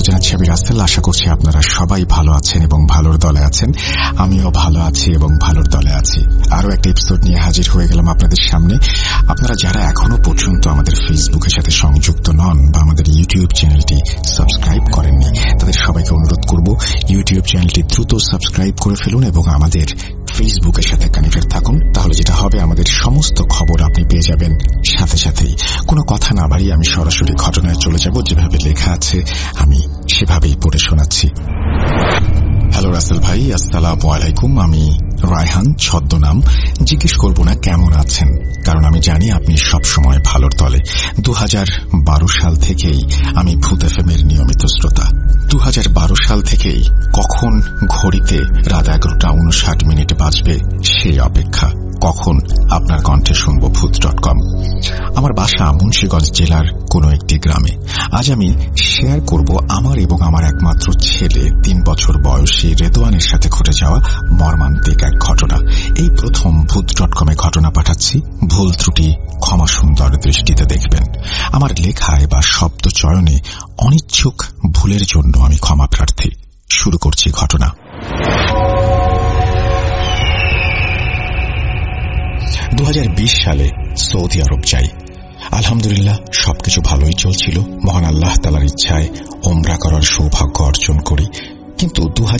জানাচ্ছি আমি রাসেল। আশা করছি আপনারা সবাই ভালো আছেন এবং ভালোর দলে আছেন। আমিও ভালো আছি এবং ভালোর দলে আছি। আরো একটা এপিসোড নিয়ে হাজির হয়ে গেলাম আপনাদের সামনে। আপনারা যারা এখনো পর্যন্ত আমাদের ফেসবুকের সাথে সংযুক্ত নন বা আমাদের ইউটিউব চ্যানেলটি সাবস্ক্রাইব করেননি, তাদের সবাইকে অনুরোধ করব ইউটিউব চ্যানেলটি দ্রুত সাবস্ক্রাইব করে ফেলুন এবং আমাদের ফেসবুকের সাথে কানেক্টেড থাকুন। তাহলে যেটা হবে, আমাদের সমস্ত খবর আপনি পেয়ে যাবেন সাথে সাথেই। কোনো কথা না বাড়িয়ে আমি সরাসরি ঘটনায় চলে যাব। যেভাবে লেখা আছে আমি সেভাবেই পড়ে শোনাচ্ছি। হ্যালো রাসেল ভাই, আসসালামু আলাইকুম। আমি রায়হান, ছদ্মনাম। জিজ্ঞেস করব না কেমন আছেন, কারণ আমি জানি আপনি সবসময় ভালোর দলে। 2012 সাল থেকেই আমি ভূত এফএম-এর নিয়মিত শ্রোতা। 2012 সাল থেকেই কখন ঘড়িতে রাত 11:59 বাজবে সেই অপেক্ষা, কখন আপনার কণ্ঠে শুনব ভূত.com। আমার বাসা মুন্সিগঞ্জ জেলার কোনো একটি গ্রামে। আজ আমি শেয়ার করব আমার এবং আমার একমাত্র ছেলে 3 বছর বয়সী রেদওয়ানের সাথে ঘটে যাওয়া মর্মান্তিক এক ঘটনা। এই প্রথম ভূত.com-এ ঘটনা পাঠাচ্ছি। ভুল ত্রুটি ক্ষমা সুন্দর দৃষ্টিতে দেখবেন। আমার লেখায় বা শব্দ চয়নে অনিচ্ছুক ভুলের জন্য আমি ক্ষমা প্রার্থী। শুরু করছি ঘটনা। 2020 সালে সৌদি আরব যাই। আলহামদুলিল্লাহ সবকিছু ভালোই চলছিল। মহান আল্লাহ তাআলার ইচ্ছায় ওমরা করার সৌভাগ্য অর্জন করি। কিন্তু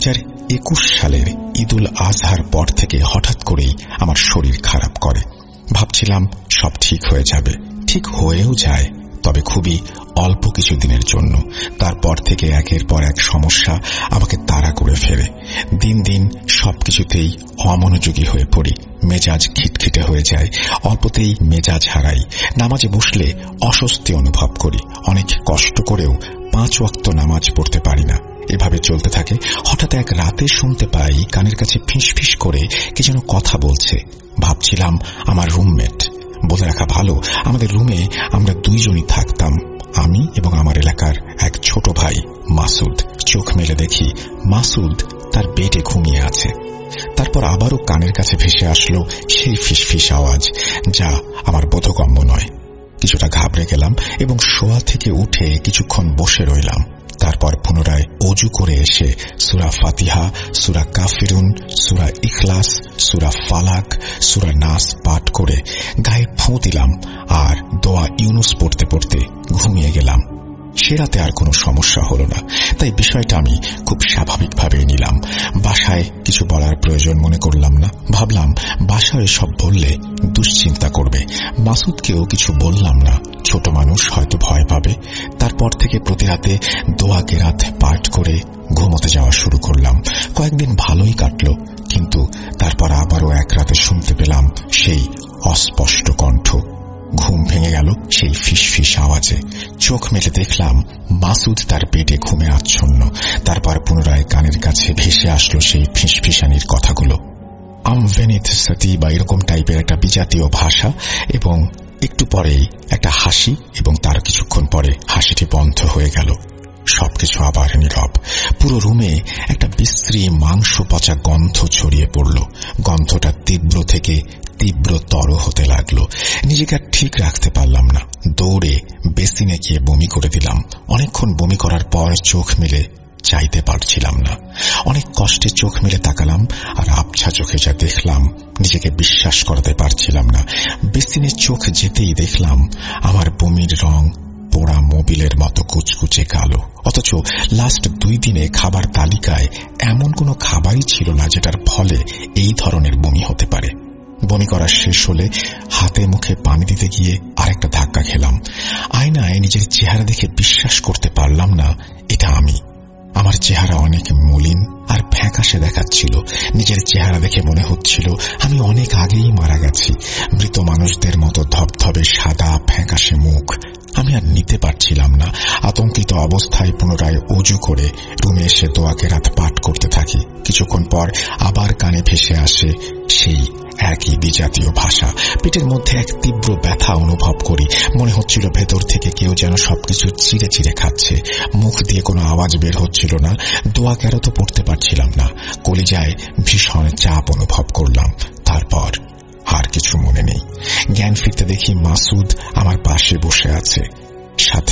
2021 সালের ঈদুল আজহার পর থেকে হঠাৎ করেই আমার শরীর খারাপ করে। ভাবছিলাম সব ঠিক হয়ে যাবে, ঠিক হয়েও যায়, তবে খুবই অল্প কিছু দিনের জন্য। তারপর থেকে একের পর এক সমস্যা আমাকে তাড়া করে ফেরে। দিন দিন সবকিছুতেই অমনোযোগী হয়ে পড়ি। মেজাজ খিটখিটে হয়ে যায়, অল্পতেই মেজাজ হারাই। নামাজে বসলে অস্বস্তি অনুভব করি। অনেক কষ্ট করেও 5 ওয়াক্ত নামাজ পড়তে পারি না। এভাবে চলতে থাকে। হঠাৎ এক রাতে শুনতে পাই কানের কাছে ফিসফিস করে কি যেন কথা বলছে। ভাবছিলাম আমার রুমমেট। বলে রাখা ভালো, আমাদের রুমে আমরা 2 জনই থাকতাম, আমি এবং আমার এলাকার এক ছোট ভাই মাসুদ। চোখ মেলে দেখি মাসুদ তার বেডে ঘুমিয়ে আছে। তারপর আবারও কানের কাছে ভেসে আসলো সেই ফিসফিস আওয়াজ, যা আমার বোধগম্য নয়। কিছুটা ঘাবড়ে গেলাম এবং শোয়া থেকে উঠে কিছুক্ষণ বসে রইলাম। তারপর পুনরায় অজু করে এসে সূরা ফাতিহা, সূরা কাফিরুন, সূরা ইখলাস, সূরা ফালাক, সূরা নাস পাঠ করে গায়ে ফুঁ দিলাম আর দোয়া ইউনুস পড়তে পড়তে ঘুমিয়ে গেলাম। সে রাতে আর কোনো সমস্যা হলো না, তাই বিষয়টা আমি খুব স্বাভাবিকভাবে নিলাম। বাসায় কিছু বলার প্রয়োজন মনে করলাম না। ভাবলাম বাসায় সব বললে দুশ্চিন্তা করবে। মাসুদকেও কিছু বললাম না, ছোট মানুষ হয়তো ভয় পাবে। তারপর থেকে প্রতি রাতে দোয়া কেরাত পাঠ করে ঘুমোতে যাওয়া শুরু করলাম। কয়েকদিন ভালোই কাটল, কিন্তু তারপর আবারও এক রাতে শুনতে পেলাম সেই অস্পষ্ট কণ্ঠ। ঘুম ভেঙে গেল সেই ফিসফিস আওয়াজে। চোখ মেলে দেখলাম মাসুদ তার বেডে ঘুমে আচ্ছন্ন। তারপর পুনরায় কানের কাছে ভেসে আসলো সেই ফিসফিসানির কথাগুলো। আমভেনিত সতি বা এরকম টাইপের একটা বিজাতীয় ভাষা, এবং একটু পরেই একটা হাসি, এবং তার কিছুক্ষণ পরে হাসিটি বন্ধ হয়ে গেল। সবকিছু আবার নীরব। পুরো রুমে একটা বিশ্রী মাংস পচা গন্ধ ছড়িয়ে পড়ল। গন্ধটা তীব্র থেকে তীব্রতর হতে লাগলো। নিজেকে আর ঠিক রাখতে পারলাম না। দৌড়ে বেসিনে গিয়ে বমি করে দিলাম। অনেকক্ষণ বমি করার পর চোখ মেলে চাইতে পারছিলাম না। অনেক কষ্টে চোখ মেলে তাকালাম, আর আবছা চোখে যা দেখলাম নিজেকে বিশ্বাস করাতে পারছিলাম না। বেসিনে চোখ যেতেই দেখলাম আমার বমির রং পোড়া মোবিলের মতো কুচকুচে কালো। অথচ লাস্ট 2 দিনে খাবার তালিকায় এমন কোনো খাবারই ছিল না যেটার ফলে এই ধরনের বমি হতে পারে। বমি করা শেষ হলে হাতে মুখে পানি দিতে গিয়ে আরেকটা ধাক্কা খেলাম। আয়নায় নিজের চেহারা দেখে বিশ্বাস করতে পারলাম না এটা আমি। আমার চেহারা অনেক মলিন আর ফ্যাকাশে দেখাচ্ছিল। নিজের চেহারা দেখে মনে হচ্ছিল আমি অনেক আগেই মারা গেছি। মৃত মানুষদের মতো ধবধবে সাদা ফ্যাকাশে মুখ। আমি আর নিতে পারছিলাম না। আতঙ্কিত অবস্থায় পুনরায় অজু করে রুমে এসে দোয়া কেরাত পাঠ করতে থাকি। কিছুক্ষণ পর আবার কানে ভেসে আসে সেই একই বিজাতীয় ভাষা। পেটের মধ্যে এক তীব্র ব্যথা অনুভব করি। মনে হচ্ছিল ভেতর থেকে কেউ যেন সবকিছু চিরে চিরে খাচ্ছে। মুখ দিয়ে কোনো আওয়াজ বের হচ্ছিল না। দোয়া কেরাতও পড়তে পারছিলাম না। কলিজায় ভীষণ চাপ অনুভব করলাম। তারপর আর কিছু মনে নেই। জ্ঞান ফিরতে দেখি মাসুদ আমার পাশে বসে আছে, সাথে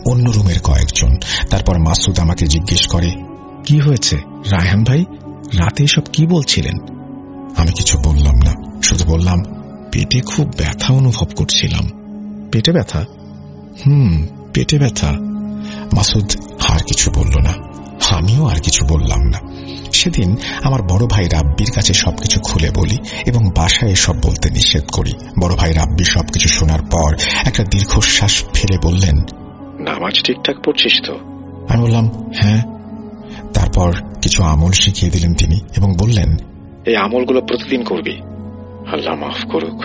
অন্য রুমের কয়েকজন। তারপর মাসুদ আমাকে জিজ্ঞেস করে, কি হয়েছে রায়হান ভাই, রাতে এসব কি বলছিলেন? আমি কিছু বললাম না, শুধু বললাম পেটে খুব ব্যথা অনুভব করছিলাম। পেটে ব্যথা? পেটে ব্যথা। মাসুদ আর কিছু বলল না, আমিও আর কিছু বললাম না। সেদিন আমার বড় ভাই রাব্বির কাছে সবকিছু খুলে বলি এবং বাসায় এসব বলতে নিষেধ করি। বড় ভাই রাব্বি সবকিছু শোনার পর একটা দীর্ঘশ্বাস ফেলে বললেন, নামাজ ঠিকঠাক পড়ছিস তো? আমি বললাম, হ্যাঁ। তারপর কিছু আমল শিখিয়ে দিলেন তিনি এবং বললেন, এই আমলগুলো প্রতিদিন করবি, আল্লাহ মাফ করুক,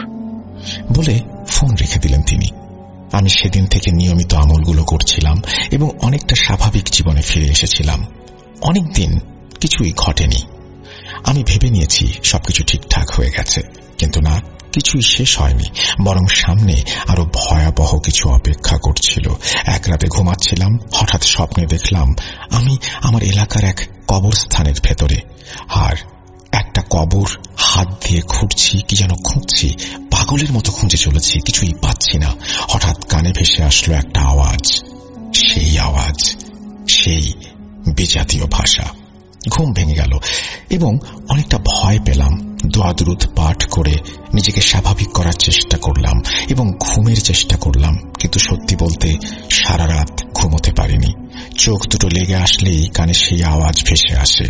বলে ফোন রেখে দিলেন তিনি। আমি সেদিন থেকে নিয়মিত আমলগুলো করছিলাম এবং অনেকটা স্বাভাবিক জীবনে ফিরে এসেছিলাম। অনেকদিন কিছুই ঘটেনি। আমি ভেবে নিয়েছি সবকিছু ঠিকঠাক হয়ে গেছে, কিন্তু না, কিছুই শেষ হয়নি, বরং সামনে আরো ভয়াবহ কিছু অপেক্ষা করছিল। এক রাতে ঘুমাচ্ছিলাম, হঠাৎ স্বপ্নে দেখলাম আমি আমার এলাকার এক কবরস্থানের ভেতরে, আর একটা কবর হাত দিয়ে খুঁড়ছি, কি যেন খুঁজছি, পাগলের মতো খুঁজে চলেছি, কিছুই পাচ্ছি না। হঠাৎ কানে ভেসে আসলো একটা আওয়াজ, সেই আওয়াজ, সেই বিজাতীয় ভাষা। ঘুম ভেঙে গেল এবং অনেকটা ভয় পেলাম। দোয়া দুরুদ পাঠ করে নিজেকে স্বাভাবিক করার চেষ্টা করলাম এবং ঘুমের চেষ্টা করলাম, কিন্তু সত্যি বলতে সারা রাত ঘুমোতে পারিনি। চোখ দুটো লেগে আসলেই কানে সেই আওয়াজ ভেসে আসে,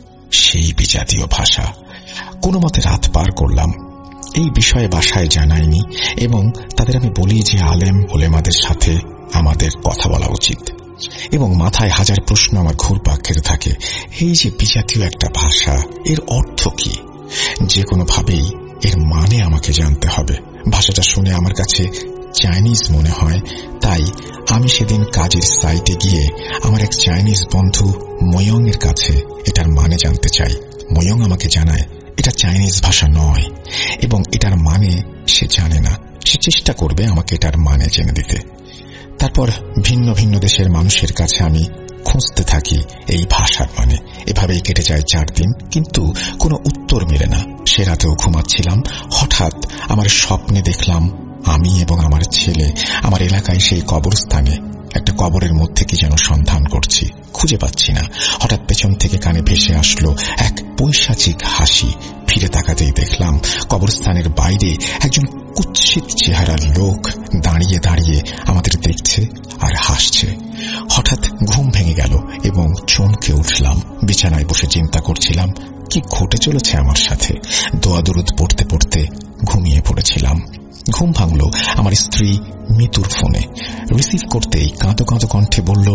সেই বিজাতীয় ভাষা। কোনো মতে রাত পার করলাম। এই বিষয়ে বাসায় জানাইনি এবং তাদের আমি বলি যে আলেম ওলেমাদের সাথে আমাদের কথা বলা উচিত, এবং মাথায় হাজার প্রশ্ন আমার ঘুরপাক খেতে থাকে। এই যে বিজাতীয় একটা ভাষা, এর অর্থ কি? যে কোনোভাবেই এর মানে আমাকে জানতে হবে। ভাষাটা শুনে আমার কাছে চাইনিজ মনে হয়, তাই আমি সেদিন কাজের সাইটে গিয়ে আমার এক চাইনিজ বন্ধু ময়ং এর কাছে এটার মানে জানতে চাই। ময়ং আমাকে জানায় এটা চাইনিজ ভাষা নয় এবং এটার মানে সে জানে না। সে চেষ্টা করবে আমাকে এটার মানে জেনে দিতে। তারপর ভিন্ন ভিন্ন দেশের মানুষের কাছে আমি খুঁজতে থাকি এই ভাষার মানে। এভাবেই কেটে যায় 4 দিন, কিন্তু কোনো উত্তর মেলে না। সে রাতেও ঘুমাচ্ছিলাম, হঠাৎ আমার স্বপ্নে দেখলাম আমি এবং আমার ছেলে আমার এলাকায় সেই কবরস্থানে একটা কবরের মধ্যে কি যেন সন্ধান করছি, খুঁজে পাচ্ছি না। হঠাৎ পেছন থেকে কানে ভেসে আসলো এক পৈশাচিক হাসি। ফিরে তাকাতেই দেখলাম কবরস্থানের বাইরে একজন কুৎসিত চেহারার লোক দাঁড়িয়ে দাঁড়িয়ে আমাদের দেখছে আর হাসছে। হঠাৎ ঘুম ভেঙে গেল এবং চমকে উঠলাম। বিছানায় বসে চিন্তা করছিলাম কি ঘটে চলেছে আমার সাথে। দোয়া দুরুদ পড়তে পড়তে ঘুমিয়ে পড়েছিলাম। ঘুম ভাঙল আমার স্ত্রী মিতুর ফোনে। রিসিভ করতেই কাঁদো কাঁদো কণ্ঠে বলল,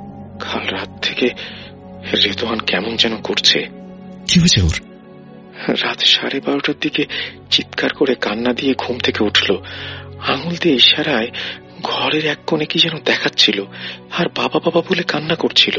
কাল রাত থেকে রেদওয়ান কেমন যেন করছে। কি হয়েছে ওর? রাত 12:30টার দিকে চিৎকার করে কান্না দিয়ে ঘুম থেকে উঠল। আঙুল দিয়ে ইশারায় ঘরের এক কোণে কি যেন দেখাচ্ছিল আর বাবা বাবা বলে কান্না করছিল।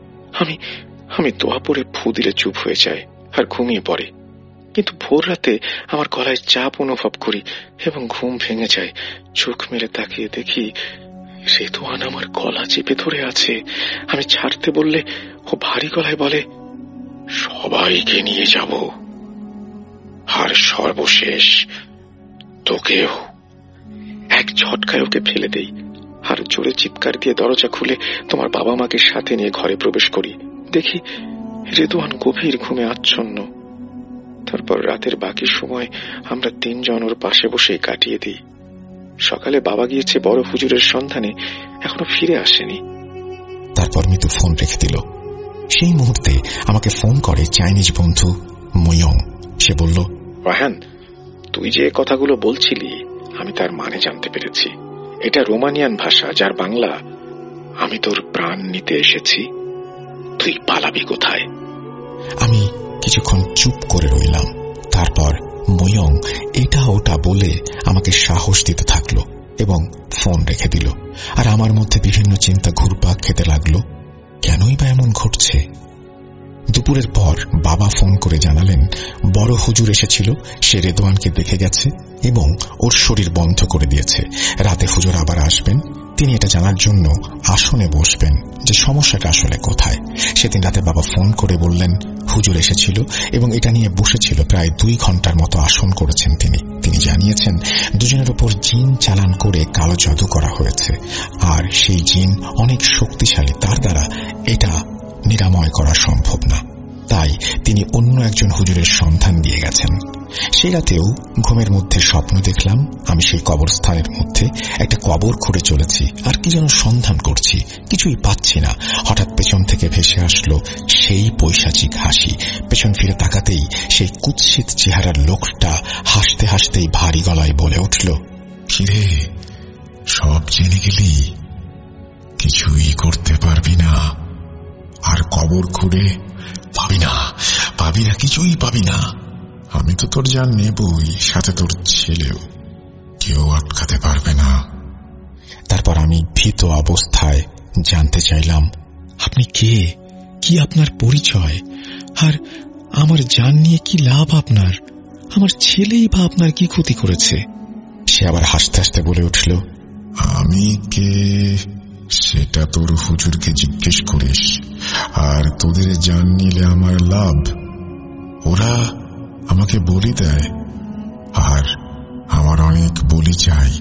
আমি দোয়া পড়ে ফু দিলে চুপ হয়ে যায় আর ঘুমিয়ে পড়ে। কিন্তু ভোর রাতে আমার গলায় চাপ অনুভব করি এবং ঘুম ভেঙে যায়। চোখ মেলে তাকিয়ে দেখি রেদওয়ান আমার গলা চেপে ধরে আছে। আমি ছাড়তে বললে ও ভারী গলায় বলে, সবাইকে নিয়ে যাব আর সর্বশেষ তোকেও। এক ঝটকায় ওকে ফেলে দেই আর জোরে চিৎকার দিয়ে দরজা খুলে তোমার বাবা মাকে সাথে নিয়ে ঘরে প্রবেশ করি। দেখি রেদওয়ান গভীর ঘুমে আচ্ছন্ন। তারপর রাতের বাকি সময় আমরা 3 জন ওর পাশে বসেই কাটিয়ে দিই। সকালে বাবা গিয়েছে বড় হুজুরের সন্ধানে, এখনো ফিরে আসেনি। তারপর মিতু ফোন রেখে দিল। সেই মুহূর্তে আমাকে ফোন করে চাইনিজ বন্ধু ময়ং। সে বলল, রায়হান, তুই যে কথাগুলো বলছিলি আমি তার মানে জানতে পেরেছি। এটা রোমানিয়ান ভাষা, যার বাংলা আমি তোর প্রাণ নিতে এসেছি, তুই পালাবি কোথায়? আমি কিছুক্ষণ চুপ করে রইলাম। তারপর ময়ং এটা ওটা বলে আমাকে সাহস দিতে থাকলো এবং ফোন রেখে দিল। আর আমার মধ্যে বিভিন্ন চিন্তা ঘুরপাক খেতে লাগলো, কেনই বা এমন ঘটছে। দুপুরের পর বাবা ফোন করে জানালেন বড় হুজুর এসেছিল, সে রেদওয়ানকে দেখে গেছে এবং ওর শরীর বন্ধ করে দিয়েছে। রাতে হুজুর আবার আসবেন, তিনি এটা জানার জন্য আসনে বসবেন যে সমস্যাটা আসলে কোথায়। সেদিন রাতে বাবা ফোন করে বললেন হুজুর এসেছিল এবং এটা নিয়ে বসেছিল। প্রায় 2 ঘন্টার মতো আসন করেছেন তিনি জানিয়েছেন দুজনের উপর জিন চালান করে কালো জাদু করা হয়েছে, আর সেই জিন অনেক শক্তিশালী, তার দ্বারা এটা নিরাময় করা সম্ভব না। তাই তিনি অন্য একজন হুজুরের সন্ধান দিয়ে গেছেন। সেই রাতেও ঘুমের মধ্যে স্বপ্ন দেখলাম আমি সেই কবরস্থানের মধ্যে একটা কবর খুঁড়ে চলেছি, আর কি যেন সন্ধান করছি, কিছুই পাচ্ছি না। হঠাৎ পেছন থেকে ভেসে আসলো সেই পৈশাচিক হাসি। পেছন ফিরে তাকাতেই সেই কুৎসিত চেহারার লোকটা হাসতে হাসতেই ভারী গলায় বলে উঠল, কিরে, সব জেনে গেলি? কিছুই করতে পারবি না, আর কবর খুঁড়ে পাবি না, কিছুই পাবি না। আমি তো তোর জান নেবই, সাথে তোর ছেলেও, কেউ আটকাতে পারবে না। তারপর আমি ভীত অবস্থায় জানতে চাইলাম, আপনি কে, কি আপনার পরিচয়, আর আমার জান নিয়ে কি লাভ আপনার? আমার ছেলেই বা আপনার কি ক্ষতি করেছে? সে আবার হাসতে হাসতে বলে উঠল, আমি কে সেটা তোর হুজুরকে জিজ্ঞেস করিস, আর তোদের জান নিলে আমার লাভ। ওরা আমাকে বলি দেয়, আর আমার অনেক বলি চাই।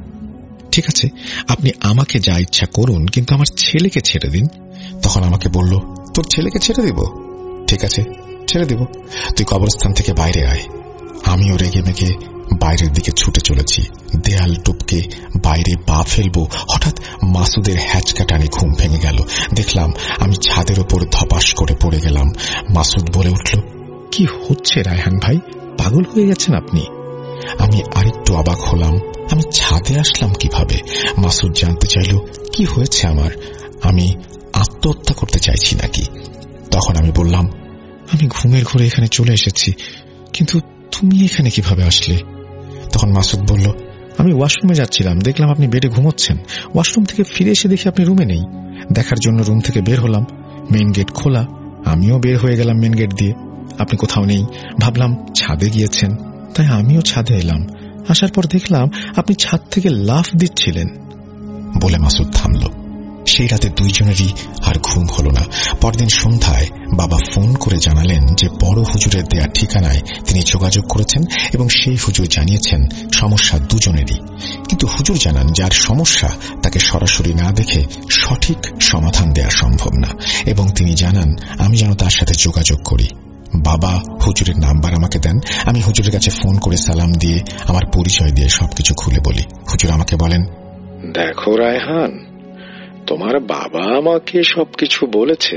ঠিক আছে, আপনি আমাকে যা ইচ্ছা করুন, কিন্তু আমার ছেলেকে ছেড়ে দিন। তখন আমাকে বলল, তোর ছেলেকে ছেড়ে দিব? ঠিক আছে, ছেড়ে দিব, তুই কবরস্থান থেকে বাইরে আয়। আমিও রেগে মেগে বাইরের দিকে ছুটে চলেছি। দেয়াল টপকে বাইরে পা ফেলবো, হঠাৎ মাসুদের হ্যাচকা টানে ঘুম ভেঙে গেল। দেখলাম আমি ছাদের ওপর ধপাস করে পড়ে গেলাম। মাসুদ বলে উঠল, কি হচ্ছে রায়হান ভাই, পাগল হয়ে গেছেন আপনি? আমি আরেকটু অবাক হলাম, আমি ছাদে আসলাম কিভাবে? মাসুদ জানতে চাইল কি হয়েছে আমার, আমি আত্মহত্যা করতে চাইছি নাকি? তখন আমি বললাম, আমি ঘুমের ঘোরে এখানে চলে এসেছি, কিন্তু তুমি এখানে কিভাবে আসলে? তখন মাসুদ বলল, আমি ওয়াশরুমে যাচ্ছিলাম, দেখলাম আপনি বেডে ঘুমোচ্ছেন। ওয়াশরুম থেকে ফিরে এসে দেখি আপনি রুমে নেই। দেখার জন্য রুম থেকে বের হলাম, মেইন গেট খোলা, আমিও বের হয়ে গেলাম মেইন গেট দিয়ে। আপনি কোথাও নেই, ভাবলাম ছাদে গিয়েছেন, তাই আমিও ছাদে এলাম। আসার পর দেখলাম আপনি ছাদ থেকে লাফ দিচ্ছিলেন। বলে মাসুদ থামল। সেই রাতে দুইজনেরই আর ঘুম হল না। পরদিন সন্ধ্যায় বাবা ফোন করে জানালেন যে বড় হুজুরের দেয়া ঠিকানায় তিনি যোগাযোগ করেছেন এবং সেই হুজুর জানিয়েছেন সমস্যা দুজনেরই। কিন্তু হুজুর জানান যার সমস্যা তাকে সরাসরি না দেখে সঠিক সমাধান দেয়া সম্ভব না, এবং তিনি জানান আমি যেন তার সাথে যোগাযোগ করি। বাবা হুজুরের নাম্বার আমাকে দেন। আমি হুজুরের কাছে ফোন করে সালাম দিয়ে আমার পরিচয় দিয়ে সবকিছু খুলে বলি। হুজুর আমাকে বলেন, দেখো রায়হান, তোমার বাবা আমাকে সবকিছু বলেছে।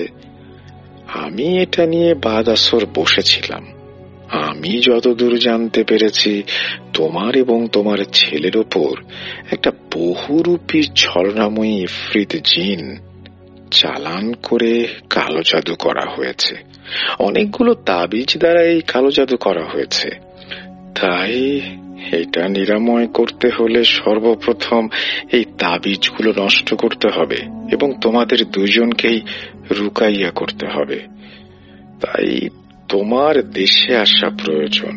আমি এটা নিয়ে বাদ আসর বসেছিলাম। আমি যতদূর জানতে পেরেছি, তোমার এবং তোমার ছেলের ওপর একটা বহুরূপী ছলনাময়ী ইফরিত জিন চালান করে কালো জাদু করা হয়েছে। অনেকগুলো তাবিজ দ্বারা এই কালো জাদু করা হয়েছে। তাই এটা নিরাময় করতে হলে সর্বপ্রথম এই তাবিজগুলো নষ্ট করতে হবে এবং তোমাদের দুজনকেই রুকাইয়া করতে হবে। তাই তোমার দেশে আসা প্রয়োজন।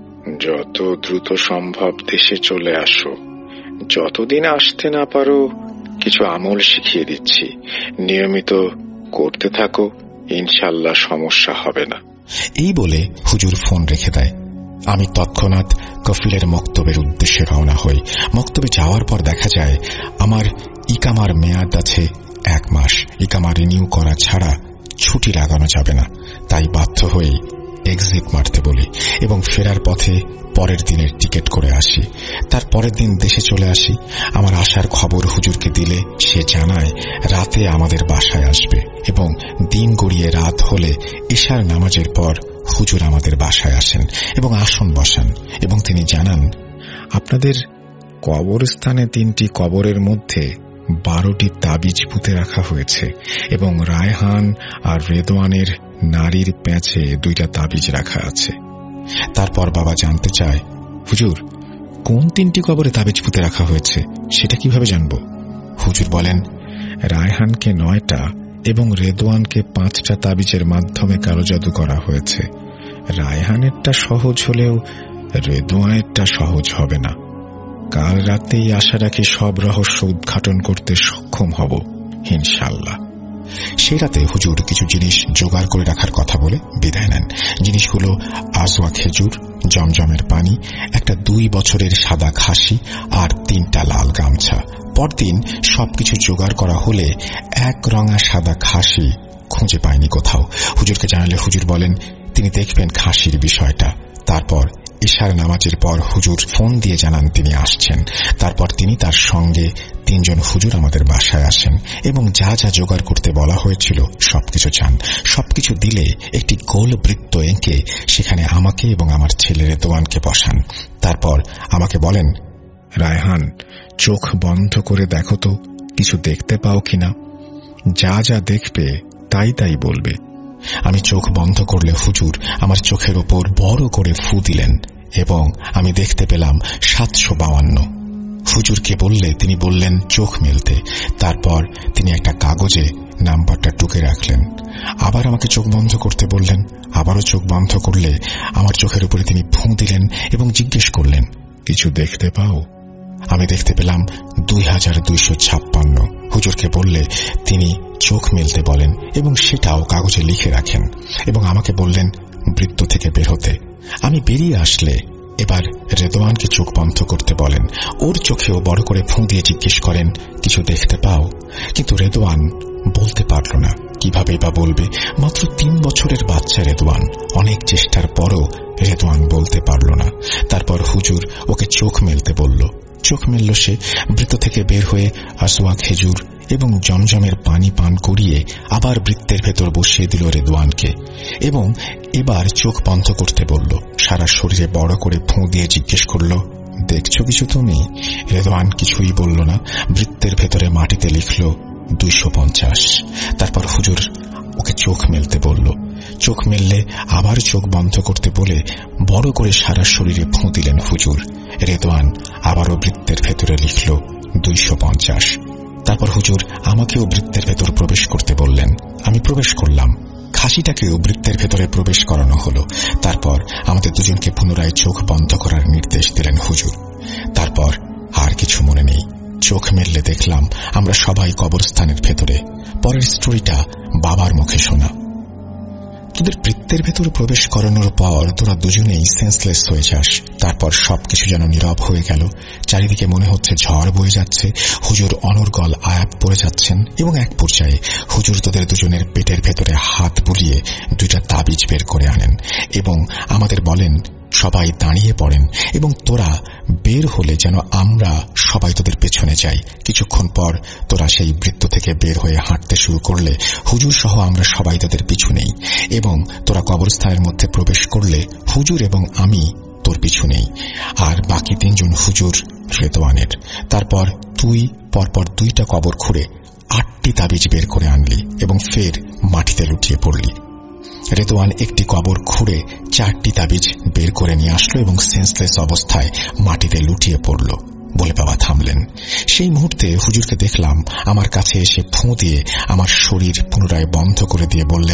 যত দ্রুত সম্ভব দেশে চলে আসো। যতদিন আসতে না পারো কিছু আমল শিখিয়ে দিচ্ছি, নিয়মিত করতে থাকো, ইনশাল্লাহ সমস্যা হবে না। এই বলে হুজুর ফোন রেখে দেয়। আমি তৎক্ষণাৎ কফিলের মক্তবের উদ্দেশ্যে রওনা হই। মক্তবে যাওয়ার পর দেখা যায় আমার ইকামার মেয়াদ আছে 1 মাস। ইকামা রিনিউ করা ছাড়া ছুটি লাগানো যাবে না। তাই বাধ্য হয়ে এক্সিট মারতে বলি এবং ফেরার পথে পরের দিনের টিকিট করে আসি। তার পরের দিন দেশে চলে আসি। আমার আসার খবর হুজুরকে দিলে সে জানায় রাতে আমাদের বাসায় আসবে এবং দিন গড়িয়ে রাত হলে ইশার নামাজের পর হুজুর আমাদের বাসায় আসেন এবং আসন বসান এবং তিনি জানান, আপনাদের কবরস্থানে 3টি কবরের মধ্যে 12টি তাবিজ পুঁতে রাখা হয়েছে এবং রায়হান আর রেদওয়ানের নারীর প্যাঁচে 2টা তাবিজ রাখা আছে। তারপর বাবা জানতে চায়, হুজুর, কোন 3টি কবরে তাবিজ পুঁতে রাখা হয়েছে সেটা কিভাবে জানব? হুজুর বলেন, রায়হানকে 9টা এবং রেদওয়ানকে 5টা তাবিজের মাধ্যমে কালো জাদু করা হয়েছে। রায়হানেরটা সহজ হলেও রেদওয়ানেরটা সহজ হবে না। কাল রাতেই আশা রাখি সব রহস্য উদ্ঘাটন করতে সক্ষম হব ইনশাআল্লাহ। সেই রাতে হুজুর কিছু জিনিস জোগাড় করে রাখার কথা বলে বিদায় নেন। জিনিসগুলো আজওয়া খেজুর, জমজমের পানি, একটা 2 বছরের সাদা খাসি আর 3টা লাল গামছা। পরদিন সবকিছু জোগাড় করা হলে এক রঙা সাদা খাসি খুঁজে পায়নি কোথাও। হুজুরকে জানালে হুজুর বলেন তিনি দেখবেন খাসির বিষয়টা। তারপর ইশার নামাজের পর হুজুর ফোন দিয়ে জানান তিনি আসছেন। তারপর তিনি তার সঙ্গে 3 জন হুজুর আমাদের বাসায় আসেন এবং যা যা জোগাড় করতে বলা হয়েছিল সবকিছু চান। সবকিছু দিলে একটি গোল বৃত্ত এঁকে সেখানে আমাকে এবং আমার ছেলে রেদওয়ানকে বসান। তারপর আমাকে বলেন, রায়হান, চোখ বন্ধ করে দেখো তো কিছু দেখতে পাও কিনা। যা যা দেখবে তাই তাই বলবে। আমি চোখ বন্ধ করলে হুজুর আমার চোখের ওপর বড় করে ফু দিলেন এবং আমি দেখতে পেলাম 752। হুজুরকে বললে তিনি বললেন চোখ মেলতে। তারপর তিনি একটা কাগজে নাম্বারটা টুকে রাখলেন। আবার আমাকে চোখ বন্ধ করতে বললেন। আবারও চোখ বন্ধ করলে আমার চোখের উপরে তিনি ফু দিলেন এবং জিজ্ঞেস করলেন, কিছু দেখতে পাও? আমি দেখতে পেলাম 2256। হুজুরকে বললে তিনি চোখ মেলতে বলেন এবং সেটাও কাগজে লিখে রাখেন এবং আমাকে বললেন বৃত্ত থেকে বের হতে। আমি বেরিয়ে আসলে এবার রেদওয়ানকে চোখ বন্ধ করতে বলেন। ওর চোখেও বড় করে ফু দিয়ে জিজ্ঞেস করেন, কিছু দেখতে পাও? কিন্তু রেদওয়ান বলতে পারল না। কিভাবে বা বলবে? মাত্র 3 বছরের বাচ্চা রেদওয়ান। অনেক চেষ্টার পরও রেদওয়ান বলতে পারল না। তারপর হুজুর ওকে চোখ মেলতে বলল। চোখ মেলল সে। বৃত্ত থেকে বের হয়ে আসওয়া খেজুর এবং জমজমের পানি পান করিয়ে আবার বৃত্তের ভেতর বসিয়ে দিল রেদওয়ানকে এবং এবার চোখ বন্ধ করতে বলল। সারা শরীরে বড় করে ফু দিয়ে জিজ্ঞেস করল, দেখছো কিছু তুমি? রেদওয়ান কিছুই বলল না। বৃত্তের ভেতরে মাটিতে লিখল 250। তারপর হুজুর ওকে চোখ মেলতে বলল। চোখ মেললে আবার চোখ বন্ধ করতে বলে বড় করে সারা শরীরে ফু দিলেন হুজুর। রেদওয়ান আবারও বৃত্তের ভেতরে লিখল 250। তারপর হুজুর আমাকেও বৃত্তের ভেতর প্রবেশ করতে বললেন। আমি প্রবেশ করলাম। খাসিটাকেও বৃত্তের ভেতরে প্রবেশ করানো হলো। তারপর আমাদের দুজনকে পুনরায় চোখ বন্ধ করার নির্দেশ দিলেন হুজুর। তারপর আর কিছু মনে নেই। চোখ মেললে দেখলাম আমরা সবাই কবরস্থানের ভেতরে। পরের স্টোরিটা বাবার মুখে শোনা। তোদের বৃত্তের ভেতরে প্রবেশ করানোর পর তোরা দুজনেই সেন্সলেস হয়ে যাস। তারপর সবকিছু যেন নীরব হয়ে গেল। চারিদিকে মনে হচ্ছে ঝড় বয়ে যাচ্ছে। হুজুর অনর্গল আয়াত পড়ে যাচ্ছেন এবং এক পর্যায়ে হুজুর তোদের দুজনের পেটের ভেতরে হাত বুলিয়ে 2টা তাবিজ বের করে আনেন এবং আমাদের বলেন সবাই দাঁড়িয়ে পড়েন এবং তোরা বের হলে যেন আমরা সবাই তোদের পেছনে যাই। কিছুক্ষণ পর তোরা সেই বৃত্ত থেকে বের হয়ে হাঁটতে শুরু করলে হুজুর সহ আমরা সবাই তোদের পিছু নেই এবং তোরা কবরস্থানের মধ্যে প্রবেশ করলে হুজুর এবং আমি তোর পিছু নেই আর বাকি 3 জন হুজুর রেদওয়ানের। তারপর তুই পরপর 2টা কবর খুঁড়ে 8টি তাবিজ বের করে আনলি এবং ফের মাটিতে লুটিয়ে পড়লি। রেদওয়ান একটি কবর খুঁড়ে 4টি তাবিজ বের করে নিয়ে আসলো এবং সেন্সলেস অবস্থায় মাটিতে লুটিয়ে পড়ল। বলে বাবা থামলেন। সেই মুহূর্তে হুজুরকে দেখলাম আমার কাছে এসে ফু দিয়ে আমার শরীর পুনরায় বন্ধ করে দিয়ে বললেন,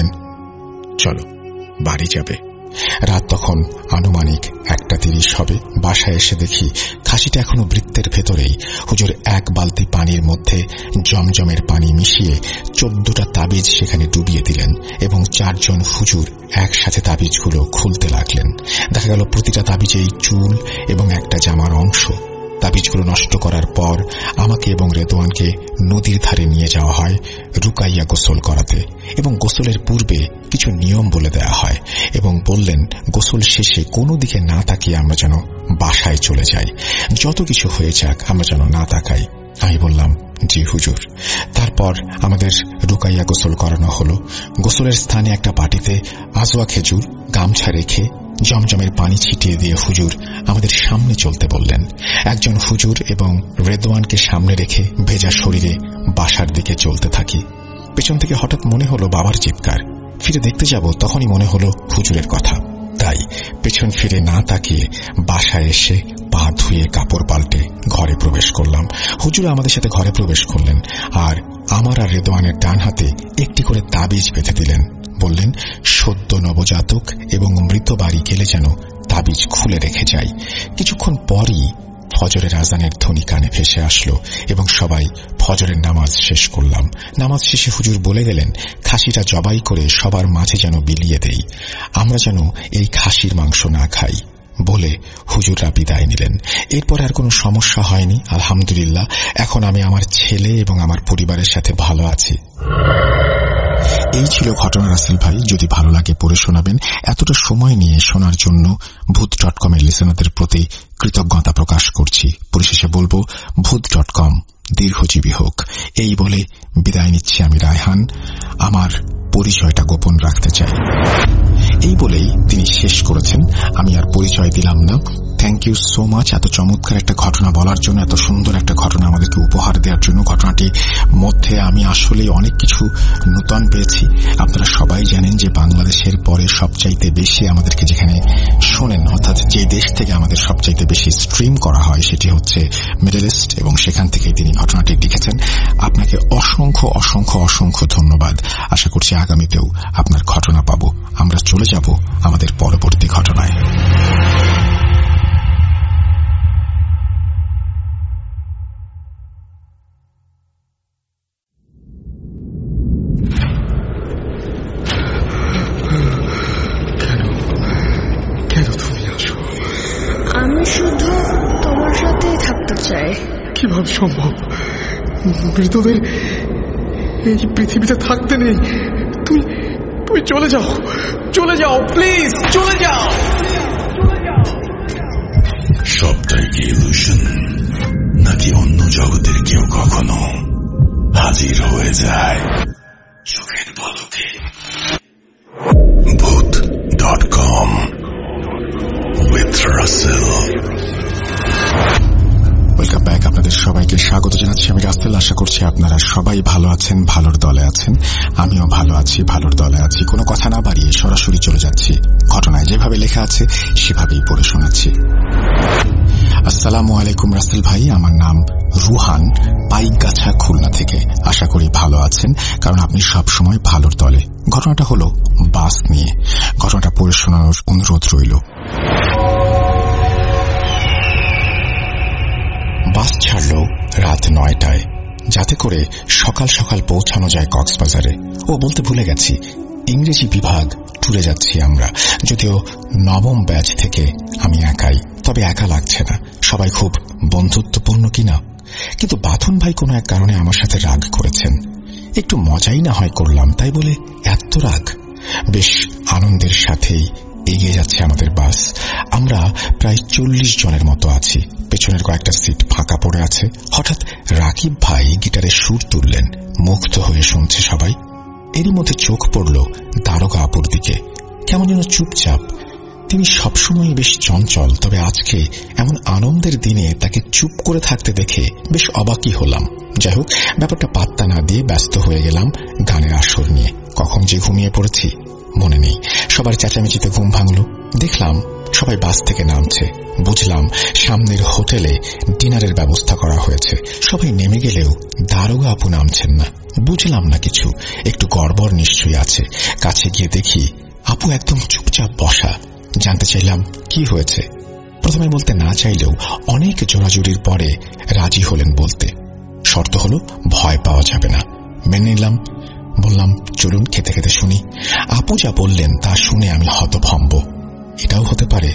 চলো বাড়ি যাবে। রাত তখন আনুমানিক 1:30 হবে। বাসায় এসে দেখি খাসিটা এখনো বৃত্তের ভেতরেই। হুজুর 1 বালতি পানির মধ্যে জমজমের পানি মিশিয়ে 14টা তাবিজ সেখানে ডুবিয়ে দিলেন এবং 4 জন হুজুর একসাথে তাবিজগুলো খুলতে লাগলেন। দেখা গেল প্রতিটা তাবিজেই চুল এবং একটা জামার অংশ। তাবিজগুলো নষ্ট করার পর আমাকে এবং রেদওয়ানকে নদীর ধারে নিয়ে যাওয়া হয় রুকাইয়া গোসল করাতে এবং গোসলের পূর্বে কিছু নিয়ম বলে দেওয়া হয় এবং বললেন গোসল শেষে কোনো দিকে না তাকিয়ে আমরা যেন বাসায় চলে যাই। যত কিছু হয়ে যাক আমরা যেন না তাকাই। আমি বললাম, জি হুজুর। তারপর আমাদের রুকাইয়া গোসল করানো হলো। গোসলের স্থানে একটা বাটিতে আজওয়া খেজুর গামছা রেখে জমজমের পানি ছিটিয়ে দিয়ে হুজুর আমাদের সামনে চলতে বললেন। একজন হুজুর এবং রেদওয়ানকে সামনে রেখে ভেজা শরীরে বাসার দিকে চলতে থাকি। পেছন থেকে হঠাৎ মনে হলো বাবার চিৎকার। ফিরে দেখতে যাব তখনই মনে হলো হুজুরের কথা। তাই পেছন ফিরে না তাকিয়ে বাসায় এসে পা ধুয়ে কাপড় পাল্টে ঘরে প্রবেশ করলাম। হুজুর আমাদের সাথে ঘরে প্রবেশ করলেন আর আমার আর রেদওয়ানের ডান হাতে একটি করে তাবিজ বেঁধে দিলেন। বললেন সদ্য নবজাতক এবং মৃত বাড়ি গেলে যেন তাবিজ খুলে রেখে যাই। কিছুক্ষণ পরই ফজরের আজানের ধ্বনি কানে ভেসে আসলো এবং সবাই ফজরের নামাজ শেষ করলাম। নামাজ শেষে হুজুর বলে গেলেন, খাসিটা জবাই করে সবার মাঝে যেন বিলিয়ে দেই, আমরা যেন এই খাসির মাংস না খাই। বলে হুজুররা বিদায় নিলেন। এরপর আর কোনো সমস্যা হয়নি, আলহামদুলিল্লাহ। এখন আমি আমার ছেলে এবং আমার পরিবারের সাথে ভালো আছি। এই ছিল ঘটনা রাসেল ভাই। যদি ভালো লাগে পড়ে শোনাবেন। এতটা সময় নিয়ে শোনার জন্য ভূত.com এর লিসেনারদের প্রতি কৃতজ্ঞতা প্রকাশ করছি। পরিশেষে বলবো, ভূত.com দীর্ঘজীবী হোক। এই বলে বিদায় নিচ্ছি আমি রায়হান। আমার পরিচয়টা গোপন রাখতে চাই। এই বলেই তিনি শেষ করেছেন। আমি আর পরিচয় দিলাম না। থ্যাংক ইউ সো মাচ এত চমৎকার একটা ঘটনা বলার জন্য, এত সুন্দর একটা ঘটনা আমাদেরকে উপহার দেওয়ার জন্য। ঘটনাটির মধ্যে আমি আসলে অনেক কিছু নূতন পেয়েছি। আপনারা সবাই জানেন যে বাংলাদেশের পরে সবচাইতে বেশি আমাদেরকে যেখানে শোনেন, অর্থাৎ যে দেশ থেকে আমাদের সবচাইতে বেশি স্ট্রিম করা হয় সেটি হচ্ছে মিডল ইস্ট, এবং সেখান থেকেই তিনি ঘটনাটি লিখেছেন। আপনাকে অসংখ্য অসংখ্য অসংখ্য ধন্যবাদ। আশা করছি আগামীতেও আপনার ঘটনা পাবো। আমরা চলে যাব আমাদের পরবর্তী ঘটনায়। আমি শুধু তোমার সাথেই থাকতে চাই। কিভাবে সম্ভব? মৃতদের এই পৃথিবীতে থাকতে নেই। তুমি চলে যাও, চলে যাও, প্লিজ চলে যাও। সবটাই কি ইলুশন, নাকি অন্য জগতের কেউ কখনো হাজির হয়ে যায় চোখের পলকে? ভূত.com with Russell। Welcome back. আপনাদের সবাইকে স্বাগত জানাচ্ছি। আমি রাসেল। আশা করছি আপনারা সবাই ভালো আছেন, ভালোর দলে আছেন। আমিও ভালো আছি, ভালোর দলে আছি। কোনো কথা না বাড়িয়ে সরাসরি চলে যাচ্ছি ঘটনায়। যেভাবে লেখা আছে সেভাবেই পড়ে শোনাচ্ছি। আসসালামু আলাইকুম রাসেল ভাই, আমার নাম রুহান, পাইকগাছা, খুলনা থেকে। আশা করি ভালো আছেন, কারণ আপনি সব সময় ভালোর দলে। ঘটনাটা হলো বাস নিয়ে। ঘটনাটা পড়ে শোনানোর অনুরোধ রইল। বাস ছাড়ল রাত 9টায়, যাতে করে সকাল সকাল পৌঁছানো যায় কক্সবাজারে। ও বলতে ভুলে গেছি, ইংরেজি বিভাগ ট্যুরে যাচ্ছি আমরা। যদিও নবম ব্যাচ থেকে আমি একাই, তবে একা লাগছে না। সবাই খুব বন্ধুত্বপূর্ণ কিনা। কিন্তু বাথন ভাই কোনো এক কারণে আমার সাথে রাগ করেছেন। একটু মজাই না হয় করলাম, তাই বলে এত রাগ? বেশ আনন্দের সাথেই এগিয়ে যাচ্ছে আমাদের বাস। আমরা প্রায় 40 জনের মতো আছি। পেছনের কয়েকটা সিট ফাঁকা পড়ে আছে। হঠাৎ রাকিব ভাই গিটারে সুর তুললেন। মুগ্ধ হয়ে শুনছে সবাই। এরই মধ্যে চোখ পড়ল দারোগা আপুর দিকে। কেমন যেন চুপচাপ। তিনি সবসময় বেশ চঞ্চল, তবে আজকে এমন আনন্দের দিনে তাকে চুপ করে থাকতে দেখে বেশ অবাকই হলাম। যাই হোক, ব্যাপারটা পাত্তা না দিয়ে ব্যস্ত হয়ে গেলাম গানের আসর নিয়ে। কখন যে ঘুমিয়ে পড়েছি মনে নেই। সবার চেঁচামেচিতে ঘুম ভাঙল। দেখলাম সবাই বাস থেকে নামছে। বুঝলাম সামনের হোটেলে ডিনারের ব্যবস্থা করা হয়েছে। সবাই নেমে গেলেও দারোগা আপু নামছেন না। বুঝলাম না কিছু, একটু গড়বড় নিশ্চয়ই আছে। কাছে গিয়ে দেখি আপু একদম চুপচাপ বসা। জানতে চাইলাম কি হয়েছে। প্রথমে বলতে না চাইলেও অনেক জোরাজুরির পরে রাজি হলেন বলতে। শর্ত হলো ভয় পাওয়া যাবে না। মেনে নিলাম। বললাম, চলুন খেতে খেতে শুনি। আপু যা বললেন তা শুনে আমি হতভম্ব। এটাও হতে পারে?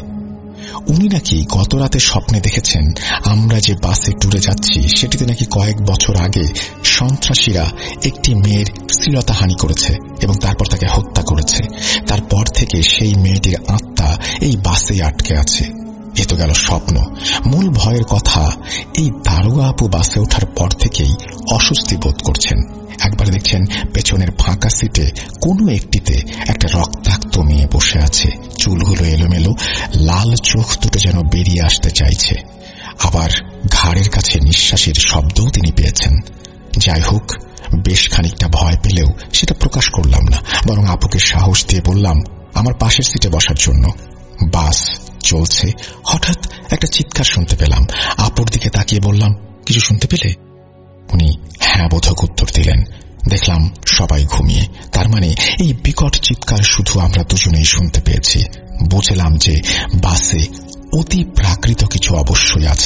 উনি নাকি গত রাতে স্বপ্নে দেখেছেন আমরা যে বাসে ট্যুরে যাচ্ছি সেটিতে নাকি কয়েক বছর আগে সন্ত্রাসীরা একটি মেয়ের শ্লীলতাহানি করেছে এবং তারপর তাকে হত্যা করেছে। তারপর থেকে সেই মেয়েটির আত্মা এই বাসে আটকে আছে। এ তো গেল স্বপ্ন। মূল ভয়ের কথা, এই দারোগা আপু বাসে ওঠার পর থেকেই অস্বস্তি বোধ করছেন। একবার দেখছেন পেছনের ফাঁকা সিটে কোনো একটিতে একটা রক্তাক্ত মেয়ে বসে আছে। চুলগুলো এলোমেলো, লাল চোখ দুটো যেন বেরিয়ে আসতে চাইছে। আবার ঘাড়ের কাছে নিঃশ্বাসের শব্দও তিনি পেয়েছেন। যাই হোক, বেশ খানিকটা ভয় পেলেও সেটা প্রকাশ করলাম না, বরং আপুকে সাহস দিয়ে বললাম আমার পাশের সিটে বসার জন্য। বাস চলছে। হঠাৎ একটা চিৎকার শুনতে পেলাম। আপুর দিকে তাকিয়ে বললাম, কিছু শুনতে পেলে? উনি হ্যাঁ বোধক উত্তর দিলেন। দেখলাম সবাই ঘুমিয়ে। তার মানে এই বিকট চিৎকার শুধু আমরা দুজনেই শুনতে পেয়েছি। বুঝলাম যে বাসে অতি প্রাকৃত কিছু অবশ্যই আছে।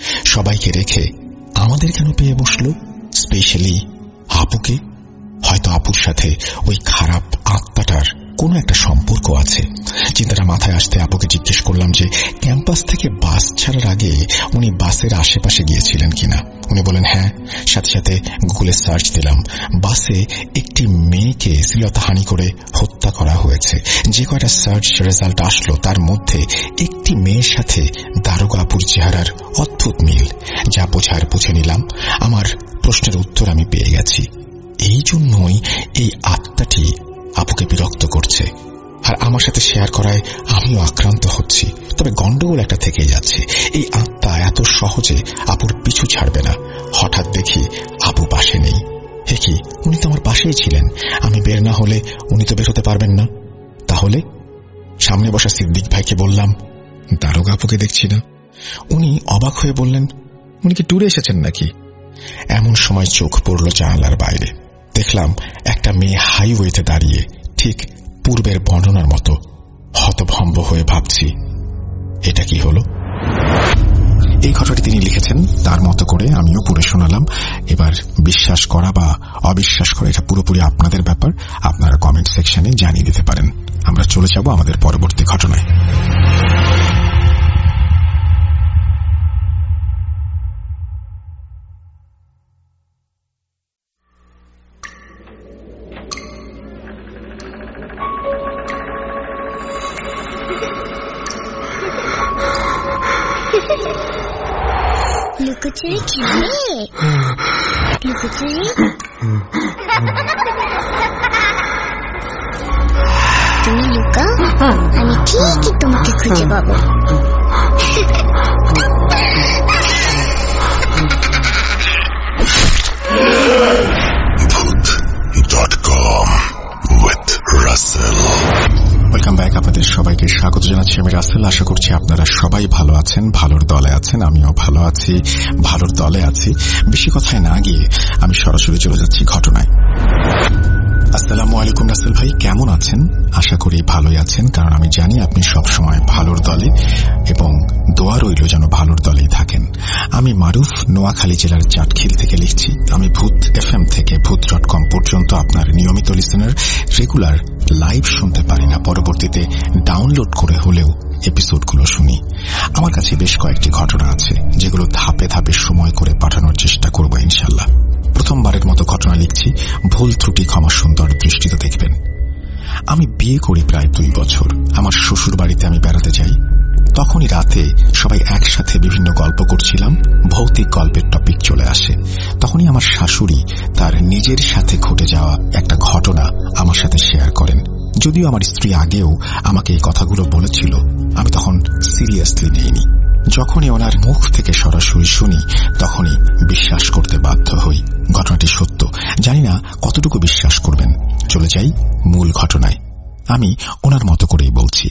সবাইকে রেখে আমাদের কেন পেয়ে বসলো, স্পেশালি আপুকে? হয়তো আপুর সাথে ওই খারাপ আত্মাটার কোনো একটা সম্পর্ক আছে। চিন্তাটা মাথায় আসতে আপুকে জিজ্ঞেস করলাম যে ক্যাম্পাস থেকে বাস ছাড়ার আগে উনি বাসের আশেপাশে গিয়েছিলেন কিনা। উনি বলেন হ্যাঁ। সাথে সাথে গুগলে সার্চ দিলাম। বাসে একটি মেয়েকে শ্লীলতাহানি করে হত্যা করা হয়েছে। যে কয়টা সার্চ রেজাল্ট আসলো তার মধ্যে একটি মেয়ের সাথে দারোগা আপুর চেহারার অদ্ভুত মিল। যা বোঝার বুঝে নিলাম। আমার প্রশ্নের উত্তর আমি পেয়ে গেছি। এই জন্যই এই আত্মাটি আপুকে বিরক্ত করছে, আর আমার সাথে শেয়ার করায় আমিও আক্রান্ত হচ্ছি। তবে গন্ডগোল একটা থেকেই যাচ্ছে। এই আত্মা এত সহজে আপুর পিছু ছাড়বে না। হঠাৎ দেখি আপু পাশে নেই। হে কি, উনি তো আমার পাশেই ছিলেন। আমি বের না হলে উনি তো বের হতে পারবেন না। তাহলে সামনে বসা সিদ্দিক ভাইকে বললাম, দারোগা আপুকে দেখছি না। উনি অবাক হয়ে বললেন, উনি কি ট্যুরে এসেছেন নাকি? এমন সময় চোখ পড়ল জানালার বাইরে। দেখলাম একটা মেয়ে হাইওয়েতে দাঁড়িয়ে, ঠিক পূর্বের বর্ণনার মতো। হতভম্ব হয়ে ভাবছি, এটা কি হলো? এই ঘটনাটি তিনি লিখেছেন তার মতো করে, আমিও পড়ে শোনালাম। এবার বিশ্বাস করা বা অবিশ্বাস করা এটা পুরোপুরি আপনাদের ব্যাপার। আপনারা কমেন্ট সেকশনে জানিয়ে দিতে পারেন। আমরা চলে যাব আমাদের পরবর্তী ঘটনায়। লুকোচুরি খেলে? লুকোচুরি তুমি লুকাও, আমি ঠিকই তোমাকে খুঁজে পাবো। Bhoot.com with Russell. Welcome back. আপনাদের সবাইকে স্বাগত জানাচ্ছি। আমি রাসেল। আশা করছি আপনারা সবাই ভালো আছেন, ভালোর দলে আছেন। আমিও ভালো আছি, ভালোর দলে আছি। বেশি কথায় না গিয়ে আমি সরাসরি চলে যাচ্ছি ঘটনায়। আসসালামু আলাইকুম রাসেল ভাই, কেমন আছেন? আশা করি ভালোই আছেন, কারণ আমি জানি আপনি সবসময় ভালোর দলে, এবং দোয়া রইল যেন ভালোর দলেই থাকেন। আমি মারুফ, নোয়াখালী জেলার চাটখিল থেকে লিখছি। আমি ভূত FM থেকে Bhoot.com পর্যন্ত আপনার নিয়মিত লিসেনার। রেগুলার লাইভ শুনতে পারি না, পরবর্তীতে ডাউনলোড করে হলেও এপিসোডগুলো শুনি। আমার কাছে বেশ কয়েকটি ঘটনা আছে যেগুলো ধাপে ধাপে সময় করে পাঠানোর চেষ্টা করব ইনশাল্লাহ। প্রথমবারের মতো ঘটনা লিখছি, ভুল ত্রুটি ক্ষমা সুন্দর দৃষ্টিতে দেখবেন। আমি বিয়ে করি প্রায় 2 বছর। আমার শ্বশুর বাড়িতে আমি বেড়াতে যাই। তখনই রাতে সবাই একসাথে বিভিন্ন গল্প করছিলাম। ভৌতিক গল্পের টপিক চলে আসে। তখনই আমার শাশুড়ি তার নিজের সাথে ঘটে যাওয়া একটা ঘটনা আমার সাথে শেয়ার করেন। যদিও আমার স্ত্রী আগেও আমাকে এই কথাগুলো বলেছিল, আমি তখন সিরিয়াসলি নেইনি। যখনই ওনার মুখ থেকে সরাসরি শুনি তখনই বিশ্বাস করতে বাধ্য হই। ঘটনাটি সত্য, জানি না কতটুকু বিশ্বাস করবেন। চলে যাই মূল ঘটনায়। আমি ওনার মতো করেই বলছি।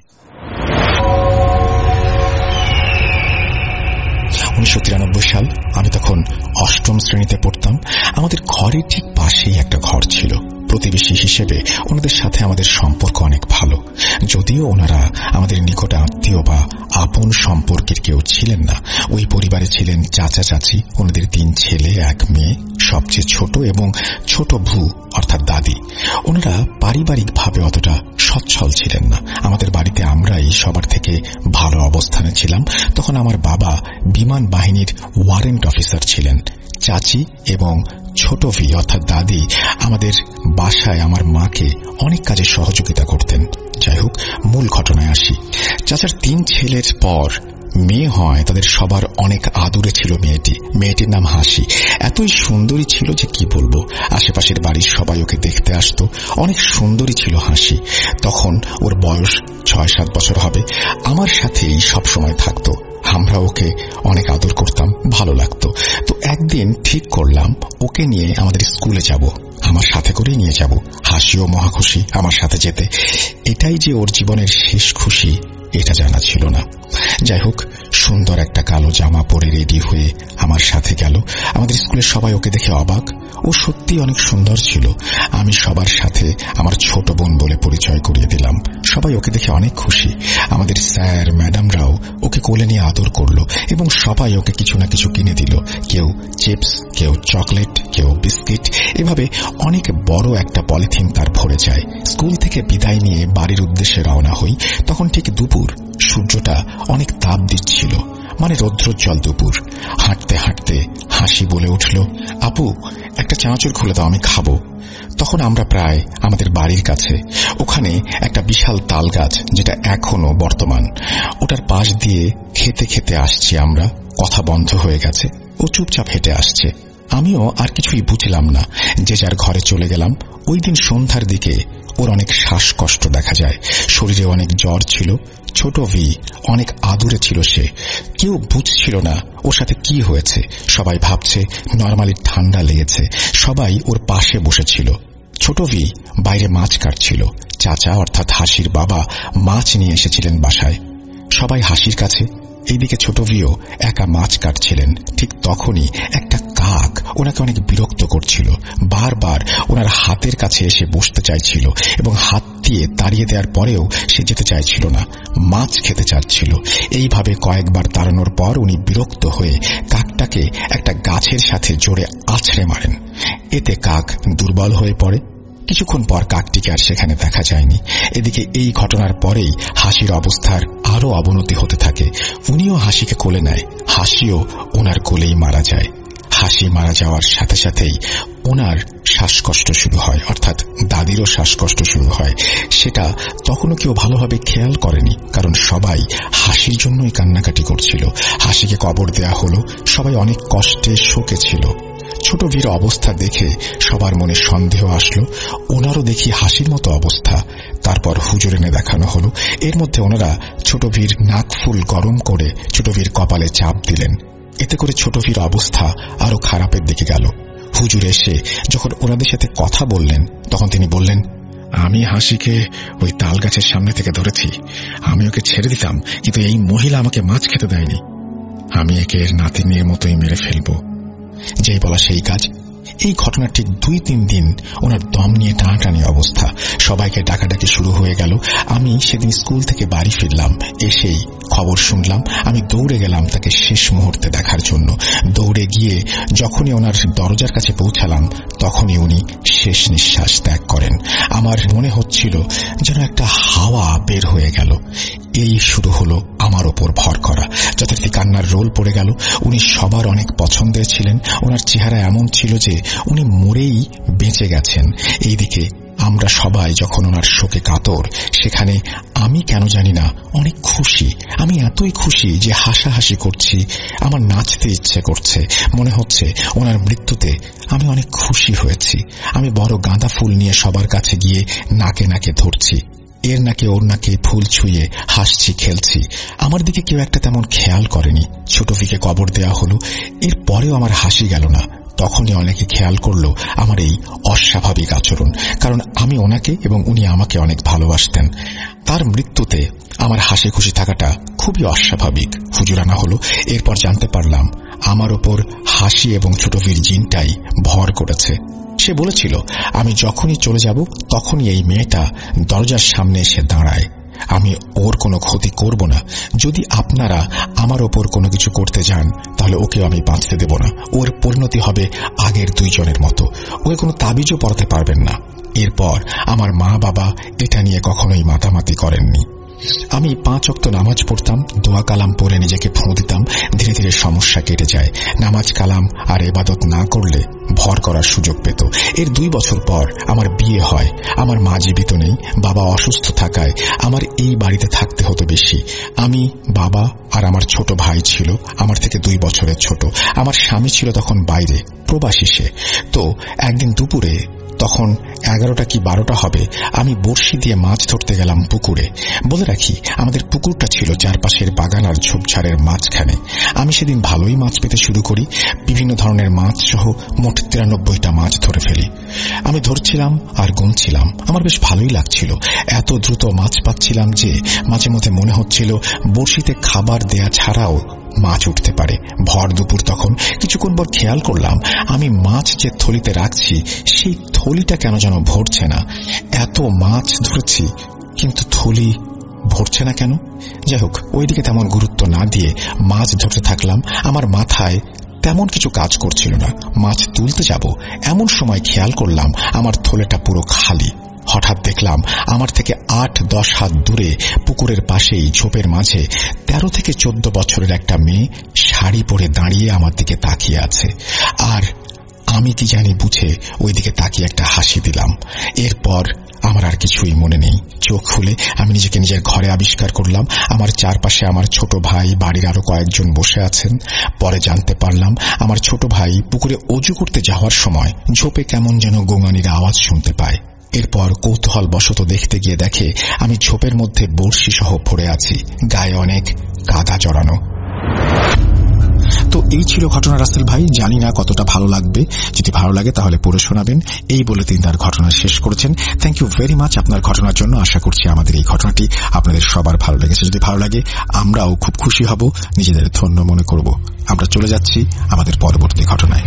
1993 সাল। আমি তখন 8ম শ্রেণীতে পড়তাম। আমাদের ঘরের ঠিক পাশেই একটা ঘর ছিল। প্রতিবেশী হিসেবে ওনাদের সাথে আমাদের সম্পর্ক অনেক ভালো। যদিও ওনারা আমাদের নিকট আত্মীয় বা আপন সম্পর্কের কেউ ছিলেন না। ওই পরিবারে ছিলেন চাচা চাচি, ওনাদের 3 ছেলে 1 মেয়ে, সবচেয়ে ছোট এবং ছোট ভূ অর্থাৎ দাদি। ওনারা পারিবারিকভাবে অতটা সচ্ছল ছিলেন না। আমাদের বাড়িতে আমরাই সবার থেকে ভালো অবস্থানে ছিলাম। তখন আমার বাবা বিমান বাহিনীর ওয়ারেন্ট অফিসার ছিলেন। চাচি এবং ছোট ভি অর্থাৎ দাদি আমাদের বাসায় আমার মাকে অনেক কাজে সহযোগিতা করতেন। যাই হোক, মূল ঘটনায় আসি। চাচার 3 ছেলের পর মেয়ে হয়, তাদের সবার অনেক আদুরে ছিল মেয়েটি। মেয়েটির নাম হাসি। এতই সুন্দরী ছিল যে কি বলবো। আশেপাশের বাড়ির সবাই ওকে দেখতে আসতো। অনেক সুন্দরী ছিল হাসি। তখন ওর বয়স 6-7 বছর হবে। আমার সাথেই সবসময় থাকতো। আমরা ওকে অনেক আদর করতাম, ভালো লাগতো। তো একদিন ঠিক করলাম ওকে নিয়ে আমাদের স্কুলে যাব, আমার সাথে করেই নিয়ে যাব। হাসিও মহা খুশি আমার সাথে যেতে। এটাই যে ওর জীবনের শেষ খুশি এটা জানা ছিল না। যাই হোক, সুন্দর একটা কালো জামা পরে রেডি হয়ে আমার সাথে গেল। আমাদের স্কুলের সবাই ওকে দেখে অবাক। ও সত্যি অনেক সুন্দর ছিল। আমি সবার সাথে আমার ছোট বোন বলে পরিচয় করিয়ে দিলাম। সবাই ওকে দেখে অনেক খুশি। আমাদের স্যার ম্যাডামরাও ওকে কোলে নিয়ে আদর করলো এবং সবাই ওকে কিছু না কিছু কিনে দিল। কেউ চিপস, কেউ চকলেট, কেউ বিস্কিট। এভাবে অনেক বড় একটা পলিথিন তার ভরে যায়। স্কুল থেকে বিদায় নিয়ে বাড়ির উদ্দেশ্যে রওনা হই। তখন ঠিক দুপুর। সূর্যটা অনেক তাপ দিচ্ছিল, মানে রৌদ্রোজ্জ্বল দুপুর। হাঁটতে হাঁটতে হাসি বলে উঠল, আপু একটা চানাচুর খুলে দাও, আমি খাবো। তখন আমরা প্রায় আমাদের বাড়ির কাছে। ওখানে একটা বিশাল তাল গাছ, যেটা এখনো বর্তমান। ওটার পাশ দিয়ে খেতে খেতে আসছি আমরা। কথা বন্ধ হয়ে গেছে। ও চুপচাপ হেঁটে আসছে। আমিও আর কিছুই বুঝলাম না। যে যার ঘরে চলে গেলাম। ওই দিন সন্ধ্যার দিকে ওর অনেক শ্বাসকষ্ট দেখা যায়। শরীরে অনেক জ্বর ছিল। ছোট ভি অনেক আদুরে ছিল সে। কেউ বুঝছিল না ওর সাথে কি হয়েছে। সবাই ভাবছে নরমালি ঠান্ডা লেগেছে। সবাই ওর পাশে বসেছিল। ছোট ভি বাইরে মাছ কাটছিল। চাচা অর্থাৎ হাসির বাবা মাছ নিয়ে এসেছিলেন বাসায়। সবাই হাসির কাছে। এইদিকে ছোট ভিও একা মাছ কাটছিলেন। ঠিক তখনই একটা কাক ওনাকে অনেক বিরক্ত করছিল। বারবার ওনার হাতের কাছে এসে বসতে চাইছিল এবং হাত দিয়ে তাড়িয়ে দেওয়ার পরেও সে যেতে চাইছিল না, মাছ খেতে চাচ্ছিল। এইভাবে কয়েকবার তাড়ানোর পর উনি বিরক্ত হয়ে কাকটাকে একটা গাছের সাথে জোরে আছড়ে মারেন। এতে কাক দুর্বল হয়ে পড়ে। কিছুক্ষণ পর কাকটিকে আর সেখানে দেখা যায়নি। এদিকে এই ঘটনার পরেই হাসির অবস্থার আরো অবনতি হতে থাকে। উনিও হাসিকে কোলে নেয়। হাসিও ওনার কোলেই মারা যায়। হাসি মারা যাওয়ার সাথে সাথেই ওনার শ্বাসকষ্ট শুরু হয়, অর্থাৎ দাদিরও শ্বাসকষ্ট শুরু হয়। সেটা তখনও কেউ ভালোভাবে খেয়াল করেনি, কারণ সবাই হাসির জন্যই কান্নাকাটি করছিল। হাসিকে কবর দেয়া হলো। সবাই অনেক কষ্টে শোকে ছিল। ছোট ভীর অবস্থা দেখে সবার মনে সন্দেহ আসলো। ওনারও দেখি হাসির মতো অবস্থা। তারপর হুজুর এনে দেখানো হলো। এর মধ্যে ওনারা ছোট ভীর নাকফুল গরম করে ছোট ভীর কপালে চাপ দিলেন। এতে করে ছোট ভীর অবস্থা আরো খারাপের দিকে গেল। হুজুর এসে যখন ওনাদের সাথে কথা বললেন, তখন তিনি বললেন, আমি হাসিকে ওই তাল গাছের সামনে থেকে ধরেছি। আমি ওকে ছেড়ে দিতাম, কিন্তু এই মহিলা আমাকে মাছ খেতে দেয়নি। আমি একে এর নাতিনের মতোই মেরে ফেলবো। যেই বলা সেই কাজ। এই ঘটনার ঠিক 2-3 দিন ওনার দম নিয়ে টানাটানি অবস্থা। সবাইকে ডাকাডাকি শুরু হয়ে গেল। আমি সেদিন স্কুল থেকে বাড়ি ফিরলাম। এসেই খবর শুনলাম। আমি দৌড়ে গেলাম তাকে শেষ মুহূর্তে দেখার জন্য। দৌড়ে গিয়ে যখনই ওনার দরজার কাছে পৌঁছালাম, তখনই উনি শেষ নিঃশ্বাস ত্যাগ করেন। আমার মনে হচ্ছিল যেন একটা হাওয়া বের হয়ে গেল। এই শুরু হলো আমার ওপর ভর করা। যথারীতি কান্নার রোল পড়ে গেল। উনি সবার অনেক পছন্দের ছিলেন। ওনার চেহারা এমন ছিল যে উনি মরেই বেঁচে গেছেন। এইদিকে আমরা সবাই যখন ওনার শোকে কাতর, সেখানে আমি কেন জানি না অনেক খুশি। আমি এতই খুশি যে হাসাহাসি করছি। আমার নাচতে ইচ্ছে করছে। মনে হচ্ছে ওনার মৃত্যুতে আমি অনেক খুশি হয়েছি। আমি বড় গাঁদা ফুল নিয়ে সবার কাছে গিয়ে নাকে নাকে ধরছি। এর নাকে ওর নাকে ফুল ছুঁয়ে হাসছি, খেলছি। আমার দিকে কেউ একটা তেমন খেয়াল করেনি। ছোট ভিকে কবর দেয়া হলো। এর পরেও আমার হাসি গেল না। তখনই অনেকে খেয়াল করলো আমার এই অস্বাভাবিক আচরণ, কারণ আমি ওনাকে এবং উনি আমাকে অনেক ভালোবাসতেন। তার মৃত্যুতে আমার হাসি খুশি থাকাটা খুবই অস্বাভাবিক। হুজুর আনা হলো। এরপর জানতে পারলাম আমার ওপর হাসি এবং ছোট ভির জিনটাই ভর করেছে। সে বলেছিল আমি যখনই চলে যাব তখনই এই মেয়েটা দরজার সামনে এসে দাঁড়ায়। আমি ওর কোনো ক্ষতি করব না। যদি আপনারা আমার ওপর কোনো কিছু করতে যান, তাহলে ওকেও আমি বাঁচতে দেব না। ওর পরিণতি হবে আগের 2 জনের মতো। ওকে কোনো তাবিজও পড়াতে পারবেন না। এরপর আমার মা বাবা এটা নিয়ে কখনোই মাতামাতি করেননি। আমি 5 ওয়াক্ত নামাজ পড়তাম, দোয়া কালাম পড়ে নিজেকে ফোঁ দিতাম। ধীরে ধীরে সমস্যা কেটে যায়। নামাজ কালাম আর ইবাদত না করলে ভর করার সুযোগ পেত। এর 2 বছর পর আমার বিয়ে হয়। আমার মা জীবিত নেই। বাবা অসুস্থ থাকায় আমার এই বাড়িতে থাকতে হতো বেশি। আমি, বাবা আর আমার ছোট ভাই ছিল আমার থেকে 2 বছরের ছোট। আমার স্বামী ছিল তখন বাইরে, প্রবাসী সে। তো একদিন দুপুরে, তখন 11টা কি 12টা হবে, আমি বড়শি দিয়ে মাছ ধরতে গেলাম পুকুরে। বলে রাখি, আমাদের পুকুরটা ছিল চারপাশের বাগান আর ঝোপঝাড়ের মাঝখানে। আমি সেদিন ভালোই মাছ পেতে শুরু করি। বিভিন্ন ধরনের মাছ সহ মোট 93টা মাছ ধরে ফেলি। আমি ধরছিলাম আর গুনছিলাম। আমার বেশ ভালোই লাগছিল। এত দ্রুত মাছ পাচ্ছিলাম যে মাঝে মধ্যে মনে হচ্ছিল বড়শিতে খাবার দেয়া ছাড়াও মাছ উঠতে পারে। ভর দুপুর তখন। কিছুক্ষণ পর খেয়াল করলাম আমি মাছ যে থলিতে রাখছি সেই থলিটা কেন যেন ভরছে না। এত মাছ ধরেছি কিন্তু থলি ভরছে না কেন? যাই হোক, ওইদিকে তেমন গুরুত্ব না দিয়ে মাছ ধরতে থাকলাম। আমার মাথায় তেমন কিছু কাজ করছিল না। মাছ তুলতে যাব এমন সময় খেয়াল করলাম আমার থলেটা পুরো খালি। হঠাৎ দেখলাম আমার থেকে 8-10 হাত দূরে পুকুরের পাশেই ঝোপের মাঝে 13 থেকে 14 বছরের একটা মেয়ে শাড়ি পরে দাঁড়িয়ে আমার দিকে তাকিয়ে আছে। আর আমি কি জানি বুঝে ওই দিকে তাকিয়ে একটা হাসি দিলাম। এরপর আমার আর কিছুই মনে নেই। চোখ খুলে আমি নিজেকে নিজের ঘরে আবিষ্কার করলাম। আমার চারপাশে আমার ছোট ভাই, বাড়ির আরো কয়েকজন বসে আছেন। পরে জানতে পারলাম আমার ছোট ভাই পুকুরে অজু করতে যাওয়ার সময় ঝোপে কেমন যেন গোঙানির আওয়াজ শুনতে পায়। এরপর কৌতূহল বশত দেখতে গিয়ে দেখে আমি ঝোপের মধ্যে বড়শি সহ পড়ে আছি, গায়ে অনেক কাদা জড়ানো। তো এই ছিল ঘটনা রাসেল ভাই। জানি না কতটা ভালো লাগবে। যদি ভালো লাগে তাহলে পড়ে শোনাবেন, এই বলে তিনি তার ঘটনা শেষ করেছেন। থ্যাংক ইউ ভেরি মাচ আপনার ঘটনার জন্য। আশা করছি আমাদের এই ঘটনাটি আপনাদের সবার ভালো লেগেছে। যদি ভালো লাগে আমরাও খুব খুশি হব, নিজেদের ধন্য মনে করব। আমরা চলে যাচ্ছি আমাদের পরবর্তী ঘটনায়।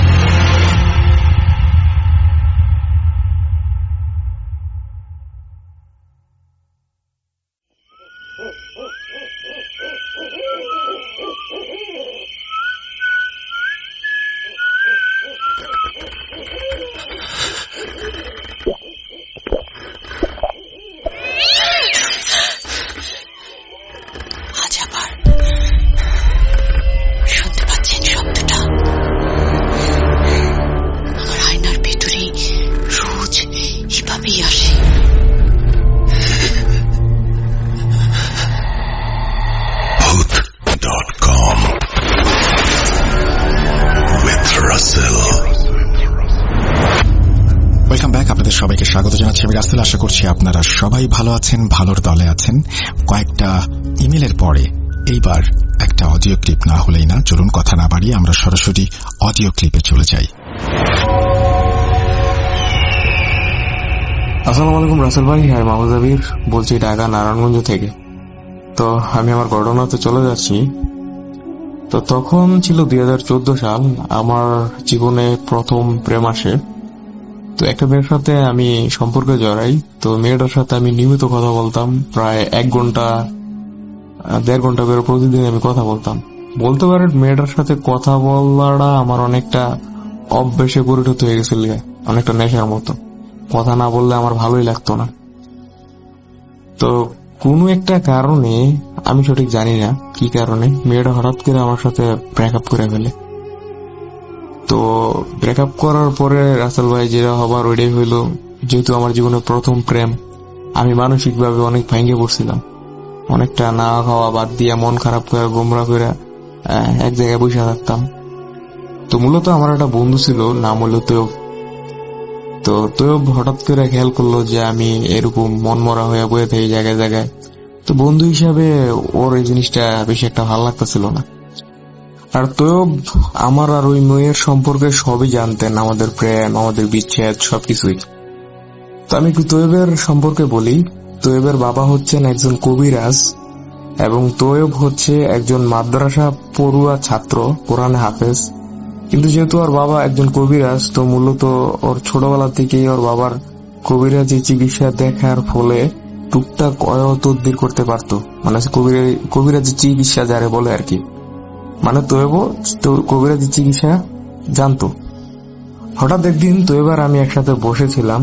সবাইকে স্বাগত জানাচ্ছি আমি রাসেল। আশা করছি আপনারা সবাই ভালো আছেন, ভালোর দলে আছেন। কয়েকটা ইমেলের পরে এইবার একটা অডিও ক্লিপ না হলেই না। চলুন কথা না বাড়িয়ে আমরা সরাসরি অডিও ক্লিপে চলে যাই। আসসালামু আলাইকুম রাসেল ভাই, হ্যাঁ মাহমুদ আবির বলছি ঢাকা নারায়ণগঞ্জ থেকে। তো আমি আমার ঘটনাতে চলে যাচ্ছি। তো তখন ছিল 2014 সাল, আমার জীবনে প্রথম প্রেম আসে। তো একটা মেয়ের সাথে আমি সম্পর্কে জড়াই। তো মেয়েটার সাথে আমি নিয়মিত কথা বলতাম, প্রায় 1-1.5 ঘন্টা করে প্রতিদিন আমি কথা বলতাম। বলতে পারেন মেয়েটার সাথে কথা বলাটা আমার অনেকটা অভ্যেসে পরিণত হয়ে গেছিল, অনেকটা নেশার মতো। কথা না বললে আমার ভালোই লাগতো না। তো কোনো একটা কারণে, আমি সঠিক জানি না কি কারণে, মেয়েটা হঠাৎ করে আমার সাথে ব্রেকআপ করে ফেলে। তো ব্রেকআপ করার পরে রাসেল ভাই যেটা হবার ওইটাই হইল, যেহেতু আমার জীবনে প্রথম প্রেম, আমি মানসিকভাবে অনেক ভেঙে পড়ছিলাম। অনেকটা না খাওয়া বাদ দিয়ে মন খারাপ করে গোমরা করে এক জায়গায় বসে থাকতাম। তো মূলত আমার একটা বন্ধু ছিল, নাম হলো তৈয়ব। তো তৈয়ব হঠাৎ করে খেয়াল করলো যে আমি এরকম মন মরা হয়ে বয়ে থাকি জায়গায় জায়গায়। তো বন্ধু হিসাবে ওর এই জিনিসটা বেশি একটা ভালো লাগতেছিল না। আর তৈয়ব আমার আর ওই মেয়ের সম্পর্কে সবই জানতেন, আমাদের প্রেম, আমাদের বিচ্ছেদ, সবকিছুই। তো আমি একটু তৈয়বের সম্পর্কে বলি। তৈয়বের বাবা হচ্ছেন একজন কবিরাজ এবং তৈয়ব হচ্ছে একজন মাদ্রাসা পড়ুয়া ছাত্র, কোরআনে হাফেজ। কিন্তু যেহেতু ওর বাবা একজন কবিরাজ, তো মূলত ওর ছোটবেলা থেকেই ওর বাবার কবিরাজি চিকিৎসা দেখার ফলে টুকটাক তদবির করতে পারতো, মানে কবিরাজি চিকিৎসা যারে বলে আর কি, মানে তৈয়ব কবিরাজি চিকিৎসা জানতো। হঠাৎ একদিন তৈয়ব আর আমি একসাথে বসেছিলাম।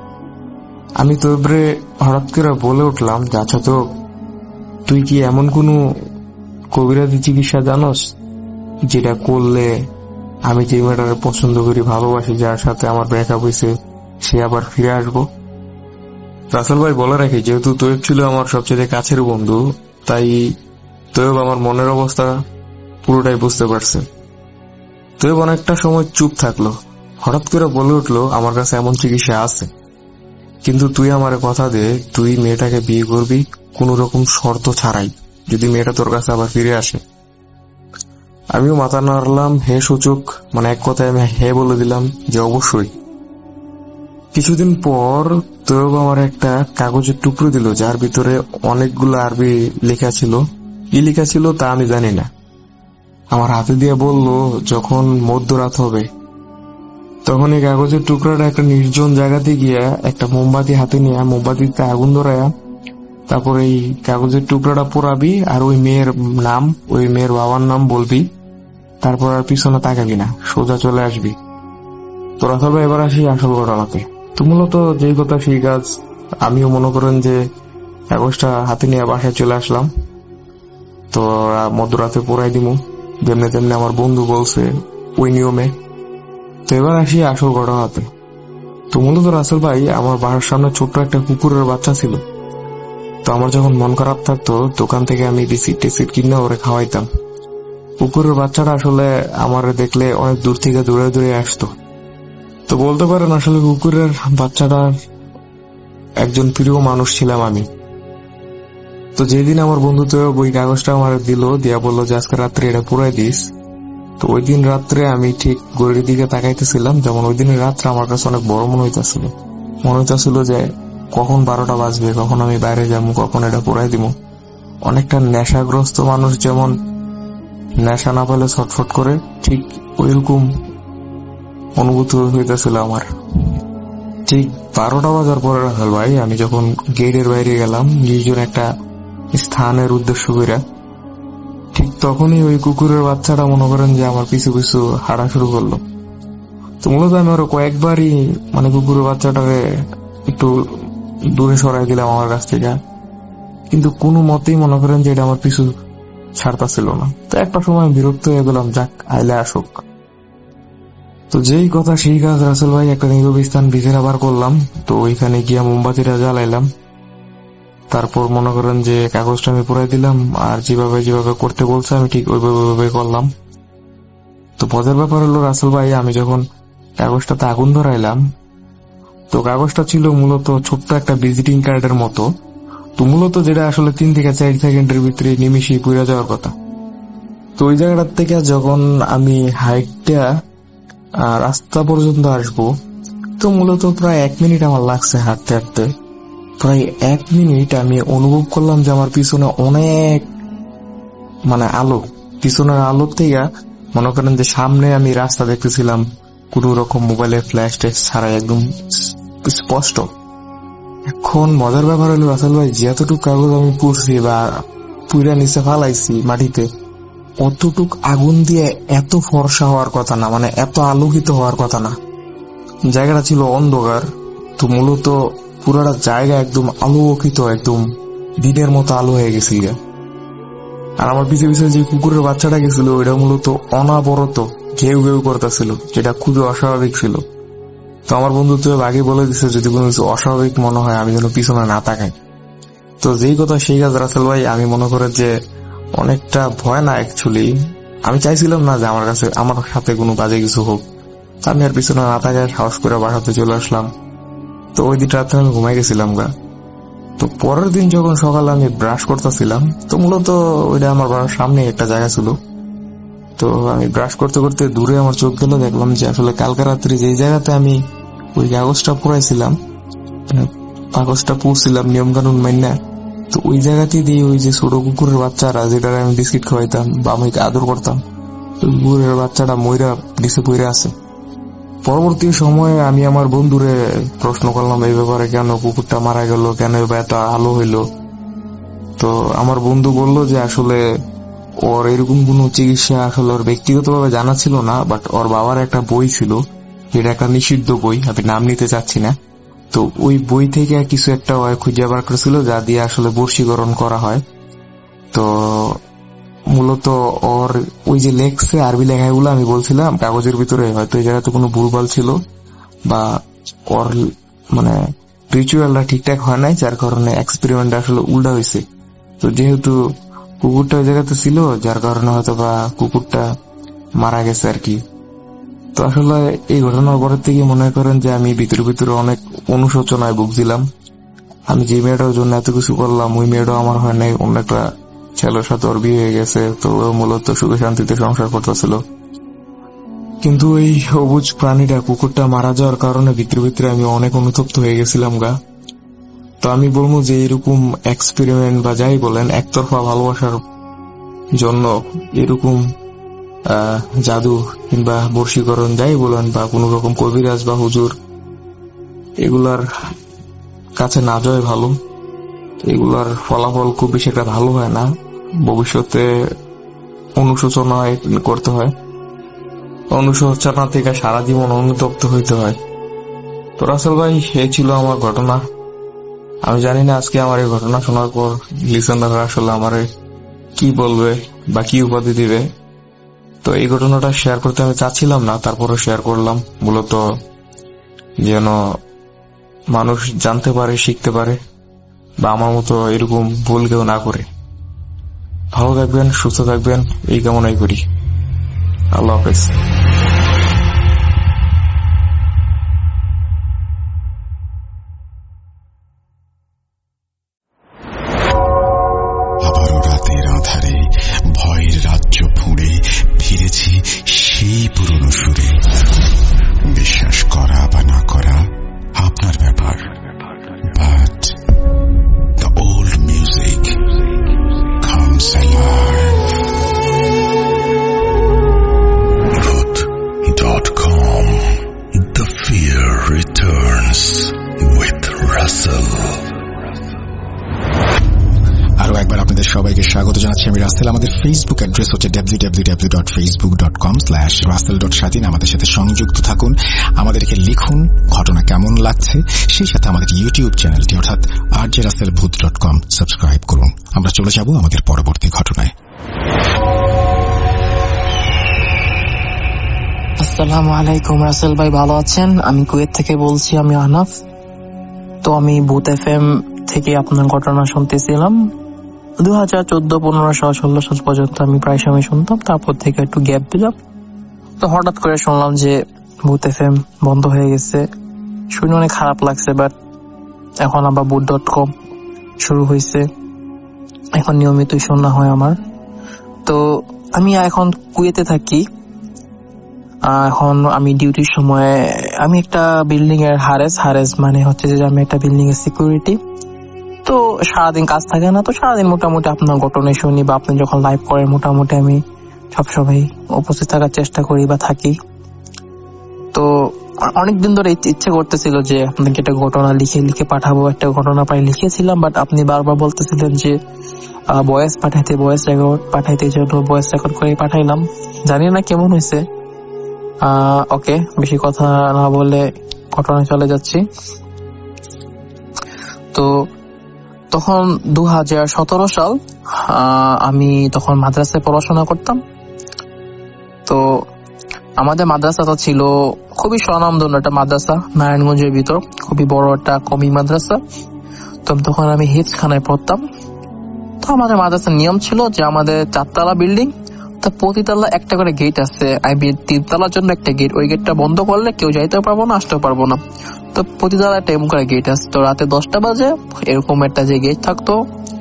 আমি তৈয়বরে হঠাৎ করে বলে উঠলাম, আচ্ছা তো তুই কি এমন কোন কবিরাজি চিকিৎসা জানোস যেটা করলে আমি যে মেয়েটাকে পছন্দ করি, ভালোবাসি, যার সাথে আমার ব্রেকআপ হয়েছে, সে আবার ফিরে আসবো? রাসেল ভাই বলে রাখি, যেহেতু তৈয়ব ছিল আমার সবচেয়ে কাছের বন্ধু, তাই তৈয়ব আমার মনের অবস্থা পুরোটাই বুঝতে পারছে। তৈয়ব অনেকটা সময় চুপ থাকলো, হঠাৎ করে বলে উঠলো, আমার কাছে এমন চিকিৎসা আছে, কিন্তু তুই আমারে কথা দে, তুই মেয়েটাকে বিয়ে করবি কোন রকম শর্ত ছাড়াই, যদি মেয়েটা তোর কাছে আবার ফিরে আসে। আমিও মাথা নাড়লাম, হে সূচক, মানে এক কথায় আমি হে বলে দিলাম যে অবশ্যই। কিছুদিন পর তৈয়ব আমার একটা কাগজের টুকরো দিল, যার ভিতরে অনেকগুলো আরবি লেখা ছিল। কি লেখা ছিল তা আমি জানি না, আমার হাতে দিয়ে বলল, যখন মধ্যরাত হবে তখন এই কাগজের টুকরাটা একটা নির্জন জায়গাতে গিয়া একটা মোমবাতি হাতে নিয়ে মোমবাতিতে আগুন ধরায়া তারপর এই কাগজের টুকরাটা পোড়াবি, আর ওই মেয়ের নাম, ওই মেয়ের বাবার নাম বলবি, তারপর আর পিছনে তাকাবি না, সোজা চলে আসবি। তো রাসেল ভাই, এবার আসি আসল ঘটনাতে। তো মূলত যেই কথা সেই কাজ। আমিও মনে করেন যে কাগজটা হাতে নিয়ে বাসায় চলে আসলাম। তো মধ্যরাতে পোড়াই দিমু যেমনি তেমনি আমার বন্ধু বলছে ওই নিয়মে। তো এবার আসি আসল ঘটনাতে। তো মূলত রাসেল ভাই, আমার বাসার সামনে ছোট্ট একটা কুকুরের বাচ্চা ছিল। তো আমার যখন মন খারাপ থাকতো দোকান থেকে আমি বিস্কিট টিস্কিট কিনে ওরে খাওয়াইতাম। কুকুরের বাচ্চাটা আসলে আমার দেখলে অনেক দূর থেকে দূরে দূরে আসতো। তো বলতে পারেন আসলে কুকুরের বাচ্চাটার একজন প্রিয় মানুষ ছিলাম আমি। তো যেদিন আমার বন্ধু তো ওই কাগজটা আমার দিল, দিয়া বললো যে আজকে রাত্রে এটা পুরাই দিস। তো ওই দিন রাত্রে আমি ঠিক ঘড়ির দিকে তাকাইতেছিলাম, যেমন ওই দিনের রাত্রে আমার কাছে অনেক বড় মনে হইতেছিল যে কখন 12টা বাজবে, কখন আমি বাইরে যাবো, কখন এটা পুরাই দিব। অনেকটা নেশাগ্রস্ত মানুষ যেমন নেশা না পেলে ছটফট করে, ঠিক ওইরকম অনুভূতি হইতেছিল আমার। ঠিক 12টা বাজার পরে রাখাল ভাই, আমি যখন গেটের বাইরে গেলাম নির্জন একটা স্থানের উদ্দেশ্য করে, ঠিক তখনই ওই কুকুরের বাচ্চাটা মনে করেন যে আমার পিছু পিছু হাঁটা শুরু করলো। তো মূলত আমি ওরা কয়েকবারই কুকুরের বাচ্চাটাকে একটু দূরে সরাই দিলাম আমার কাছ থেকে, কিন্তু কোনো মতেই মনে করেন যে এটা আমার পিছু ছাড়তা ছিল না। তো একটা সময় বিরক্ত হয়ে গেলাম, যাক আইলে আসুক। তো যেই কথা সেই কাজ রাসেল ভাই, একটা নীরব স্থান বিছানা বার করলাম। তো ওইখানে গিয়া মোমবাতিটা জ্বালাইলাম। তারপর মনে করেন যে কাগজটা আমি পুরাই দিলাম, আর যেভাবে যেভাবে করতে বলছে আমি ঠিক ওইভাবে করলাম। তো মজার ব্যাপার হলো রাসেল ভাই, আমি যখন কাগজটাতে আগুন ধরাইলাম, তো কাগজটা ছিল মূলত ছোট্ট একটা ভিজিটিং কার্ডের মতো। তো মূলত যেটা আসলে 3 থেকে 4 সেকেন্ডের ভিতরে নিমিশেই পুড়ে যাওয়ার কথা। তো ওই জায়গাটার থেকে যখন আমি হাইটটা রাস্তা পর্যন্ত আসবো, তো মূলত প্রায় 1 মিনিট আমার লাগছে হাঁটতে হাঁটতে। প্রায় 1 মিনিট আমি অনুভব করলাম যে আমার পিছনে অনেক আলো, পিছনের আলো থেকে মনে করেন যে সামনে আমি রাস্তা দেখতেছিলাম কোন রকম মোবাইলের ফ্ল্যাশ ট্যাশ ছাড়াই, একদম স্পষ্ট। এখন মজার ব্যাপার হলো রাসেল ভাই, যতটুকু কাগজ আমি পুড়ছি বা পুড়া নিচে ফালাইছি মাটিতে, অতটুক আগুন দিয়ে এত ফর্সা হওয়ার কথা না, এত আলোকিত হওয়ার কথা না। জায়গাটা ছিল অন্ধকার। তো মূলত পুরাটা জায়গা একদম আলোকিত, একদম দিনের মতো আলো হয়ে গেছিল। আর আমার পিছিয়ে পিছিয়ে যে কুকুরের বাচ্চাটা গেছিল, ওইটা মূলত অনাবরত ঘেউ ঘেউ করতেছিল, যেটা খুবই অস্বাভাবিক ছিল। তো আমার বন্ধু তো আগে বলে দিচ্ছে যদি কোনো কিছু অস্বাভাবিক মনে হয় আমি যেন পিছনে না তাকাই। তো যেই কথা সেই কাজ রাসেল ভাই, আমি মনে করে যে অনেকটা ভয় না, অ্যাকচুয়ালি আমি চাইছিলাম না যে আমার সাথে কোনো বাজে কিছু হোক। আমি আর পিছনে না তাকায় সাহস করে বাসাতে চলে আসলাম। তো ওই দিন রাত্রে আমি ঘুমাই গেছিলাম গা। তো পরের দিন যখন সকালে আমি ব্রাশ করতেছিলাম, তো মূলত ওইটা আমার বাড়ির সামনে একটা জায়গা ছিল। তো আমি ব্রাশ করতে করতে দূরে আমার চোখ গেল, দেখলাম যে আসলে কালকে রাত্রে যেই জায়গাতে আমি ওই কাগজটা পুড়াইছিলাম, কাগজটা পুড়ছিলাম নিয়ম কানুন মাইনা, তো ওই জায়গাতে দিয়ে ওই যে ছোট কুকুরের বাচ্চারা যেটা আমি বিস্কিট খাওয়াইতাম বা আমি আদর করতাম, ওই কুকুরের বাচ্চাটা মইরা নিচে পইরা আছে। পরবর্তী সময়ে আমি আমার বন্ধুরে প্রশ্ন করলাম এই ব্যাপারে, কেন কুকুরটা মারা গেল, কেন এত আলো হইল। তো আমার বন্ধু বলল যে আসলে ওর এরকম কোনো চিকিৎসা আসলে ওর ব্যক্তিগতভাবে জানা ছিল না, বাট ওর বাবার একটা বই ছিল, যেটা একটা নিষিদ্ধ বই, আমি নাম নিতে চাচ্ছি না। তো ওই বই থেকে কিছু একটা খুঁজে বার করেছিল, যা দিয়ে আসলে বশীকরণ করা হয়। তো মূলত ওর ওই যে লেখছে আরবি লেখাগুলো আমি বলছিলাম কাগজের ভিতরে, হয়তো এই জায়গাতে কোনো ভুলভাল ছিল বা ওর রিচুয়ালটা ঠিকঠাক হয় নাই, যার কারণে এক্সপেরিমেন্ট আসলে উল্টা হয়েছে। তো যেহেতু কুকুরটা ওই জায়গাতে ছিল, যার কারণে হয়তো বা কুকুরটা মারা গেছে আর কি। তো আসলে এই ঘটনার পরের থেকে মনে করেন যে আমি ভিতরে ভিতরে অনেক অনুশোচনায় ভুগছিলাম। আমি যে মেয়েটার জন্য এত কিছু করলাম, ওই মেয়েটাও আমার হয় নাই, অন্য একটা ছেলের সাথে ওর বিয়ে হয়ে গেছে। তো মূলত সুখে শান্তিতে সংসার করতেছিল। কিন্তু এই অবুজ প্রাণীটা, কুকুরটা মারা যাওয়ার কারণে ভিতরে ভিতরে আমি অনেক অনুতপ্ত হয়ে গেছিলাম গা। তো আমি বলবো যে এরকম এক্সপেরিমেন্ট বা যাই বলেন, একতরফা ভালোবাসার জন্য এরকম জাদু কিংবা বর্ষীকরণ যাই বলেন বা কোন রকম কবিরাজ বা হুজুর এগুলার কাছে না যায় ভালো। এগুলার ফলাফল খুব বেশি একটা ভালো হয় না, ভবিষ্যতে অনুশোচনা করতে হয়, অনুশোচনা থেকে সারা জীবন অনুতপ্ত হইতে হয়। তো রাসেল ভাই, এই ছিল আমার ঘটনা। আমি জানি না আজকে আমার এই ঘটনা শোনার পর লিসেনাররা আসলে আমারে কি বলবে বা কি উপাধি দিবে। তো এই ঘটনাটা শেয়ার করতে আমি চাচ্ছিলাম না, তারপরে শেয়ার করলাম, মূলত যেন মানুষ জানতে পারে, শিখতে পারে, বা আমার মতো এরকম ভুল কেউ না করে। ভালো থাকবেন, সুস্থ থাকবেন, এই কামনাই করি। আল্লাহ হাফেজ। আবারও রাতের আঁধারে ভয়ের রাজ্য ফুঁড়ে ফিরেছি সেই পুরনো সুরে। বিশ্বাস করা বা না করা আপনার ব্যাপার, but the old music comes alive. Truth.com. The fear returns with Russell. আরো একবার আপনাদের সবাইকে স্বাগত জানাচ্ছি আমি রাসেল। আমাদের ফেসবুক অ্যাড্রেস হচ্ছে www.facebook.com/russell.shatin। আমাদের সাথে সংযুক্ত থাকুন, আমাদেরকে লিখুন ঘটনা কেমন লাগছে, সেই সাথে আমাদের ইউটিউব চ্যানেলটি অর্থাৎ rjrussellbooth.com সাবস্ক্রাইব করুন। আমরা চলে যাব আমাদের পরবর্তী ঘটনায়। আসসালামু আলাইকুম রাসেল ভাই, ভালো আছেন? আমি কুয়েত থেকে বলছি, আমি আহনাফ। তো আমি বুথ এফএম থেকে আপনার ঘটনা শুনতেছিলাম। 2014-15 সাল পর্যন্ত আমি প্রায় সময় শুনতাম, তারপর থেকে একটু গ্যাপ দিলাম। তো হঠাৎ করে শুনলাম যে বুথ এফএম বন্ধ হয়ে গেছে, শুনে অনেক খারাপ লাগছে। বাট এখন আবার বুথ.com শুরু হয়েছে, এখন নিয়মিতই শোনা হয় আমার। তো আমি এখন কুয়েতে থাকি। এখন আমি ডিউটির সময় আমি একটা বিল্ডিং এর হারেস মানে হচ্ছে যে আমি একটা বিল্ডিং এর সিকিউরিটি। তো সারাদিন কাজ থাকে না, তো সারাদিন মোটামুটি আপনার ঘটনা শুনি বা আপনি যখন লাইভ করেন মোটামুটি আমি সবসময় উপস্থিত থাকার চেষ্টা করি বা থাকি। তো অনেকদিন ধরে ইচ্ছে করতেছিল যে আপনাকে একটা ঘটনা লিখে পাঠাবো। একটা ঘটনা প্রায় লিখেছিলাম, বাট আপনি বারবার বলতেছিলেন যে ভয়েস রেকর্ড পাঠাইতে, জন্য ভয়েস রেকর্ড করে পাঠাইলাম। জানি না কেমন হয়েছে। ওকে, বেশি কথা না বলে ঘটনায় চলে যাচ্ছি। তো তখন 2017 সাল, আমি তখন মাদ্রাসায় পড়াশোনা করতাম। তো আমাদের মাদ্রাসাটা ছিল খুবই স্বনামধন্য একটা মাদ্রাসা, নারায়ণগঞ্জের ভিতর, খুবই বড় একটা কমি মাদ্রাসা। তো তখন আমি হিফজখানায় পড়তাম। তো আমাদের মাদ্রাসার নিয়ম ছিল যে আমাদের 4তলা বিল্ডিং, তো প্রতিতলা একটা করে গেট আছে। 3তলার জন্য একটা গেট, ওই গেটটা বন্ধ করলে কেউ যাইতেও পারবো না, আসতেও পারবো না। তো প্রতিতলা একটা এমন করে গেট আছে। তো রাতে 10টা বাজে এরকম একটা যে গেট থাকতো,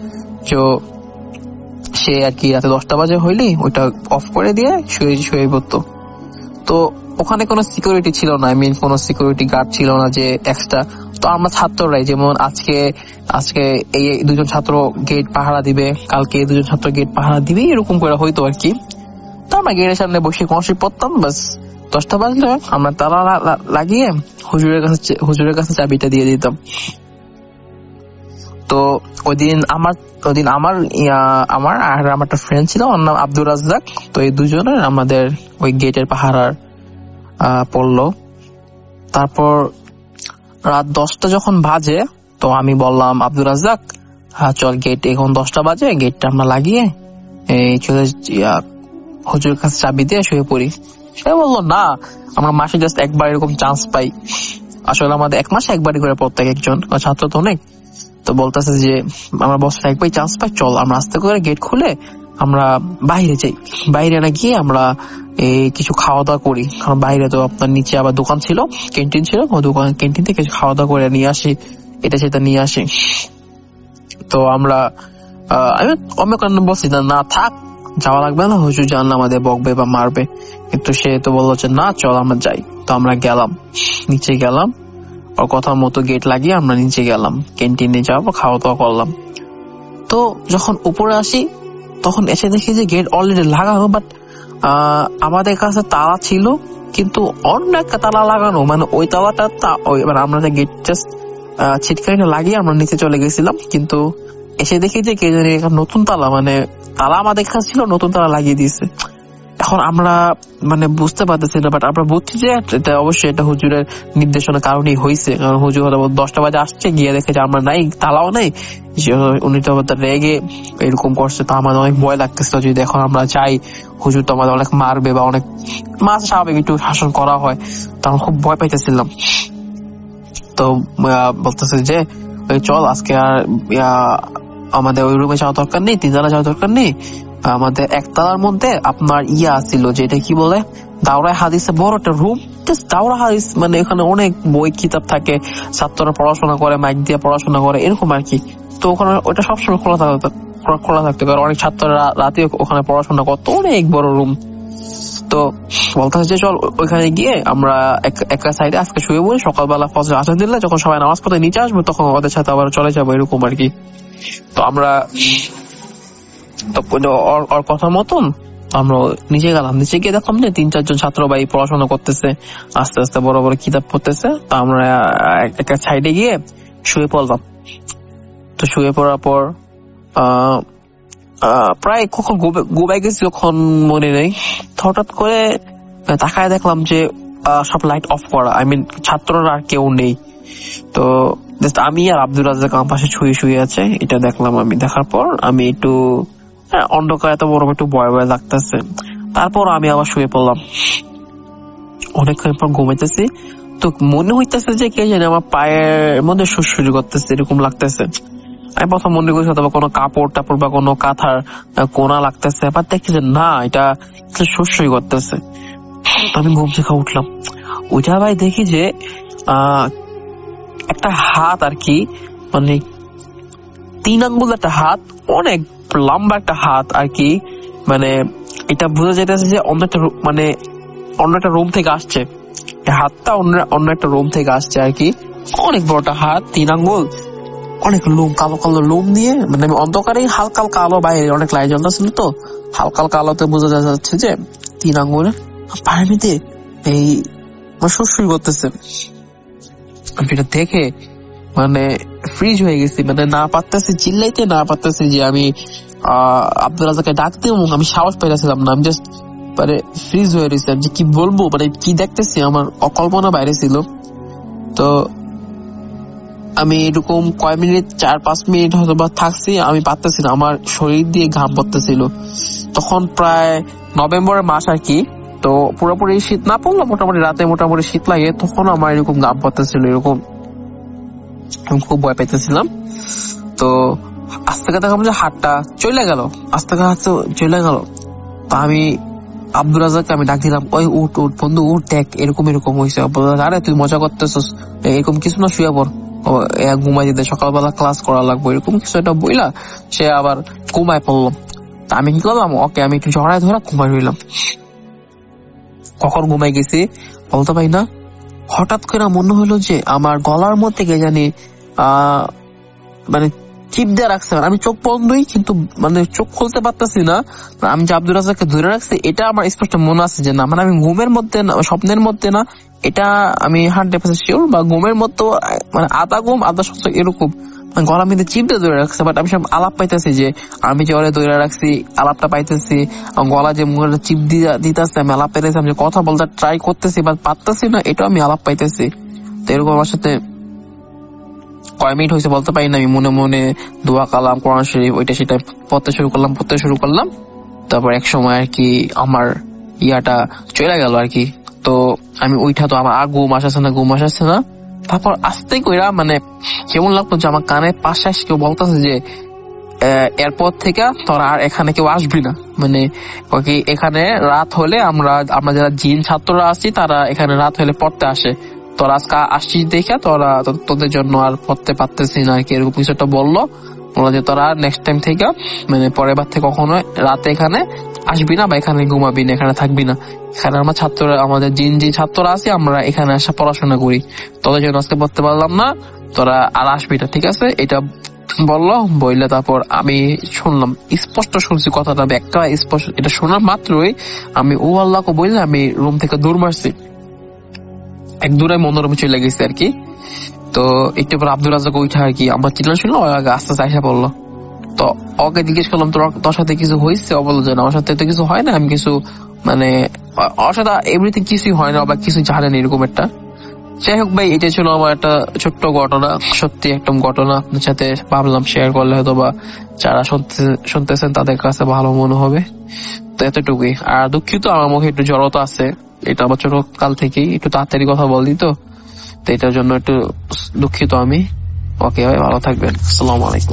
সে আর কি রাতে 10টা বাজে হইলি ওইটা অফ করে দিয়ে শুয়ে পড়তো। তো ওখানে কোনো সিকিউরিটি ছিল না, কোনো সিকিউরিটি গার্ড ছিল না যে এক্সট্রা। তো আমরা ছাত্ররাই, যেমন আজকে এই 2জন ছাত্র গেট পাহারা দিবে, কালকে 2জন ছাত্র গেট পাহারা দিবে, এরকম করে হইতো আর কি। তো আমরা গেটের সামনে বসে কনসি পড়তাম, বাস 10টা বাজলে আমরা তালা লাগিয়ে হুজুরের কাছে চাবিটা দিয়ে দিতাম। তো ওইদিন আমার আর আমার একটা ফ্রেন্ড ছিল, ওর নাম আব্দুর রাজ্জাক। তো এই দুজনের আমাদের ওই গেটের পাহারার পড়লো। তারপর রাত 10টা যখন বাজে, তো আমি বললাম আব্দুর রাজ্জাক, চল গেট এখন 10টা বাজে, গেটটা আমরা লাগিয়ে চলে হুজুরের কাছে চাবি দিয়ে শুয়ে পড়ি। সে বললো না, আমরা মাসে জাস্ট একবার এরকম চান্স পাই। আসলে আমাদের 1 মাসে একবারই করে প্রত্যেক একজন ছাত্র তো অনেক। তো বলতেছে যে আমরা বছরে একবারই চান্স পাই, চল আমরা আস্তে করে গেট খুলে আমরা বাইরে যাই, বাইরে না গিয়ে আমরা কিছু খাওয়া দাওয়া করি। কারণ বাইরে তো আপনার নিচে আবার দোকান ছিল, ক্যান্টিন ছিল, ক্যান্টিন থেকে কিছু খাওয়া দাওয়া করে নিয়ে আসি, এটা সেটা নিয়ে আসি। তো আমি বলছি না থাক, যাওয়া লাগবে না, হুজুর জানলে আমাদের বকবে বা মারবে। কিন্তু সে তো বললো যে না চল আমরা যাই। তো আমরা গেলাম, নিচে গেলাম, ওর কথা মতো গেট লাগিয়ে আমরা নিচে গেলাম, ক্যান্টিনে যাবো, খাওয়া দাওয়া করলাম। তো যখন উপরে আসি তখন এসে দেখি যে গেট অলরেডি লাগানো, বাট আমাদের কাছে তালা ছিল, কিন্তু অন্য একটা তালা লাগানো, মানে ওই তালাটা এবার আমরা গেট জাস্ট ছিটকানিটা লাগিয়ে আমরা নিচে চলে গেছিলাম, কিন্তু এসে দেখি যে কে জানি নতুন তালা, মানে তালা আমাদের কাছে ছিল, নতুন তালা লাগিয়ে দিয়েছে। এখন আমরা মানে বুঝতে পারতেছি না, বাট আমরা বুঝছি যে এটা অবশ্যই এটা হুজুরের নির্দেশনার কারণেই হয়েছে, কারণ হুজুর 10টা বাজে আসছে, গিয়ে দেখে যে আমরা নাই, তালাও নেই, উনি তো রেগে এরকম করছে। তো আমাদের অনেক ভয় লাগতেছিল, যদি এখন আমরা যাই হুজুর তো আমাদের অনেক মারবে বা অনেক মাছ স্বাভাবিক একটু শাসন করা হয়, তো আমরা খুব ভয় পাইতেছিলাম। তো বলতেছে যে চল আজকে আর আমাদের ওই রুমে যাওয়ার দরকার নেই, 3 তলা যাওয়ার দরকার নেই, আমাদের 1 তলার মধ্যে আপনার ছিল যেটা কি বলে দাওরায়ে হাদিসে বড় একটা রুম, দাওরা হাদিস, মানে এখানে অনেক বই কিতাব থাকে, ছাত্ররা পড়াশোনা করে, মাইক দিয়ে পড়াশোনা করে এরকম আর কি। তো ওখানে ওটা সবসময় খোলা থাকতো, কারণ অনেক ছাত্ররা রাতে ওখানে পড়াশোনা করতো, অনেক বড় রুম। তো বলতে হচ্ছে চল ওইখানে গিয়ে আমরা একটা সাইডে আজকে শুয়ে বলি, সকালবেলা ফজর আজান দিলে যখন সবাই নামাজ পড়তে নিচে আসবো তখন ওদের সাথে আবার চলে যাবো, এরকম আর কি। তো আমরা ওর কথা মতন আমরা নিচে গেলাম, নিচে গিয়ে দেখলাম যে 3-4 জন ছাত্র ভাই পড়াশোনা করতেছে, আস্তে আস্তে বড় বড় কিতাব পড়তেছে। তো আমরা একটা সাইডে গিয়ে শুয়ে পড়লাম। তো শুয়ে পড়ার পর প্রায় কখন ঘুমাই গেছি যখন মনে নেই, হঠাৎ করে তাকায় দেখলাম যে সব লাইট অফ করা, ছাত্ররা আর কেউ নেই। তো আমি আর আব্দুল রাজ্জাক আমার পাশে শুয়ে আছে, এটা দেখলাম। আমি দেখার পর আমি একটু অন্ধকার এত বড় একটু ভয় ভয় লাগতেছে, তারপর আমি আবার শুয়ে পড়লাম। অনেকক্ষণ পর ঘুমাইতেছি, তো মনে হইতেছে যে কে জানে আমার পায়ের মধ্যে সুরসুরি করতেছে, এরকম লাগতেছে। আমি প্রথম মনে করছি অথবা কোনো কাপড় টাপড় বা কোনো কাঁথার কোনা লাগতেছে, আবার দেখছি যে না, এটা সুরসুরি করতেছে। আমি ঘুম থেকে উঠলাম, ওইটা ভাই দেখি যে একটা হাত আর কি, মানে 3 আঙ্গুল একটা হাত, অনেক লম্বা একটা হাত আর কি, মানে এটা বোঝা যাইতেছে যে অন্য একটা রুম থেকে আসছে, হাতটা অন্য একটা রুম থেকে আসছে আর কি। অনেক বড়টা হাত, 3 আঙ্গুল, অনেক লোম, কালো কালো লোম দিয়ে, মানে অন্ধকারে হালকা হালকা আলো, বাইরে অনেক লাইট জ্বলতেছিল, তো হালকা হালকা আলোতে বোঝা যাচ্ছে যে 3 আঙ্গুলের পায়ের মধ্যে এই সুরসুরি করতেছে। আমি এটা দেখে মানে ফ্রিজ হয়ে গেছি, মানে না পারতেছি চিল্লাইতে, না পারতেছি যে আমি আব্দুল রাজ্জাককে ডাকতে, আমি সাহস পাইতেছিলাম না, আমি জাস্ট মানে ফ্রিজ হয়ে রয়েছি। আমি কি বলবো, মানে কি দেখতেছি আমার অকল্পনা বাইরে ছিল। তো আমি এরকম কয় মিনিট, 4-5 মিনিট হয়তো বা থাকছি, আমি পারতেছি না, আমার শরীর দিয়ে ঘাম পড়তেছিল। তখন প্রায় নভেম্বরের মাস আর কি, তো পুরোপুরি শীত না পড়লো, মোটামুটি রাতে মোটামুটি শীত লাগে, তখন আমার এরকম ঘাম পড়তেছিল, এরকম আমি খুব ভয় পাইতেছিলাম। তো আস্তে করে দেখলাম যে হাতটা চলে গেল, আস্তে করে হাত চলে গেল। তো আমি আব্দুল রাজ্জাককে আমি ডাক দিলাম, ওই উঠ বন্ধু উঠ, দেখ এরকম এরকম হয়েছে। আরে তুই মজা করতেছিস, এরকম কিছু না, শুয়ে পড়, ঘুমাই দিতে, সকালবেলা ক্লাস করা লাগবে, এরকম কিছু একটা বইলা সে আবার ঘুমায় পড়লাম। তা আমি কি করলাম, ওকে আমি একটু জড়ায় ধরা ঘুমাই রইলাম। কখন ঘুমাই গেছি বলতে পারি না, হঠাৎ করে মনে হলো যে আমার গলার মধ্যে কে জানি মানে চিপ দিয়ে রাখছে। আমি চোখ বন্ধই, কিন্তু মানে চোখ খুলতে পারতেছি না। আমি যে আব্দুল রাজ্জাককে ধরে রাখছি এটা আমার স্পষ্ট মনে আছে যে না, মানে আমি ঘুমের মধ্যে না, স্বপ্নের মধ্যে না, এটা আমি 100% শিওর, বা ঘুমের মধ্যে মানে আধা ঘুম আধা সত্য এরকম গলা মধ্যে চিপ দিয়ে ধরে রাখছে। বাট আমি সব আলাপ পাইতেছি যে আমি যে ওরে ধরে রাখছি, আলাপটা পাইতেছি, গলা যে মুখে চিপ দিতেছে, আমি আলাপ পাইতেছি, আমি যে কথা বলতে ট্রাই করতেছি বাট পারতেছি না, এটাও আমি আলাপ পাইতেছি। তো এরকম আমার সাথে কয় মিনিট হয়েছে বলতে পারি না। আমি মনে মনে দোয়া কালাম, কোরআন শরীফ ওইটা সেটা পড়তে শুরু করলাম। তারপর এক সময় আর কি আমার ইয়াটা চলে গেল আর কি। তো আমি ওইটা তো আমার আর ঘুম আসছে না। তারপর আস্তে কইরা মানে কেমন লাগতো যে আমার কানের পাশে কেউ বলতেছে যে এরপর থেকে তোরা আর এখানে কেউ আসবি না, মানে এখানে রাত হলে আমরা যারা জিন ছাত্ররা আছি তারা এখানে রাত হলে পড়তে আসে, তোরা আজকে আসছিস দেখে তোরা তোদের জন্য আর পড়তে পারতেছি না আর কি, এরকম কিছু একটা বললো। বললো যে তোরা নেক্সট টাইম থেকে মানে পরের বার থেকে কখনো রাতে এখানে আসবি না বা এখানে ঘুমাবি না, এখানে থাকবি না। এখানে আমরা ছাত্ররা, আমাদের জিন যে ছাত্ররা আছি আমরা এখানে আসা পড়াশোনা করি, তোদের জন্য আজকে পড়তে পারলাম না, তোরা আর আসবি না, ঠিক আছে? এটা বললো, বললে তারপর আমি শুনলাম, স্পষ্ট শুনছি কথাটা, ব্যাখ্যা স্পষ্ট। এটা শোনার মাত্রই আমি ও আল্লাহকে বললে আমি রুম থেকে দৌড় মারছি, এক দূরে মনোরমে চলে গেছি আর কি। তো একটু পর আব্দুল রাজ্জাক উঠা আর কি আমার চিল্লান শুনলো, আস্তে আস্তে আইসা পড়লো। তো ওকে জিজ্ঞেস করলাম তোর সাথে কিছু হয়েছে? ও বললো যে না, ওর সাথে তো কিছু হয় না, আমি কিছু মানে ওর সাথে এভরিথিং কিছুই হয় না বা কিছু জানেন এরকম একটা। যাই হোক ভাই, এটা ছিল আমার একটা ছোট্ট ঘটনা, সত্যি একদম ঘটনা। আপনার সাথে ভাবলাম শেয়ার করলে হয়তো বা যারা শুনতেছেন তাদের কাছে ভালো মনে হবে। তো এতটুকুই। আর দুঃখিত, আমার মুখে একটু জড়তা আছে, এটা আমার ছোট কাল থেকেই, একটু তাড়াতাড়ি কথা বলি তো এটার জন্য একটু দুঃখিত আমি। ওকে ভাই, ভালো থাকবেন, আসসালামু আলাইকুম।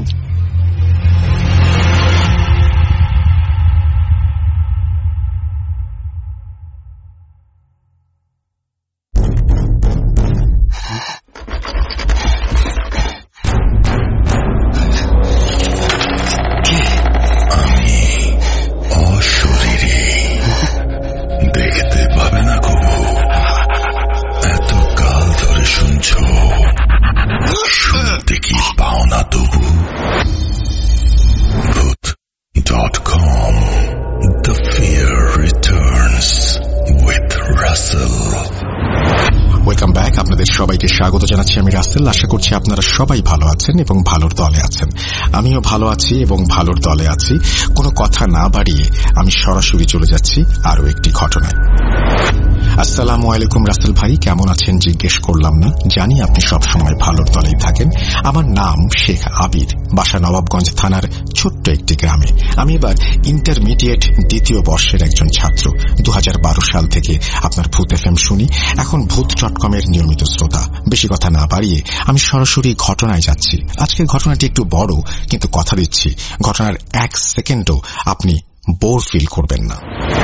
সবাইকে স্বাগত জানাচ্ছি আমি রাসেল। আশা করছি আপনারা সবাই ভালো আছেন এবং ভালোর দলে আছেন। আমিও ভালো আছি এবং ভালোর দলে আছি। কোনো কথা না বাড়িয়ে আমি সরাসরি চলে যাচ্ছি আরো একটি ঘটনায়। আসসালামু আলাইকুম রাসেল ভাই, কেমন আছেন জিজ্ঞেস করলাম না, জানি আপনি সবসময় ভালোর দলেই থাকেন। আমার নাম শেখ আবির, বাসা নবাবগঞ্জ থানার ছোট্ট একটি গ্রামে। আমি এবার ইন্টারমিডিয়েট দ্বিতীয় বর্ষের একজন ছাত্র। 2012 সাল থেকে আপনার ভূত এফএম শুনি, এখন ভূত.com-এর নিয়মিত শ্রোতা। বেশি কথা না বাড়িয়ে আমি সরাসরি ঘটনায় যাচ্ছি। আজকের ঘটনাটি একটু বড়, কিন্তু কথা দিচ্ছি ঘটনার 1 সেকেন্ডও আপনি বোর ফিল করবেন না।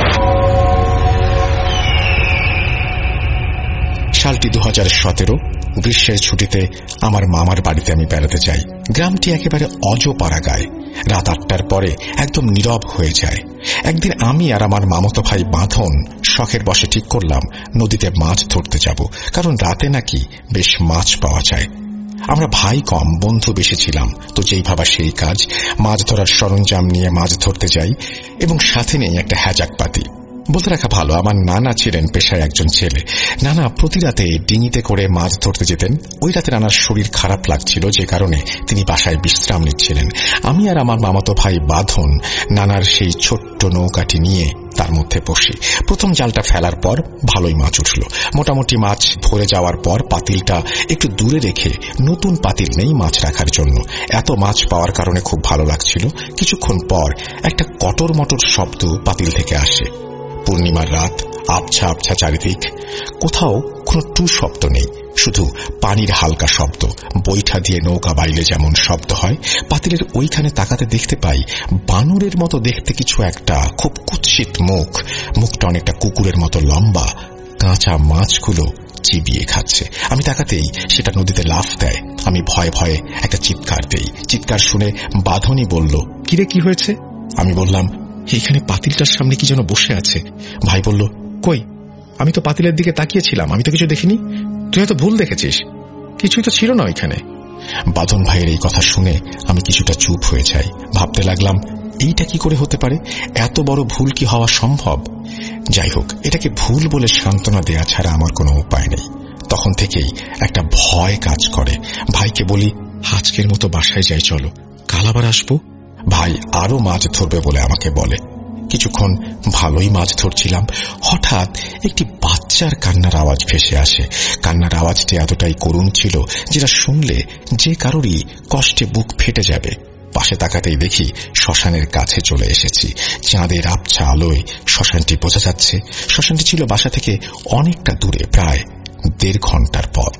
সালটি 2017। গ্রীষ্মের ছুটিতে আমার মামার বাড়িতে আমি বেড়াতে যাই। গ্রামটি একেবারে অজপাড়া গায়ে। রাত 8টার পরে একদম নীরব হয়ে যায়। একদিন আমি আর আমার মামাতো ভাই বাঁধন শখের বসে ঠিক করলাম নদীতে মাছ ধরতে যাব, কারণ রাতে নাকি বেশ মাছ পাওয়া যায়। আমরা ভাই কম, বন্ধু বেশি ছিলাম, তো যেই ভাবা সেই কাজ। মাছ ধরার সরঞ্জাম নিয়ে মাছ ধরতে যাই এবং সাথে নেই একটা হ্যাজাক পাতি। বলতে রাখা ভালো, আমার নানা ছিলেন পেশায় একজন ছেলে। নানা প্রতি রাতে ডিঙিতে করে মাছ ধরতে যেতেন। ওই রাতে নানার শরীর খারাপ লাগছিল, যে কারণে তিনি বাসায় বিশ্রাম নিচ্ছিলেন। আমি আর আমার মামাতো ভাই বাঁধন নানার সেই ছোট্ট নৌকাটি নিয়ে তার মধ্যে বসি। প্রথম জালটা ফেলার পর ভালোই মাছ উঠল। মোটামুটি মাছ ভরে যাওয়ার পর পাতিলটা একটু দূরে রেখে, নতুন পাতিল নেই মাছ রাখার জন্য, এত মাছ পাওয়ার কারণে খুব ভালো লাগছিল। কিছুক্ষণ পর একটা কটর মটর শব্দ পাতিল থেকে আসে। পূর্ণিমার রাত, আবছা আবছা চারিদিক, কোথাও কোনো টু শব্দ নেই, শুধু পানির হালকা শব্দ। বৈঠা দিয়ে নৌকা বাইলে যেমন শব্দ হয়, পাতিলের ওইখানে তাকাতে দেখতে পাই বানরের মতো দেখতে কিছু একটা, খুব কুৎসিত মুখ। মুখটা অনেকটা কুকুরের মতো লম্বা, কাঁচা মাছগুলো চিবিয়ে খাচ্ছে। আমি তাকাতেই সেটা নদীতে লাফ দেয়। আমি ভয়ে ভয়ে একটা চিৎকার দেই। চিৎকার শুনে বাঁধনই বলল, কিরে কি হয়েছে? আমি বললাম, এইখানে পাতিলটার সামনে কি যেন বসে আছে। ভাই বলল, কই? আমি তো পাতিলের দিকে তাকিয়েছিলাম, আমি তো কিছু দেখিনি। তুই হয়তো ভুল দেখেছিস, কিছুই তো ছিল না ওইখানে। বাঁধন ভাইয়ের এই কথা শুনে আমি কিছুটা চুপ হয়ে যাই। ভাবতে লাগলাম, এইটা কি করে হতে পারে? এত বড় ভুল কি হওয়া সম্ভব? যাই হোক, এটাকে ভুল বলে সান্ত্বনা দেয়া ছাড়া আমার কোনো উপায় নেই। তখন থেকেই একটা ভয় কাজ করে। ভাইকে বলি, আজকের মতো বাসায় যাই, চলো, কাল আবার আসবো। ভাই আরো মাছ ধরবে বলে আমাকে বলে। কিছুক্ষণ ভালোই মাছ ধরছিলাম, হঠাৎ একটি বাচ্চার কান্নার আওয়াজ ভেসে আসে। কান্নার আওয়াজটি এতটাই করুণ ছিল যেটা শুনলে যে কারোরই কষ্টে বুক ফেটে যাবে। পাশে তাকাতেই দেখি শ্মশানের কাছে চলে এসেছি। চাঁদের আবছা আলোয় শ্মশানটি বোঝা যাচ্ছে। শ্মশানটি ছিল বাসা থেকে অনেকটা দূরে, প্রায় 1.5 ঘন্টার পথ।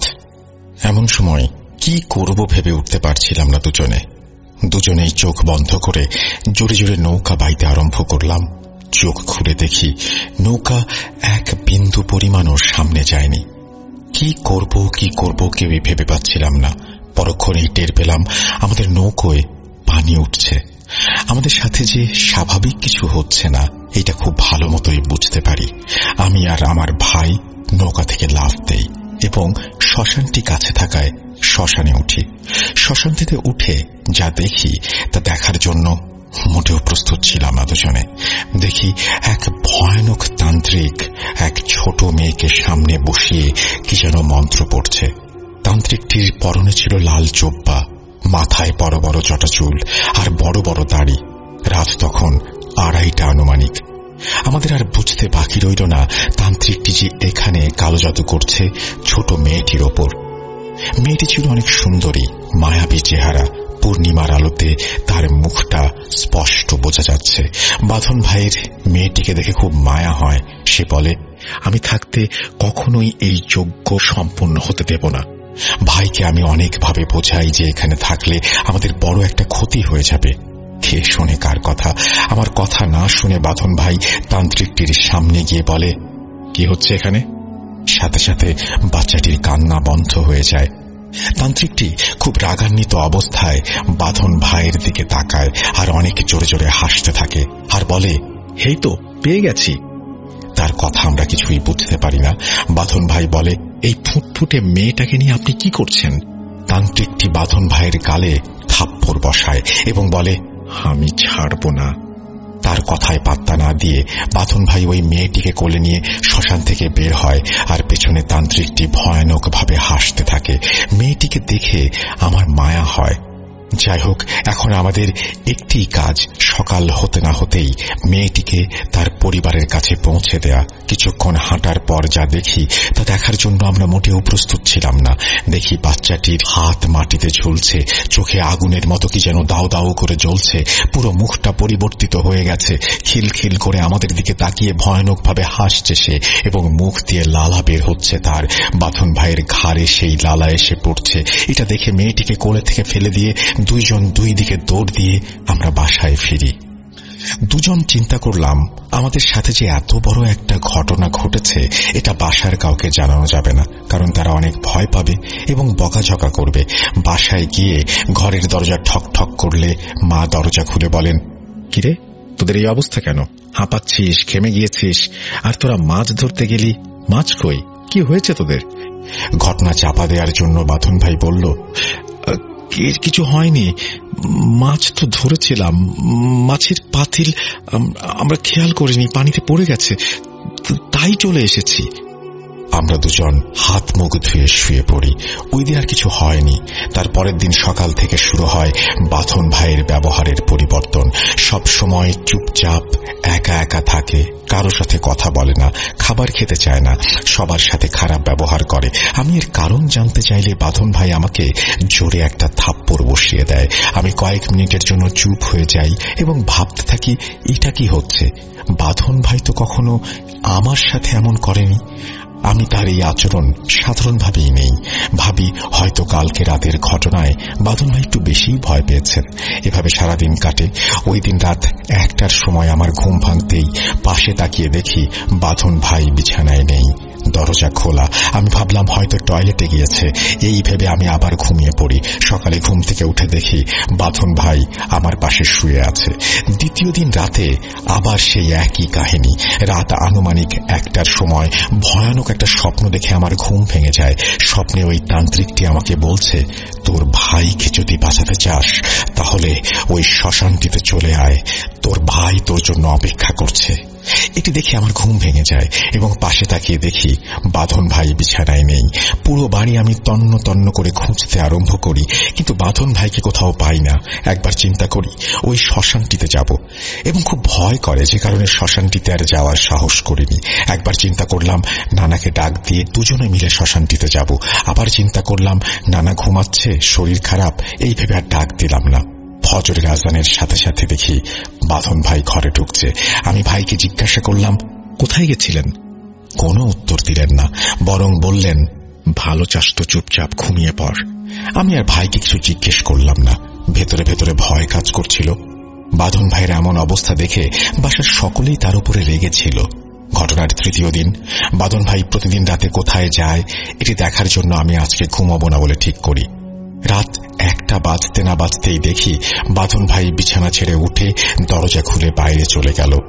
এমন সময় কি করব ভেবে উঠতে পারছিলাম না। দুজনেই চোখ বন্ধ করে জোরে জোরে নৌকা বাইতে আরম্ভ করলাম। চোখ খুলে দেখি নৌকা এক বিন্দু পরিমাণও সামনে যায়নি। কি করব কেউই ভেবে পাচ্ছিলাম না। পরক্ষণেই টের পেলাম আমাদের নৌকোয় পানি উঠছে। আমাদের সাথে যে স্বাভাবিক কিছু হচ্ছে না, এটা খুব ভালো মতোই বুঝতে পারি। আমি আর আমার ভাই নৌকা থেকে লাফ দেই এবং শ্মশানটি কাছে থাকায় শ্মশানে উঠি। শ্মশান থেকে উঠে যা দেখি তা দেখার জন্য মোটেও প্রস্তুত ছিলাম না দুজনে। দেখি এক ভয়ানক তান্ত্রিক এক ছোট মেয়েকে সামনে বসিয়ে কি যেন মন্ত্র পড়ছে। তান্ত্রিকটির পরনে ছিল লাল জোব্বা, মাথায় বড় বড় জটাচুল আর বড় বড় দাড়ি। রাত তখন 2:30 আনুমানিক। আমাদের আর বুঝতে বাকি রইল না তান্ত্রিকটি যে এখানে কালো জাদু করছে ছোট মেয়েটির ওপর। মেয়েটি ছিল অনেক সুন্দরী, মায়াবী চেহারা। পূর্ণিমার আলোতে তার মুখটা স্পষ্ট বোঝা যাচ্ছে। বাঁধন ভাইয়ের মেয়েটিকে দেখে খুব মায়া হয়। সে বলে, আমি থাকতে কখনোই এই যজ্ঞ সম্পূর্ণ হতে দেব না। ভাইকে আমি অনেকভাবে বোঝাই যে এখানে থাকলে আমাদের বড় একটা ক্ষতি হয়ে যাবে। কে শোনে কার কথা? আমার কথা না শুনে বাঁধন ভাই তান্ত্রিকটির সামনে গিয়ে বলে, কি হচ্ছে এখানে? সাথে সাথে বাচ্চাটির কান্না বন্ধ হয়ে যায়। তান্ত্রিকটি খুব রাগান্বিত অবস্থায় বাঁধন ভাইয়ের দিকে তাকায় আর অনেক জোরে জোরে হাসতে থাকে আর বলে, হেই তো পেয়ে গেছি। তার কথা আমরা কিছুই বুঝতে পারি না। বাঁধন ভাই বলে, এই ফুটফুটে মেয়েটাকে নিয়ে আপনি কি করছেন? তান্ত্রিকটি বাঁধন ভাইয়ের গালে থাপ্পড় বসায় এবং বলে, আমি ছাড়ব না। তার কথায় পাত্তা না দিয়ে বাঁধন ভাই ওই মেয়েটিকে কোলে নিয়ে শ্মশান থেকে বের হয় আর পেছনে তান্ত্রিকটি ভয়ানকভাবে হাসতে থাকে। মেয়েটিকে দেখে আমার মায়া হয়। যাই হোক, এখন আমাদের একটি কাজ, সকাল হতে না হতেই মেয়েটিকে তার পরিবারের কাছে পৌঁছে দেয়া। কিছুক্ষণ হাঁটার পর যা দেখি তা দেখার জন্য আমরা মোটেও প্রস্তুত ছিলাম না। দেখি বাচ্চাটির হাত মাটিতে ঝুলছে, চোখে আগুনের মতো কি যেন দাও দাও করে জ্বলছে, পুরো মুখটা পরিবর্তিত হয়ে গেছে। খিলখিল করে আমাদের দিকে তাকিয়ে ভয়ানকভাবে হাসছে সে এবং মুখ দিয়ে লালা বের হচ্ছে তার। বাঁধন ভাইয়ের ঘাড়ে সেই লালা এসে পড়ছে। এটা দেখে মেয়েটিকে কোলে থেকে ফেলে দিয়ে দুইজন দুই দিকে দৌড় দিয়ে আমরা বাসায় ফিরি। দুজন চিন্তা করলাম, আমাদের সাথে যে এত বড় একটা ঘটনা ঘটেছে এটা বাসার কাউকে জানানো যাবে না, কারণ তারা অনেক ভয় পাবে এবং বকাঝকা করবে। বাসায় গিয়ে ঘরের দরজা ঠক ঠক করলে মা দরজা খুলে বলেন, কিরে তোদের এই অবস্থা কেন? হাঁপাচ্ছিস, ঘেমে গিয়েছিস, আর তোরা মাছ ধরতে গেলি, মাছ কই? কি হয়েছে তোদের? ঘটনা চাপা দেওয়ার জন্য বাঁধন ভাই বলল, কিছু হয়নি, মাছ তো ধরেছিলাম, মাছের পাতিল আমরা খেয়াল করিনি, পানিতে পড়ে গেছে, তাই চলে এসেছি। আমরা দুজন হাত মুখ ধুয়ে শুয়ে পড়ি। ওই দিন আর কিছু হয়নি। তার পরের দিন সকাল থেকে শুরু হয় বাঁধন ভাইয়ের ব্যবহারের পরিবর্তন। সব সময় চুপচাপ একা একা থাকে, কারো সাথে কথা বলে না, খাবার খেতে চায় না, সবার সাথে খারাপ ব্যবহার করে। আমি এর কারণ জানতে চাইলে বাঁধন ভাই আমাকে জোরে একটা থাপ্পড় বসিয়ে দেয়। আমি কয়েক মিনিটের জন্য চুপ হয়ে যাই এবং ভাবতে থাকি, এটা কি হচ্ছে? বাঁধন ভাই তো কখনো আমার সাথে এমন করেনি। আমি তার এই আচরণ সাধারণভাবেই নেই। ভাবি হয়তো কালকে রাতের ঘটনায় বাঁধন ভাই একটু বেশি ভয় পেয়েছেন। এভাবে সারাদিন কাটে। ওই দিন রাত 1টার সময় আমার ঘুম ভাঙতেই পাশে তাকিয়ে দেখি বাঁধন ভাই বিছানায় নেই, দরজা খোলা। আমি ভাবলাম হয়তো টয়লেটে গিয়েছে। এই ভেবে আমি আবার ঘুমিয়ে পড়ি। সকালে ঘুম থেকে উঠে দেখি বাঁধন ভাই আমার পাশে শুয়ে আছে। দ্বিতীয় দিন রাতে আবার সেই একই কাহিনী। রাত আনুমানিক 1টার সময় ভয়ানক একটা স্বপ্ন দেখে আমার ঘুম ভেঙে যায়। স্বপ্নে ওই তান্ত্রিকটি আমাকে বলছে, তোর ভাইকে যদি বাঁচাতে চাস তাহলে ওই শ্মশানটিতে চলে আয়, তোর ভাই তোর জন্য অপেক্ষা করছে। এটি দেখে আমার ঘুম ভেঙে যায় এবং পাশে তাকিয়ে দেখি বাঁধন ভাই বিছানায় নেই। পুরো বাড়ি আমি তন্ন তন্ন করে খুঁজতে আরম্ভ করি, কিন্তু বাঁধন ভাইকে কোথাও পাই না। একবার চিন্তা করি ওই শ্মশানটিতে যাব এবং খুব ভয় করে, যে কারণে শ্মশানটিতে আর যাওয়ার সাহস করিনি। একবার চিন্তা করলাম নানাকে ডাক দিয়ে দুজনে মিলে শ্মশানটিতে যাব। আবার চিন্তা করলাম নানা ঘুমাচ্ছে, শরীর খারাপ, এই ভেবে আর ডাক দিলাম না। ফজরের আজানের সাথে সাথে দেখি বাঁধন ভাই ঘরে ঢুকছে। আমি ভাইকে জিজ্ঞাসা করলাম, কোথায় গেছিলেন? কোনো উত্তর দিলেন না, বরং বললেন, ভালো চাস তো চুপচাপ ঘুমিয়ে পড়। আমি আর ভাইকে কিছু জিজ্ঞেস করলাম না। ভেতরে ভেতরে ভয় কাজ করছিল। বাঁধন ভাইয়ের এমন অবস্থা দেখে বাসার সকলেই তার উপরে রেগেছিল। ঘটনার তৃতীয় দিন বাঁধন ভাই প্রতিদিন রাতে কোথায় যায় এটি দেখার জন্য আমি আজকে ঘুমাবো না বলে ঠিক করি। রাত 1টা বাজতে না বাজতেই দেখি বাঁধন ভাই বিছানা ছেড়ে উঠে দরজা খুলে বাইরে চলে গেল।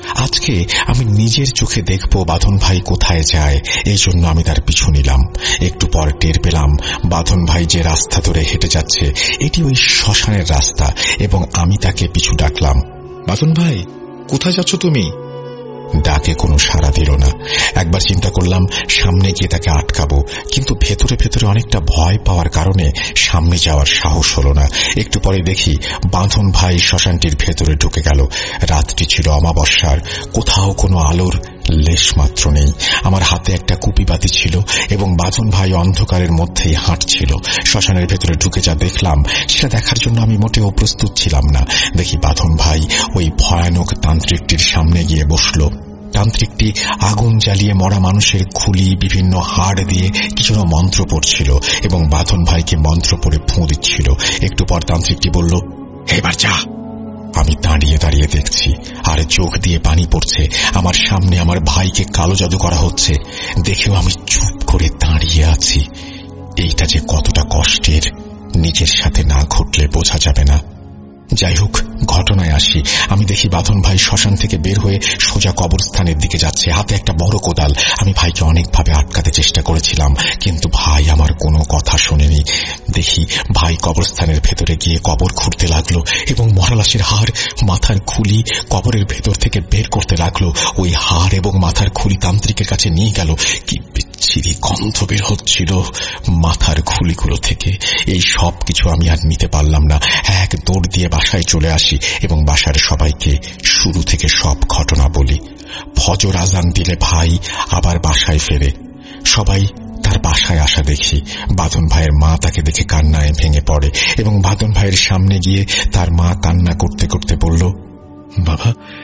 আজকে আমি নিজের চোখে দেখব বাঁধন ভাই কোথায় যায়, এই জন্য আমি তার পিছু নিলাম। একটু পর টের পেলাম বাঁধন ভাই যে রাস্তা ধরে হেঁটে যাচ্ছে এটি ওই শ্মশানের রাস্তা, এবং আমি তাকে পিছু ডাকলাম, বাঁধন ভাই, কোথায় যাচ্ছ তুমি? ডাকে কোনো সাড়া দিল না। একবার চিন্তা করলাম সামনে গিয়ে তাকে আটকাবো, কিন্তু ভেতরে ভেতরে অনেকটা ভয় পাওয়ার কারণে সামনে যাওয়ার সাহস হলো না। একটু পরে দেখি বাঁধন ভাই শ্মশানটির ভেতরে ঢুকে গেল। রাতটি ছিল অমাবস্যার, কোথাও কোনো আলোর লেশ মাত্র নেই। আমার হাতে একটা কুপিবাতি ছিল এবং বাঁধন ভাই অন্ধকারের মধ্যেই হাঁটছিল। শ্মশানের ভেতরে ঢুকে যা দেখলাম সেটা দেখার জন্য আমি মোটেও প্রস্তুত ছিলাম না। দেখি বাঁধন ভাই ওই ভয়ানক তান্ত্রিকটির সামনে গিয়ে বসল। তান্ত্রিকটি আগুন জ্বালিয়ে মরা মানুষের খুলি, বিভিন্ন হাড় দিয়ে কিছু মন্ত্র পড়ছিল এবং বাঁধন ভাইকে মন্ত্র পড়ে ফুঁ দিচ্ছিল। একটু পর তান্ত্রিকটি বলল, এবার যা। আমি দাঁড়িয়ে দাঁড়িয়ে দেখছি, আর চোখ দিয়ে পানি পড়ছে। আমার সামনে আমার ভাইকে কালো জাদু করা হচ্ছে, দেখেও আমি চুপ করে দাঁড়িয়ে আছি। এইটা যে কতটা কষ্টের নিজের সাথে না ঘটলে বোঝা যাবে না। যাই হোক, ঘটনায় আসি। আমি দেখি বাঁধন ভাই শ্মশান থেকে বের হয়ে সোজা কবরস্থানের দিকে যাচ্ছে, হাতে একটা বড় কোদাল। আমি ভাইকে অনেকভাবে আটকাতে চেষ্টা করেছিলাম, কিন্তু ভাই আমার কোনো কথা শোনেনি। দেখি ভাই কবরস্থানের ভেতরে গিয়ে কবর খুঁড়তে লাগলো এবং মরালাশের হাড়, মাথার খুলি কবরের ভেতর থেকে বের করতে লাগলো। ওই হাড় এবং মাথার খুলি তান্ত্রিকের কাছে নিয়ে গেল। কি বিচ্ছিরি গন্ধ বের হচ্ছিল মাথার খুলিগুলো থেকে। এই সব কিছু আমি আর নিতে পারলাম না। এক দৌড় দিয়ে বাসায় চলে আসি এবং বাসার সবাইকে শুরু থেকে সব ঘটনা বলি। ফজর আজান দিলে ভাই আবার বাসায় ফেরে। সবাই তার বাসায় আসা দেখি। বাঁধন ভাইয়ের মা তাকে দেখে কান্নায় ভেঙে পড়ে এবং বাঁধন ভাইয়ের সামনে গিয়ে তার মা কান্না করতে করতে বলল, বাবা,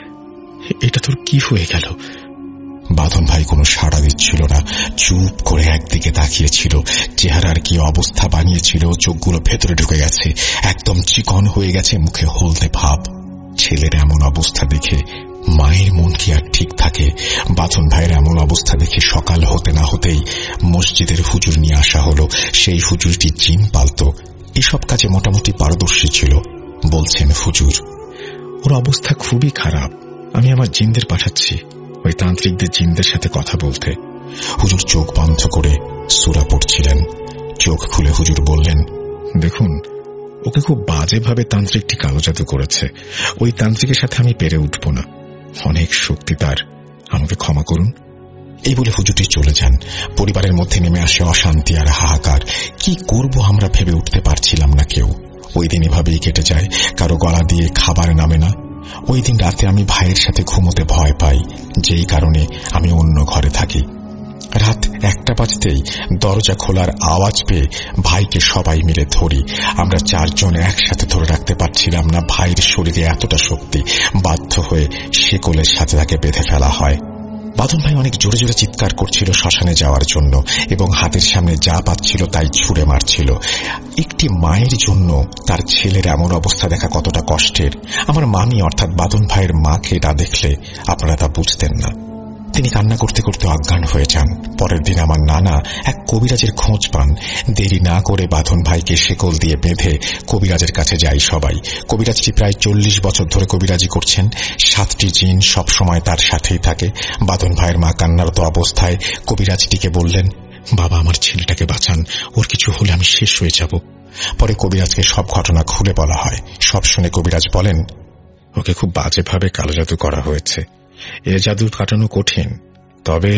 এটা তোর কি হয়ে গেল? বাঁধন ভাই কোনো সাড়া দিচ্ছিল না, চুপ করে একদিকে তাকিয়েছিল। চেহারার কি অবস্থা বানিয়েছিল, চোখগুলো ভেতরে ঢুকে গেছে, একদম চিকন হয়ে গেছে, মুখে হলদে ভাব। ছেলের এমন অবস্থা দেখে মায়ের মন কি আর ঠিক থাকে? বাঁধন ভাইয়ের এমন অবস্থা দেখে সকাল হতে না হতেই মসজিদের হুজুর নিয়ে আসা হলো। সেই হুজুরটি জিন পালত, এসব কাজে মোটামুটি পারদর্শী ছিল। বলছেন, হুজুর, ওর অবস্থা খুবই খারাপ, আমি আমার জিনদের পাঠাচ্ছি ওই তান্ত্রিকদের জিনদের সাথে কথা বলতে। হুজুর চোখ বন্ধ করে সূরা পড়ছিলেন। চোখ খুলে হুজুর বললেন, দেখুন, ওকে খুব বাজেভাবে তান্ত্রিকটি কালো জাদু করেছে। ওই তান্ত্রিকের সাথে আমি পেরে উঠব না, অনেক শক্তি তার, আমাকে ক্ষমা করুন। এই বলে হুজুরটি চলে যান। পরিবারের মধ্যে নেমে আসে অশান্তি আর হাহাকার। কি করব আমরা ভেবে উঠতে পারছিলাম না কেউ। ওই দিন এভাবেই কেটে যায়, কারো গলা দিয়ে খাবার নামে না। ওই দিন রাতে আমি ভাইয়ের সাথে ঘুমোতে ভয় পাই, যেই কারণে আমি অন্য ঘরে থাকি। রাত 1টা বাজতেই দরজা খোলার আওয়াজ পেয়ে ভাইকে সবাই মিলে ধরি। আমরা 4 জন একসাথে ধরে রাখতে পারছিলাম না। ভাইয়ের শরীরে এতটা শক্তি, বাধ্য হয়ে শেকলের সাথে তাকে বেঁধে ফেলা হয়। বাঁধন ভাই অনেক জোরে জোরে চিৎকার করছিল শ্মশানে যাওয়ার জন্য এবং হাতের সামনে যা পাচ্ছিল তাই ছুঁড়ে মারছিল। একটি মায়ের জন্য তার ছেলের এমন অবস্থা দেখা কতটা কষ্টের, আমার মামি অর্থাৎ বাঁধন ভাইয়ের মাকে না দেখলে আপনারা তা বুঝতেন না। তিনি কান্না করতে করতে অজ্ঞান হয়ে যান। পরের দিন আমার নানা এক কবিরাজের খোঁজ পান। দেরি না করে বাঁধন ভাইকে শেকল দিয়ে বেঁধে কবিরাজের কাছে যাই সবাই। কবিরাজটি প্রায় 40 বছর ধরে কবিরাজি করছেন। 7টি জিন সবসময় তার সাথেই থাকে। বাঁধন ভাইয়ের মা কান্নারত অবস্থায় কবিরাজটিকে বললেন, বাবা, আমার ছেলেটাকে বাঁচান, ওর কিছু হলে আমি শেষ হয়ে যাব। পরে কবিরাজকে সব ঘটনা খুলে বলা হয়। সব শুনে কবিরাজ বলেন, ওকে খুব বাজেভাবে কালো জাদু করা হয়েছে, এ জাদু কাটানো কঠিন। তবে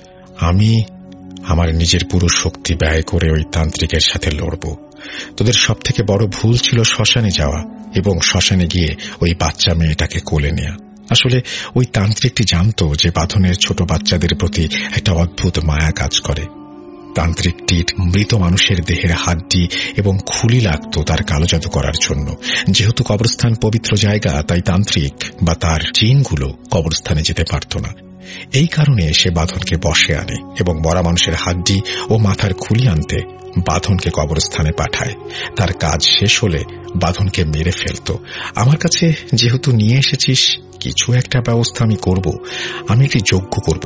আমি আমার নিজের পুরো শক্তি ব্যয় করে ওই তান্ত্রিকের সাথে লড়ব। তোদের সব থেকে বড় ভুল ছিল শ্মশানে যাওয়া এবং শ্মশানে গিয়ে ওই বাচ্চা মেয়েটাকে কোলে নেয়া। আসলে ওই তান্ত্রিকটি জানত যে বাঁধনের ছোট বাচ্চাদের প্রতি একটা অদ্ভুত মায়া কাজ করে। তান্ত্রিকটির মৃত মানুষের দেহের হাড্ডি এবং খুলি লাগত তার কালো জাদু করার জন্য। যেহেতু কবরস্থান পবিত্র জায়গা, তাই তান্ত্রিক বা তার জিনগুলো কবরস্থানে যেতে পারত না। এই কারণে সে বাঁধনকে বশে আনে এবং মরা মানুষের হাড্ডি ও মাথার খুলি আনতে বাঁধনকে কবরস্থানে পাঠায়। তার কাজ শেষ হলে বাঁধনকে মেরে ফেলত। আমার কাছে যেহেতু নিয়ে এসেছিস, কিছু একটা ব্যবস্থা আমি করব। আমি একটি যজ্ঞ করব।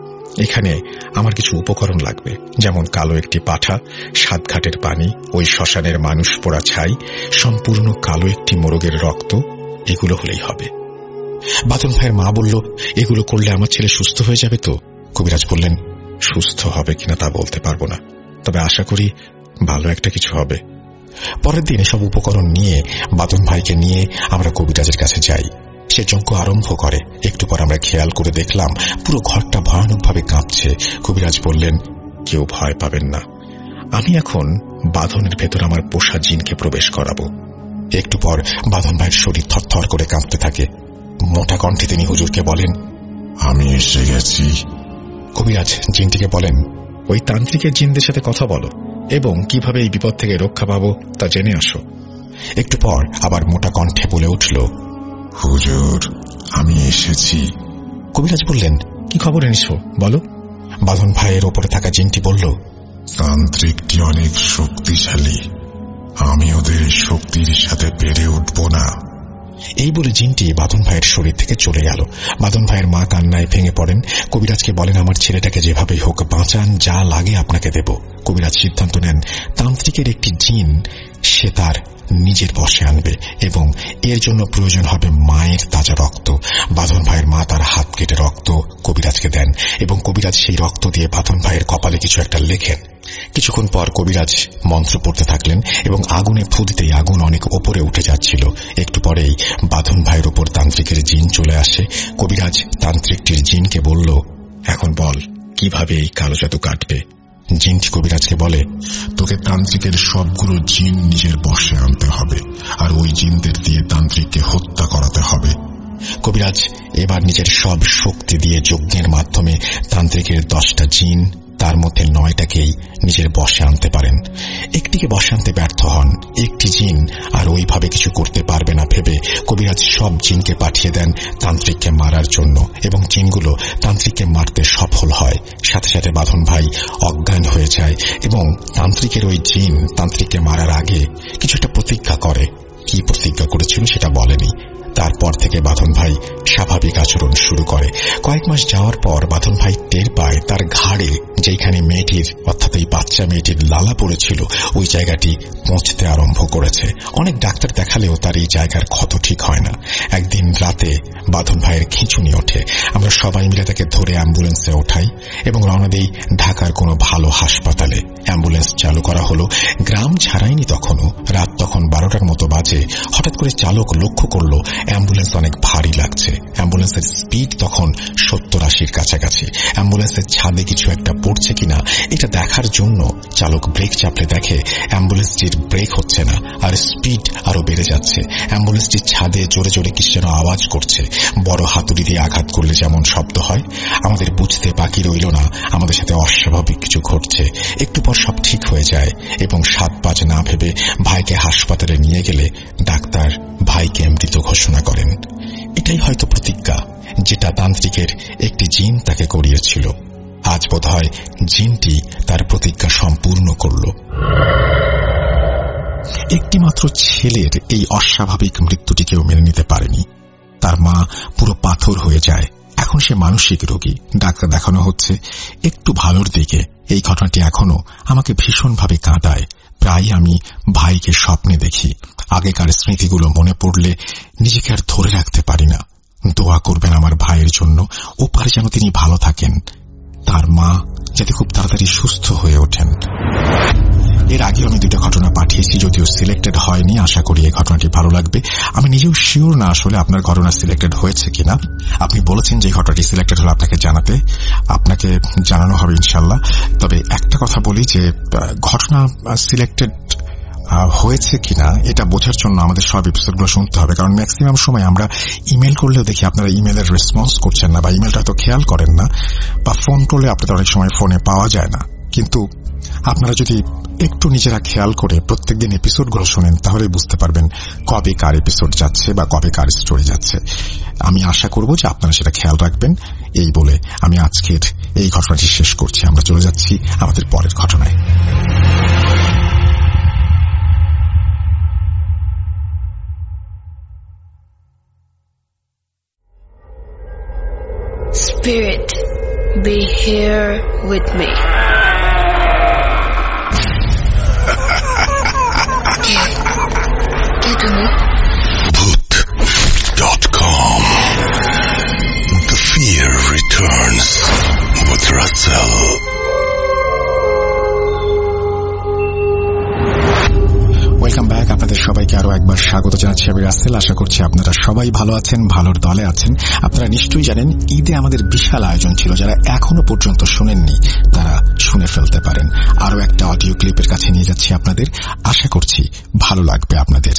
এখানে আমার কিছু উপকরণ লাগবে, যেমন কালো একটি পাঠা, 7 ঘাটের পানি, ওই শ্মশানের মানুষ পোড়া ছাই, সম্পূর্ণ কালো একটি মোরগের রক্ত, এগুলো হলেই হবে। বাদন ভাইয়ের মা বলল, এগুলো করলে আমার ছেলে সুস্থ হয়ে যাবে তো? কবিরাজ বললেন, সুস্থ হবে কিনা তা বলতে পারবো না, তবে আশা করি ভালো একটা কিছু হবে। পরের দিন এসব উপকরণ নিয়ে বাদন ভাইকে নিয়ে আমরা কবিরাজের কাছে যাই। সে যজ্ঞ আরম্ভ করে। একটু পর আমরা খেয়াল করে দেখলাম পুরো ঘরটা ভয়ানকভাবে কাঁপছে। কবিরাজ বললেন, কেউ ভয় পাবেন না, আমি এখন বাঁধনের ভেতর আমার পোষা জিনকে প্রবেশ করাবো। একটু পর বাঁধন ভাইয়ের শরীর থরথর করে কাঁপতে থাকে। মোটা কণ্ঠে তিনি হুজুরকে বলেন, আমি এসে গেছি। কবিরাজ জিনটিকে বলেন, ওই তান্ত্রিকের জিনদের সাথে কথা বলো এবং কিভাবে এই বিপদ থেকে রক্ষা পাবো তা জেনে আসো। একটু পর আবার মোটা কণ্ঠে বলে উঠল, হুজুর, আমি এসেছি। কবিরাজ বললেন, কি খবর এনেছো বলো। বাঁধন ভাইয়ের ওপরে থাকা জিনটি বলল, তান্ত্রিকটি অনেক শক্তিশালী, আমি ওদের শক্তির সাথে পেরে উঠব না। এই বলে জিনটি বাঁধন ভাইয়ের শরীর থেকে চলে গেল। বাঁধন ভাইয়ের মা কান্নায় ভেঙে পড়েন। কবিরাজকে বলেন, আমার ছেলেটাকে যেভাবেই হোক বাঁচান, যা লাগে আপনাকে দেব। কবিরাজ সিদ্ধান্ত নেন তান্ত্রিকের একটি জিন সে তার নিজের বশে আনবে এবং এর জন্য প্রয়োজন হবে মায়ের তাজা রক্ত। বাঁধন ভাইয়ের মা তার হাত কেটে রক্ত কবিরাজকে দেন এবং কবিরাজ সেই রক্ত দিয়ে বাঁধন ভাইয়ের কপালে কিছু একটা লেখেন। কিছুক্ষণ পর কবিরাজ মন্ত্র পড়তে থাকলেন এবং আগুনে ফু দিতেই আগুন অনেক ওপরে উঠে যাচ্ছিল। একটু পরেই বাঁধন ভাইয়ের ওপর তান্ত্রিকের জিন চলে আসে। কবিরাজ তান্ত্রিকটির জিনকে বলল, এখন বল কিভাবে এই কালো জাদু কাটবে। জিনটি কবিরাজকে বলে, তোকে তান্ত্রিকের সবগুলো জিন নিজের বশে আনতে হবে আর ওই জিনদের দিয়ে তান্ত্রিককে হত্যা করাতে হবে। কবিরাজ এবার নিজের সব শক্তি দিয়ে যজ্ঞের মাধ্যমে তান্ত্রিকের 10টা জিন, তার মধ্যে 9টাকেই নিজের বশে আনতে পারেন। একটিকে বশে আনতে ব্যর্থ হন। একটি জিন আর ওইভাবে কিছু করতে পারবে না ভেবে কবিরাজ সব জিনকে পাঠিয়ে দেন তান্ত্রিককে মারার জন্য এবং জিনগুলো তান্ত্রিককে মারতে সফল হয়। সাথে সাথে বাঁধন ভাই অজ্ঞান হয়ে যায় এবং তান্ত্রিকের ওই জিন তান্ত্রিককে মারার আগে কিছু একটা প্রতিজ্ঞা করে। কি প্রতিজ্ঞা করেছিল সেটা বলেনি। তারপর থেকে বাঁধন ভাই স্বাভাবিক আচরণ শুরু করে। কয়েক মাস যাওয়ার পর বাঁধন ভাই টের পায় তার ঘাড়ে যেখানে মেয়েটির অর্থাৎ এই বাচ্চা মেয়েটির লালা পড়েছিল ওই জায়গাটি পচতে আরম্ভ করেছে। অনেক ডাক্তার দেখালেও তার এই জায়গার ক্ষত ঠিক হয় না। একদিন রাতে বাঁধন ভাইয়ের খিঁচুনি ওঠে। আমরা সবাই মিলে তাকে ধরে অ্যাম্বুলেন্সে ওঠাই এবং রওনা দেই ঢাকার কোনো ভালো হাসপাতালে। অ্যাম্বুলেন্স চালু করা হলো। গ্রাম ছাড়াইনি তখনও। রাত তখন 12টার মতো বাজে। হঠাৎ করে চালক লক্ষ্য করলো অ্যাম্বুলেন্স অনেক ভারী লাগছে। অ্যাম্বুলেন্সের স্পিড তখন 70-80-র কাছাকাছি। অ্যাম্বুলেন্সের ছাদে কিছু একটা পড়ছে কিনা এটা দেখার জন্য চালক ব্রেক চাপলে দেখে অ্যাম্বুলেন্সটির ব্রেক হচ্ছে না আর স্পিড আরো বেড়ে যাচ্ছে। অ্যাম্বুলেন্সটির ছাদে জোরে জোরে কিছু যেন আওয়াজ করছে। বড় হাতুড়ি দিয়ে আঘাত করলে যেমন শব্দ হয়। আমাদের বুঝতে বাকি রইল না আমাদের সাথে অস্বাভাবিক কিছু ঘটছে। একটু পর সব ঠিক হয়ে যায় এবং 7 বাজ না ভেবে ভাইকে হাসপাতালে নিয়ে গেলে ডাক্তার ভাইকে মৃত ঘোষণা করেন। এটাই হয়তো প্রতিজ্ঞা যেটা তান্ত্রিকের একটি জিন তাকে করিয়েছিল। আজ বোধহয় জিনটি তার প্রতিজ্ঞা সম্পূর্ণ করল। একটি মাত্র ছেলের এই অস্বাভাবিক মৃত্যুটি কেউ মেনে নিতে পারেনি। তার মা পুরো পাথর হয়ে যায়। এখন সে মানসিক রোগী। ডাক্তার দেখানো হচ্ছে, একটু ভালোর দিকে। এই ঘটনাটি এখনো আমাকে ভীষণভাবে কাঁদায়। প্রায় আমি ভাইকে স্বপ্নে দেখি। আগেকার স্মৃতিগুলো মনে পড়লে নিজেকে আর ধরে রাখতে পারি না। দোয়া করবেন আমার ভাইয়ের জন্য, ও পারে যেন তিনি ভালো থাকেন, তার মা যাতে খুব তাড়াতাড়ি সুস্থ হয়ে ওঠেন। এর আগে আমি 2টা ঘটনা পাঠিয়েছি, যদিও সিলেক্টেড হয়নি। আশা করি এই ঘটনাটি ভালো লাগবে। আমি নিজেও শিওর না আসলে আপনার ঘটনা সিলেক্টেড হয়েছে কিনা। আপনি বলেছেন যে ঘটনাটি সিলেক্টেড হলে আপনাকে জানানো হবে ইনশাল্লাহ। তবে একটা কথা বলি যে ঘটনা সিলেক্টেড হয়েছে কিনা এটা বোঝার জন্য আমাদের সব এপিসোডগুলো শুনতে হবে, কারণ ম্যাক্সিমাম সময় আমরা ইমেল করলেও দেখি আপনারা ইমেলের রেসপন্স করছেন না বা ইমেলটা তো খেয়াল করেন না, বা ফোন করলে আপনাদের অনেক সময় ফোনে পাওয়া যায় না। কিন্তু আপনারা যদি একটু নিজেরা খেয়াল করে প্রত্যেকদিন এপিসোডগুলো শোনেন তাহলে বুঝতে পারবেন কবে কার এপিসোড যাচ্ছে বা কবে কার স্টোরি যাচ্ছে। আমি আশা করব যে আপনারা সেটা খেয়াল রাখবেন। এই বলে আমি আজকের এই ঘটনাটি শেষ করছি। আমরা চলে যাচ্ছি আমাদের পরের ঘটনায়। Spirit, be here with me. Bhoot.com Russell. Welcome back. আপনাদের সবাইকে আরো একবার স্বাগত জানাচ্ছি আমি রাসেল। আশা করছি আপনারা সবাই ভালো আছেন, ভালোর দলে আছেন। আপনারা নিশ্চয়ই জানেন ঈদে আমাদের বিশাল আয়োজন ছিল। যারা এখনো পর্যন্ত শুনেননি তারা শুনে ফেলতে পারেন। আরো একটা অডিও ক্লিপের কাছে নিয়ে যাচ্ছি আপনাদের, আশা করছি ভালো লাগবে আপনাদের।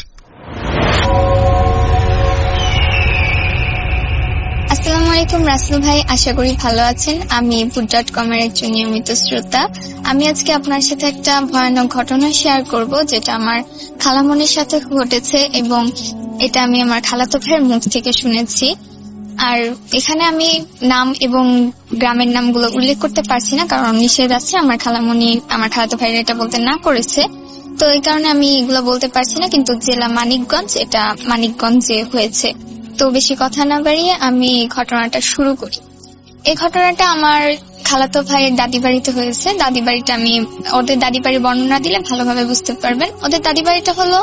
আসসালামু আলাইকুম রাসেল ভাই, আশা করি ভালো আছেন। আমি food.com এর একজন নিয়মিত শ্রোতা। আমি আজকে আপনার সাথে একটা ভয়ানক ঘটনা শেয়ার করব, যেটা আমার খালামণির সাথে ঘটেছে এবং এটা আমি আমার খালাতো ভাইয়ের মুখ থেকে শুনেছি। আর এখানে আমি নাম এবং গ্রামের নামগুলো উল্লেখ করতে পারছি না, কারণ নিষেধ আছে। আমার খালামণি আমার খালাতো ভাইয়ের এটা বলতে না করেছে, তো এই কারণে আমি এগুলো বলতে পারছি না। কিন্তু জেলা মানিকগঞ্জ, এটা মানিকগঞ্জে হয়েছে। তো বেশি কথা না বাড়িয়ে আমি ঘটনাটা শুরু করি। এই ঘটনাটা আমার খালাতো ভাইয়ের দাদি বাড়িতে হয়েছে। দাদি বাড়িটা আমি ওদের দাদি বাড়ির বর্ণনা দিলে ভালোভাবে বুঝতে পারবেন। ওদের দাদি বাড়িটা হলো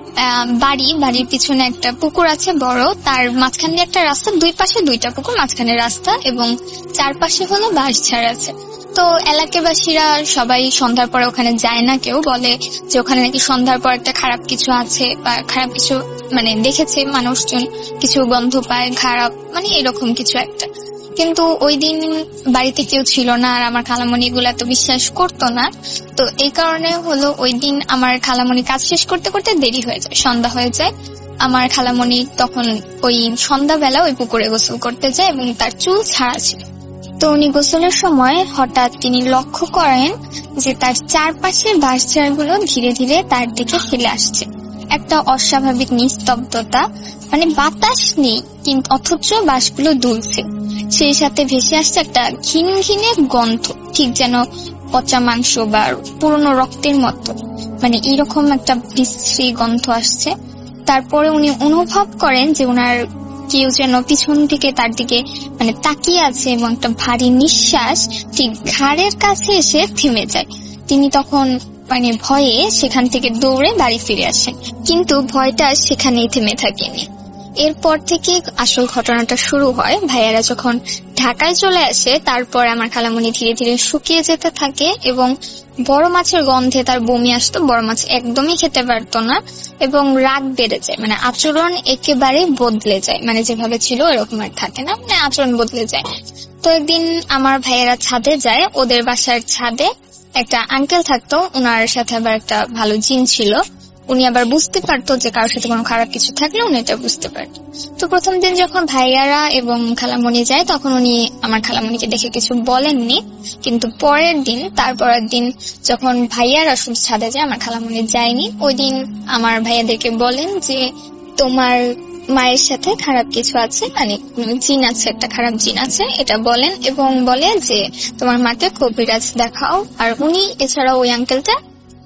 বাড়ির পিছনে একটা পুকুর আছে বড়, তার মাঝখানে একটা রাস্তা, দুই পাশে দুইটা পুকুর, মাঝখানে রাস্তা এবং চারপাশে হলো বাঁশঝাড় আছে। তো এলাকাবাসীরা সবাই সন্ধ্যার পরে ওখানে যায় না, কেউ বলে যে ওখানে নাকি সন্ধ্যার পর একটা খারাপ কিছু আছে বা খারাপ কিছু মানে দেখেছে মানুষজন, কিছু গন্ধ পায় খারাপ, মানে এরকম কিছু একটা। কিন্তু ওই দিন বাড়িতে কেউ ছিল না, আর আমার খালামণি এগুলো এত বিশ্বাস করতো না। তো এই কারণে হলো ওই দিন আমার খালামণি কাজ শেষ করতে করতে দেরি হয়ে যায়, সন্ধ্যা হয়ে যায়। আমার খালামণি তখন ওই সন্ধ্যাবেলা ওই পুকুরে গোসল করতে যায় এবং তার চুল ছাড়া ছিল। তো উনি গোসলের সময় হঠাৎ তিনি লক্ষ্য করেন যে তার চারপাশের বাঁশঝাড়গুলো ধীরে ধীরে তার দিকে ফেলে আসছে। একটা অস্বাভাবিক নিস্তব্ধতা, মানে বাতাস নেই কিন্তু অথচ বাঁশগুলো দুলছে। সেই সাথে ভেসে আসছে একটা ঘিন ঘিনে গন্ধ, ঠিক যেন পচা মাংস বা পুরনো রক্তের মতো, মানে এইরকম একটা বিশ্রী গন্ধ আসছে। তারপরে উনি অনুভব করেন যে ওনার কেউ যেন পিছন থেকে তার দিকে মানে তাকিয়ে আছে এবং একটা ভারী নিঃশ্বাস ঠিক ঘাড়ের কাছে এসে থেমে যায়। তিনি তখন মানে ভয়ে সেখান থেকে দৌড়ে বাড়ি ফিরে আসেন, কিন্তু ভয়টা সেখানেই থেমে থাকেনি। এরপর থেকে আসল ঘটনাটা শুরু হয়। ভাইয়ারা যখন ঢাকায় চলে আসে, তারপর আমার খালামণি ধীরে ধীরে শুকিয়ে যেতে থাকে এবং বড় মাছের গন্ধে তার বমি আসতো। বড় মাছ একদমই খেতে পারতো না এবং রাগ বেড়ে যায়, মানে আচরণ একেবারে বদলে যায়, মানে যেভাবে ছিল এরকম আর থাকে না, মানে আচরণ বদলে যায়। তো একদিন আমার ভাইয়েরা ছাদে যায়, ওদের বাসার ছাদে একটা আঙ্কেল থাকতো, ওনার সাথে আবার একটা ভালো জিন ছিল। উনি আবার বুঝতে পারতো যে কারোর সাথে কোনো খারাপ কিছু থাকলে উনি এটা বুঝতে পারতো। তো প্রথম দিন যখন ভাইয়ারা এবং খালামণি যায়, তখন উনি আমার খালামণিকে দেখে কিছু বলেননি, কিন্তু পরের দিন তারপরের দিন যখন ভাইয়ারা শুধু ছাদে যায়, আমার খালামণি যায়নি। ওই দিন আমার ভাইয়াদেরকে বলেন যে তোমার মায়ের সাথে খারাপ কিছু আছে, মানে জিন আছে, একটা খারাপ জিন আছে, এটা বলেন এবং বলে যে তোমার মাকে কবিরাজ দেখাও। আর উনি এছাড়া ওই আঙ্কেলটা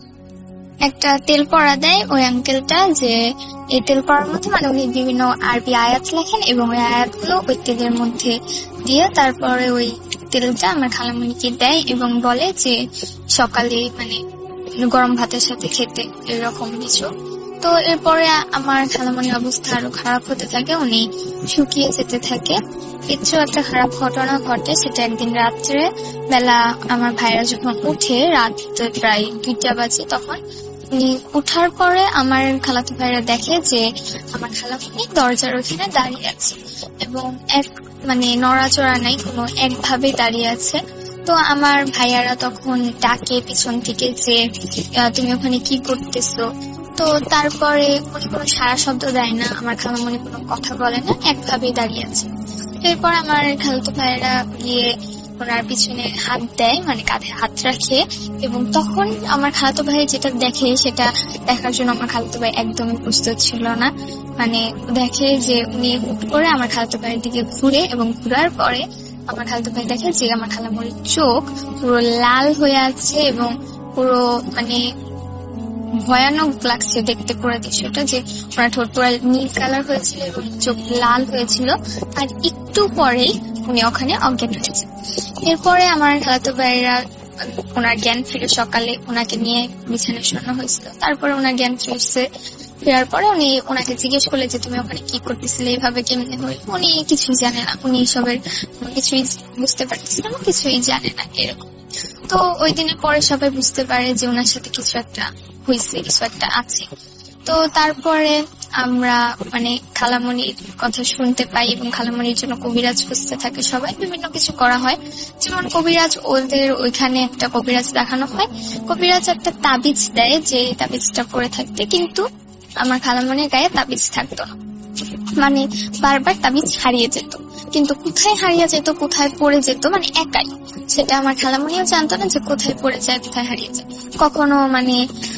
একটা তেল পড়া দেয়, ওই আঙ্কেলটা যে এই তেল পড়ার মধ্যে মানে উনি বিভিন্ন আরবি আয়াত লেখেন এবং ওই আয়াতগুলো ওই তেলের মধ্যে দিয়ে তারপরে ওই তেলটা আমার খালামণিকে দেয় এবং বলে যে সকালে মানে গরম ভাতের সাথে খেতে, এরকম কিছু। তো এরপরে আমার খালামণির অবস্থা আরো খারাপ হতে থাকে, উনি শুকিয়ে যেতে থাকে। কিছু একটা খারাপ ঘটনা ঘটে, সেটা একদিন রাত্রে বেলা আমার ভাইরা যখন উঠে, রাত প্রায় 2টা বাজে, তখন উনি উঠার পরে আমার খালাতো ভাইরা দেখে যে আমার খালামণি দরজার ওখানে দাঁড়িয়ে আছে এবং এক মানে নড়াচড়া নাই, কোনো একভাবে দাঁড়িয়ে আছে। তো আমার ভাইয়ারা তখন ডাকে পিছন থেকে যে তুমি ওখানে কি করতেছো। তো তারপরে উনি কোনো সারা শব্দ দেয় না, আমার খালামণি কোনো কথা বলে না, একভাবেই দাঁড়িয়ে আছে। এরপর আমার খালাতো ভাইয়েরা গিয়ে ওনার পিছনে হাত দেয়, মানে কাঁধে হাত রাখে, এবং তখন আমার খালাতো ভাই যেটা দেখে সেটা দেখার জন্য আমার খালাতো ভাই একদমই প্রস্তুত ছিল না। মানে দেখে যে উনি হুট করে আমার খালাতো ভাইয়ের দিকে ঘুরে এবং ঘুরার পরে আমার খালাতো ভাই দেখে যে আমার খালামণির চোখ পুরো লাল হয়ে আছে এবং পুরো মানে ভয়ানক লাগছে দেখতে পুরো দৃশ্যটা, যে ওনার ঠোঁট পুরো নীল কালার হয়েছিল এবং চোখ লাল হয়েছিল। আর একটু পরেই উনি ওখানে অজ্ঞান হয়েছে। এরপরে আমার খালাতো ভাইয়েরা ওনার জ্ঞান ফিরে সকালে ওনাকে নিয়ে বিছানায় শোয়ানো হয়েছিল। তারপরে ওনার জ্ঞান ফিরছে, ফেরার পরে উনি ওনাকে জিজ্ঞেস করলে যে তুমি ওখানে কি করতেছিলে, এইভাবে কেমনে হল। উনি কিছুই জানে না, উনি এসবের কিছুই বুঝতে পারতেছিলেন, কিছুই জানে না এরকম। তো ওই দিনের পরে সবাই বুঝতে পারে যে ওনার সাথে কিছু একটা হয়েছে, কিছু একটা আছে। তো তারপরে আমরা মানে খালামণির কথা শুনতে পাই এবং খালামণির জন্য কবিরাজ খুঁজতে থাকে সবাই, বিভিন্ন কিছু করা হয়। যেমন কবিরাজ, ওদের ওইখানে একটা কবিরাজ দেখানো হয়, কবিরাজ একটা তাবিজ দেয় যে তাবিজটা পরে থাকতে, কিন্তু আমার খালামণির গায়ে তাবিজ থাকতো না, মানে বারবার তাবিজ হারিয়ে যেত, কিন্তু কোথায় হারিয়ে যেত কোথায় পড়ে যেত মানে একাই, সেটা আমার খালামণিও জানতো না যে কোথায় পড়ে যায় কোথায় হারিয়ে যায়। কখনো মানে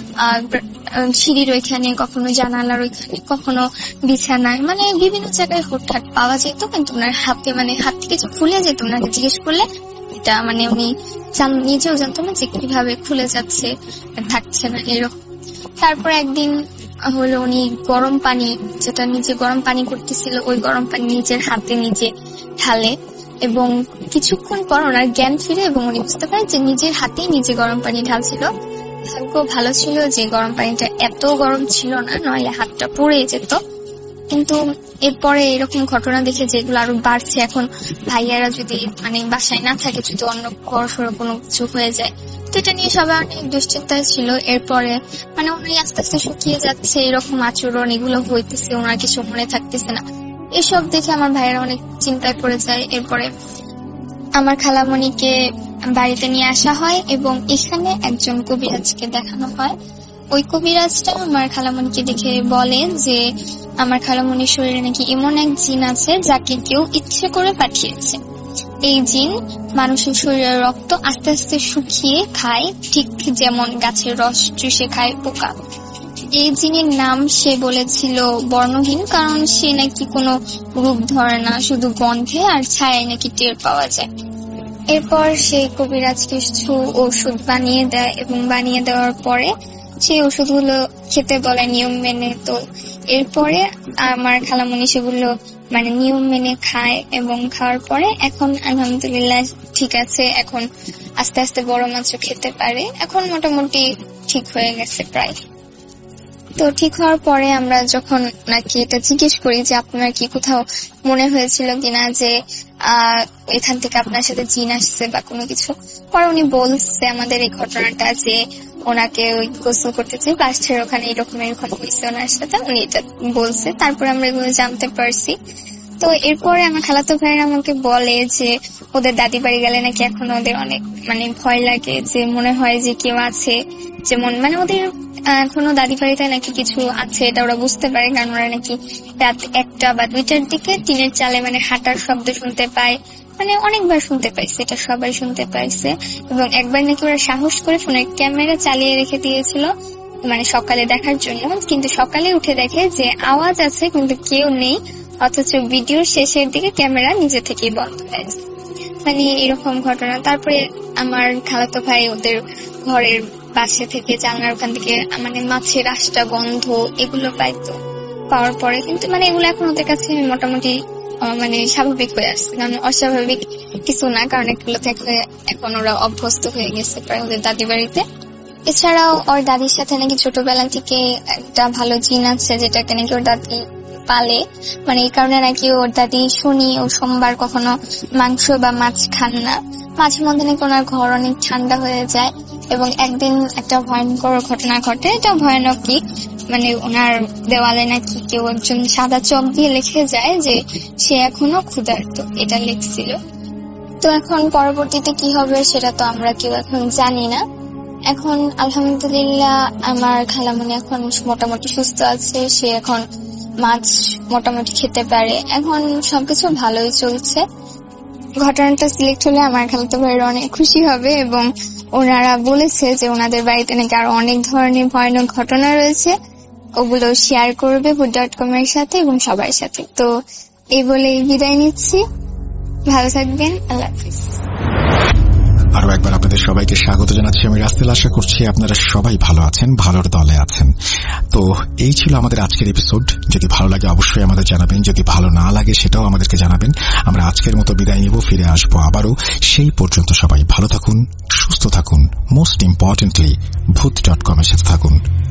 সিঁড়ির ওইখানে, কখনো জানালার ওইখানে, কখনো বিছানায়, মানে বিভিন্ন জায়গায় হুটহাট পাওয়া যেত, কিন্তু ওনার হাতে মানে হাত থেকে যে খুলে যেত, ওনাকে জিজ্ঞেস করলে এটা মানে উনি নিজেও জানতো না যে কিভাবে খুলে যাচ্ছে থাকছে না এরকম। তারপর একদিন হলো উনি গরম পানি, যেটা নিজে গরম পানি করতেছিল, ওই গরম পানি নিজের হাতে নিজে ঢালে এবং কিছুক্ষণ পর ওনার জ্ঞান ফিরে এবং উনি বুঝতে পারেন যে নিজের হাতেই নিজে গরম পানি ঢালছিল। ভাগ্য ভালো ছিল যে গরম পানিটা এত গরম ছিল না, নইলে হাতটা পুড়ে যেত। কিন্তু এরপরে এরকম ঘটনা দেখে যেগুলো আরো বাড়ছে, এখন ভাইয়ারা যদি মানে বাসায় না থাকে, যদি অন্য বড়সড় কোনো কিছু হয়ে যায়, তো এটা নিয়ে সবাই অনেক দুশ্চিন্তায় ছিল। এরপরে মানে উনি আস্তে আস্তে শুকিয়ে যাচ্ছে, এরকম আচরণ এগুলো হইতেছে, ওনার কিছু মনে থাকতেছে না, এসব দেখে আমার ভাইয়েরা অনেক চিন্তায় পড়ে যায়। এরপরে আমার খালামণিকে বাড়িতে নিয়ে আসা হয় এবং এখানে একজন কবিরাজকে দেখানো হয়। ওই কবিরাজটা আমার খালামণিকে দেখে বলে যে আমার খালামণির শরীরে নাকি এমন এক জিন আছে যাকে কেউ ইচ্ছে করে পাঠিয়েছে। এই জিন মানুষের শরীরের রক্ত আস্তে আস্তে শুকিয়ে খায়, ঠিক যেমন গাছের রস চুষে খায় পোকা। এই জিনের নাম সে বলেছিল বর্ণহীন, কারণ সে নাকি কোনো রূপ ধরে না, শুধু গন্ধে আর ছায়ায় নাকি টের পাওয়া যায়। এরপর সেই কবিরাজ কিছু ওষুধ বানিয়ে দেয় এবং বানিয়ে দেওয়ার পরে সেই ওষুধগুলো খেতে বলে নিয়ম মেনে। তো এরপরে আমার খালামণি সেগুলো মানে নিয়ম মেনে খায় এবং খাওয়ার পরে এখন আলহামদুলিল্লাহ ঠিক আছে, এখন আস্তে আস্তে বড় মাছও খেতে পারে, এখন মোটামুটি ঠিক হয়ে গেছে প্রায়। তো ঠিক হওয়ার পরে আমরা যখন নাকি এটা জিজ্ঞেস করি যে আপনার কি কোথাও মনে হয়েছিল কিনা যে এখান থেকে আপনার সাথে জিন আসছে বা কোনো কিছু, পরে উনি বলছে আমাদের এই ঘটনাটা যে ওনাকে ওই গোসল করতেছে প্লাস্টের ওখানে এরকম হয়েছে ওনার সাথে, উনি এটা বলছে। তারপরে আমরা এগুলো জানতে পারছি। তো এরপরে আমার খালাতো ভাইয়েরা আমাকে বলে যে ওদের দাদি বাড়ি গেলে নাকি এখন ওদের অনেক মানে ভয় লাগে, যে মনে হয় যে কেউ আছে, যেমন মানে ওদের এখনো দাদি বাড়িতে নাকি কিছু আছে, এটা ওরা বুঝতে পারে, কারণ ওরা নাকি রাত 1টা বা 2টার দিকে টিনের চালে মানে হাঁটার শব্দ শুনতে পায়, মানে অনেকবার শুনতে পাইছে, এটা সবাই শুনতে পাইছে। এবং একবার নাকি ওরা সাহস করে ফোনের ক্যামেরা চালিয়ে রেখে দিয়েছিল মানে সকালে দেখার জন্য, কিন্তু সকালে উঠে দেখে যে আওয়াজ আছে কিন্তু কেউ নেই, অথচ ভিডিওর শেষের দিকে ক্যামেরা নিজে থেকেই বন্ধ হয়েছে, মানে এরকম ঘটনা। তারপরে আমার খালাতো ভাই ওদের ঘরের পাশে থেকে জানলার ওখান থেকে মানে মাছের আশটা গন্ধ এগুলো পাইতো, পাওয়ার পরে কিন্তু মানে এগুলো এখন ওদের কাছে মোটামুটি মানে স্বাভাবিক হয়ে আসছে, কারণ অস্বাভাবিক কিছু না, কারণ এগুলো থেকে এখন ওরা অভ্যস্ত হয়ে গেছে প্রায় ওদের দাদি বাড়িতে। এছাড়াও ওর দাদির সাথে নাকি ছোটবেলা থেকে একটা ভালো জিন আছে যেটাকে নাকি ওর দাদি পালে, মানে এই কারণে নাকি ওর দাদি শনি ও সোমবার কখনো মাংস বা মাছ খান না, মাঝে মধ্যে নাকি ওনার ঘর অনেক ঠান্ডা হয়ে যায়। এবং একদিন একটা ভয়ঙ্কর ঘটনা ঘটে, এটা ভয়ানক কি মানে ওনার দেওয়ালে নাকি কেউ একজন সাদা চক দিয়ে লিখে যায় যে সে এখনো ক্ষুধার্ত, এটা লিখছিল। তো এখন পরবর্তীতে কি হবে সেটা তো আমরা কেউ এখন জানি না। এখন আলহামদুলিল্লাহ আমার খালামণি এখন মোটামুটি সুস্থ আছে, সে এখন মাছ মোটামুটি খেতে পারে, এখন সবকিছু ভালোই চলছে। ঘটনাটা সিলেক্ট হলে আমার খালাতো ভাইয়ের অনেক খুশি হবে এবং ওনারা বলেছে যে ওনাদের বাড়িতে নাকি আরো অনেক ধরনের ভয়ানক ঘটনা রয়েছে, ওগুলো শেয়ার করবে food.com এর সাথে এবং সবার সাথে। তো এই বলেই বিদায় নিচ্ছি, ভালো থাকবেন, আল্লাহ হাফিজ। আরো একবার আপনাদের সবাইকে স্বাগত জানাচ্ছি আমি রাস্তেল। আশা করছি আপনারা সবাই ভালো আছেন, ভালোর দলে আছেন। তো এই ছিল আমাদের আজকের এপিসোড। যদি ভালো লাগে অবশ্যই আমাদের জানাবেন, যদি ভালো না লাগে সেটাও আমাদেরকে জানাবেন। আমরা আজকের মতো বিদায় নিব, ফিরে আসবো আবারও। সেই পর্যন্ত সবাই ভালো থাকুন, সুস্থ থাকুন, মোস্ট ইম্পর্টেন্টলি ভূত.com এর সাথে থাকুন।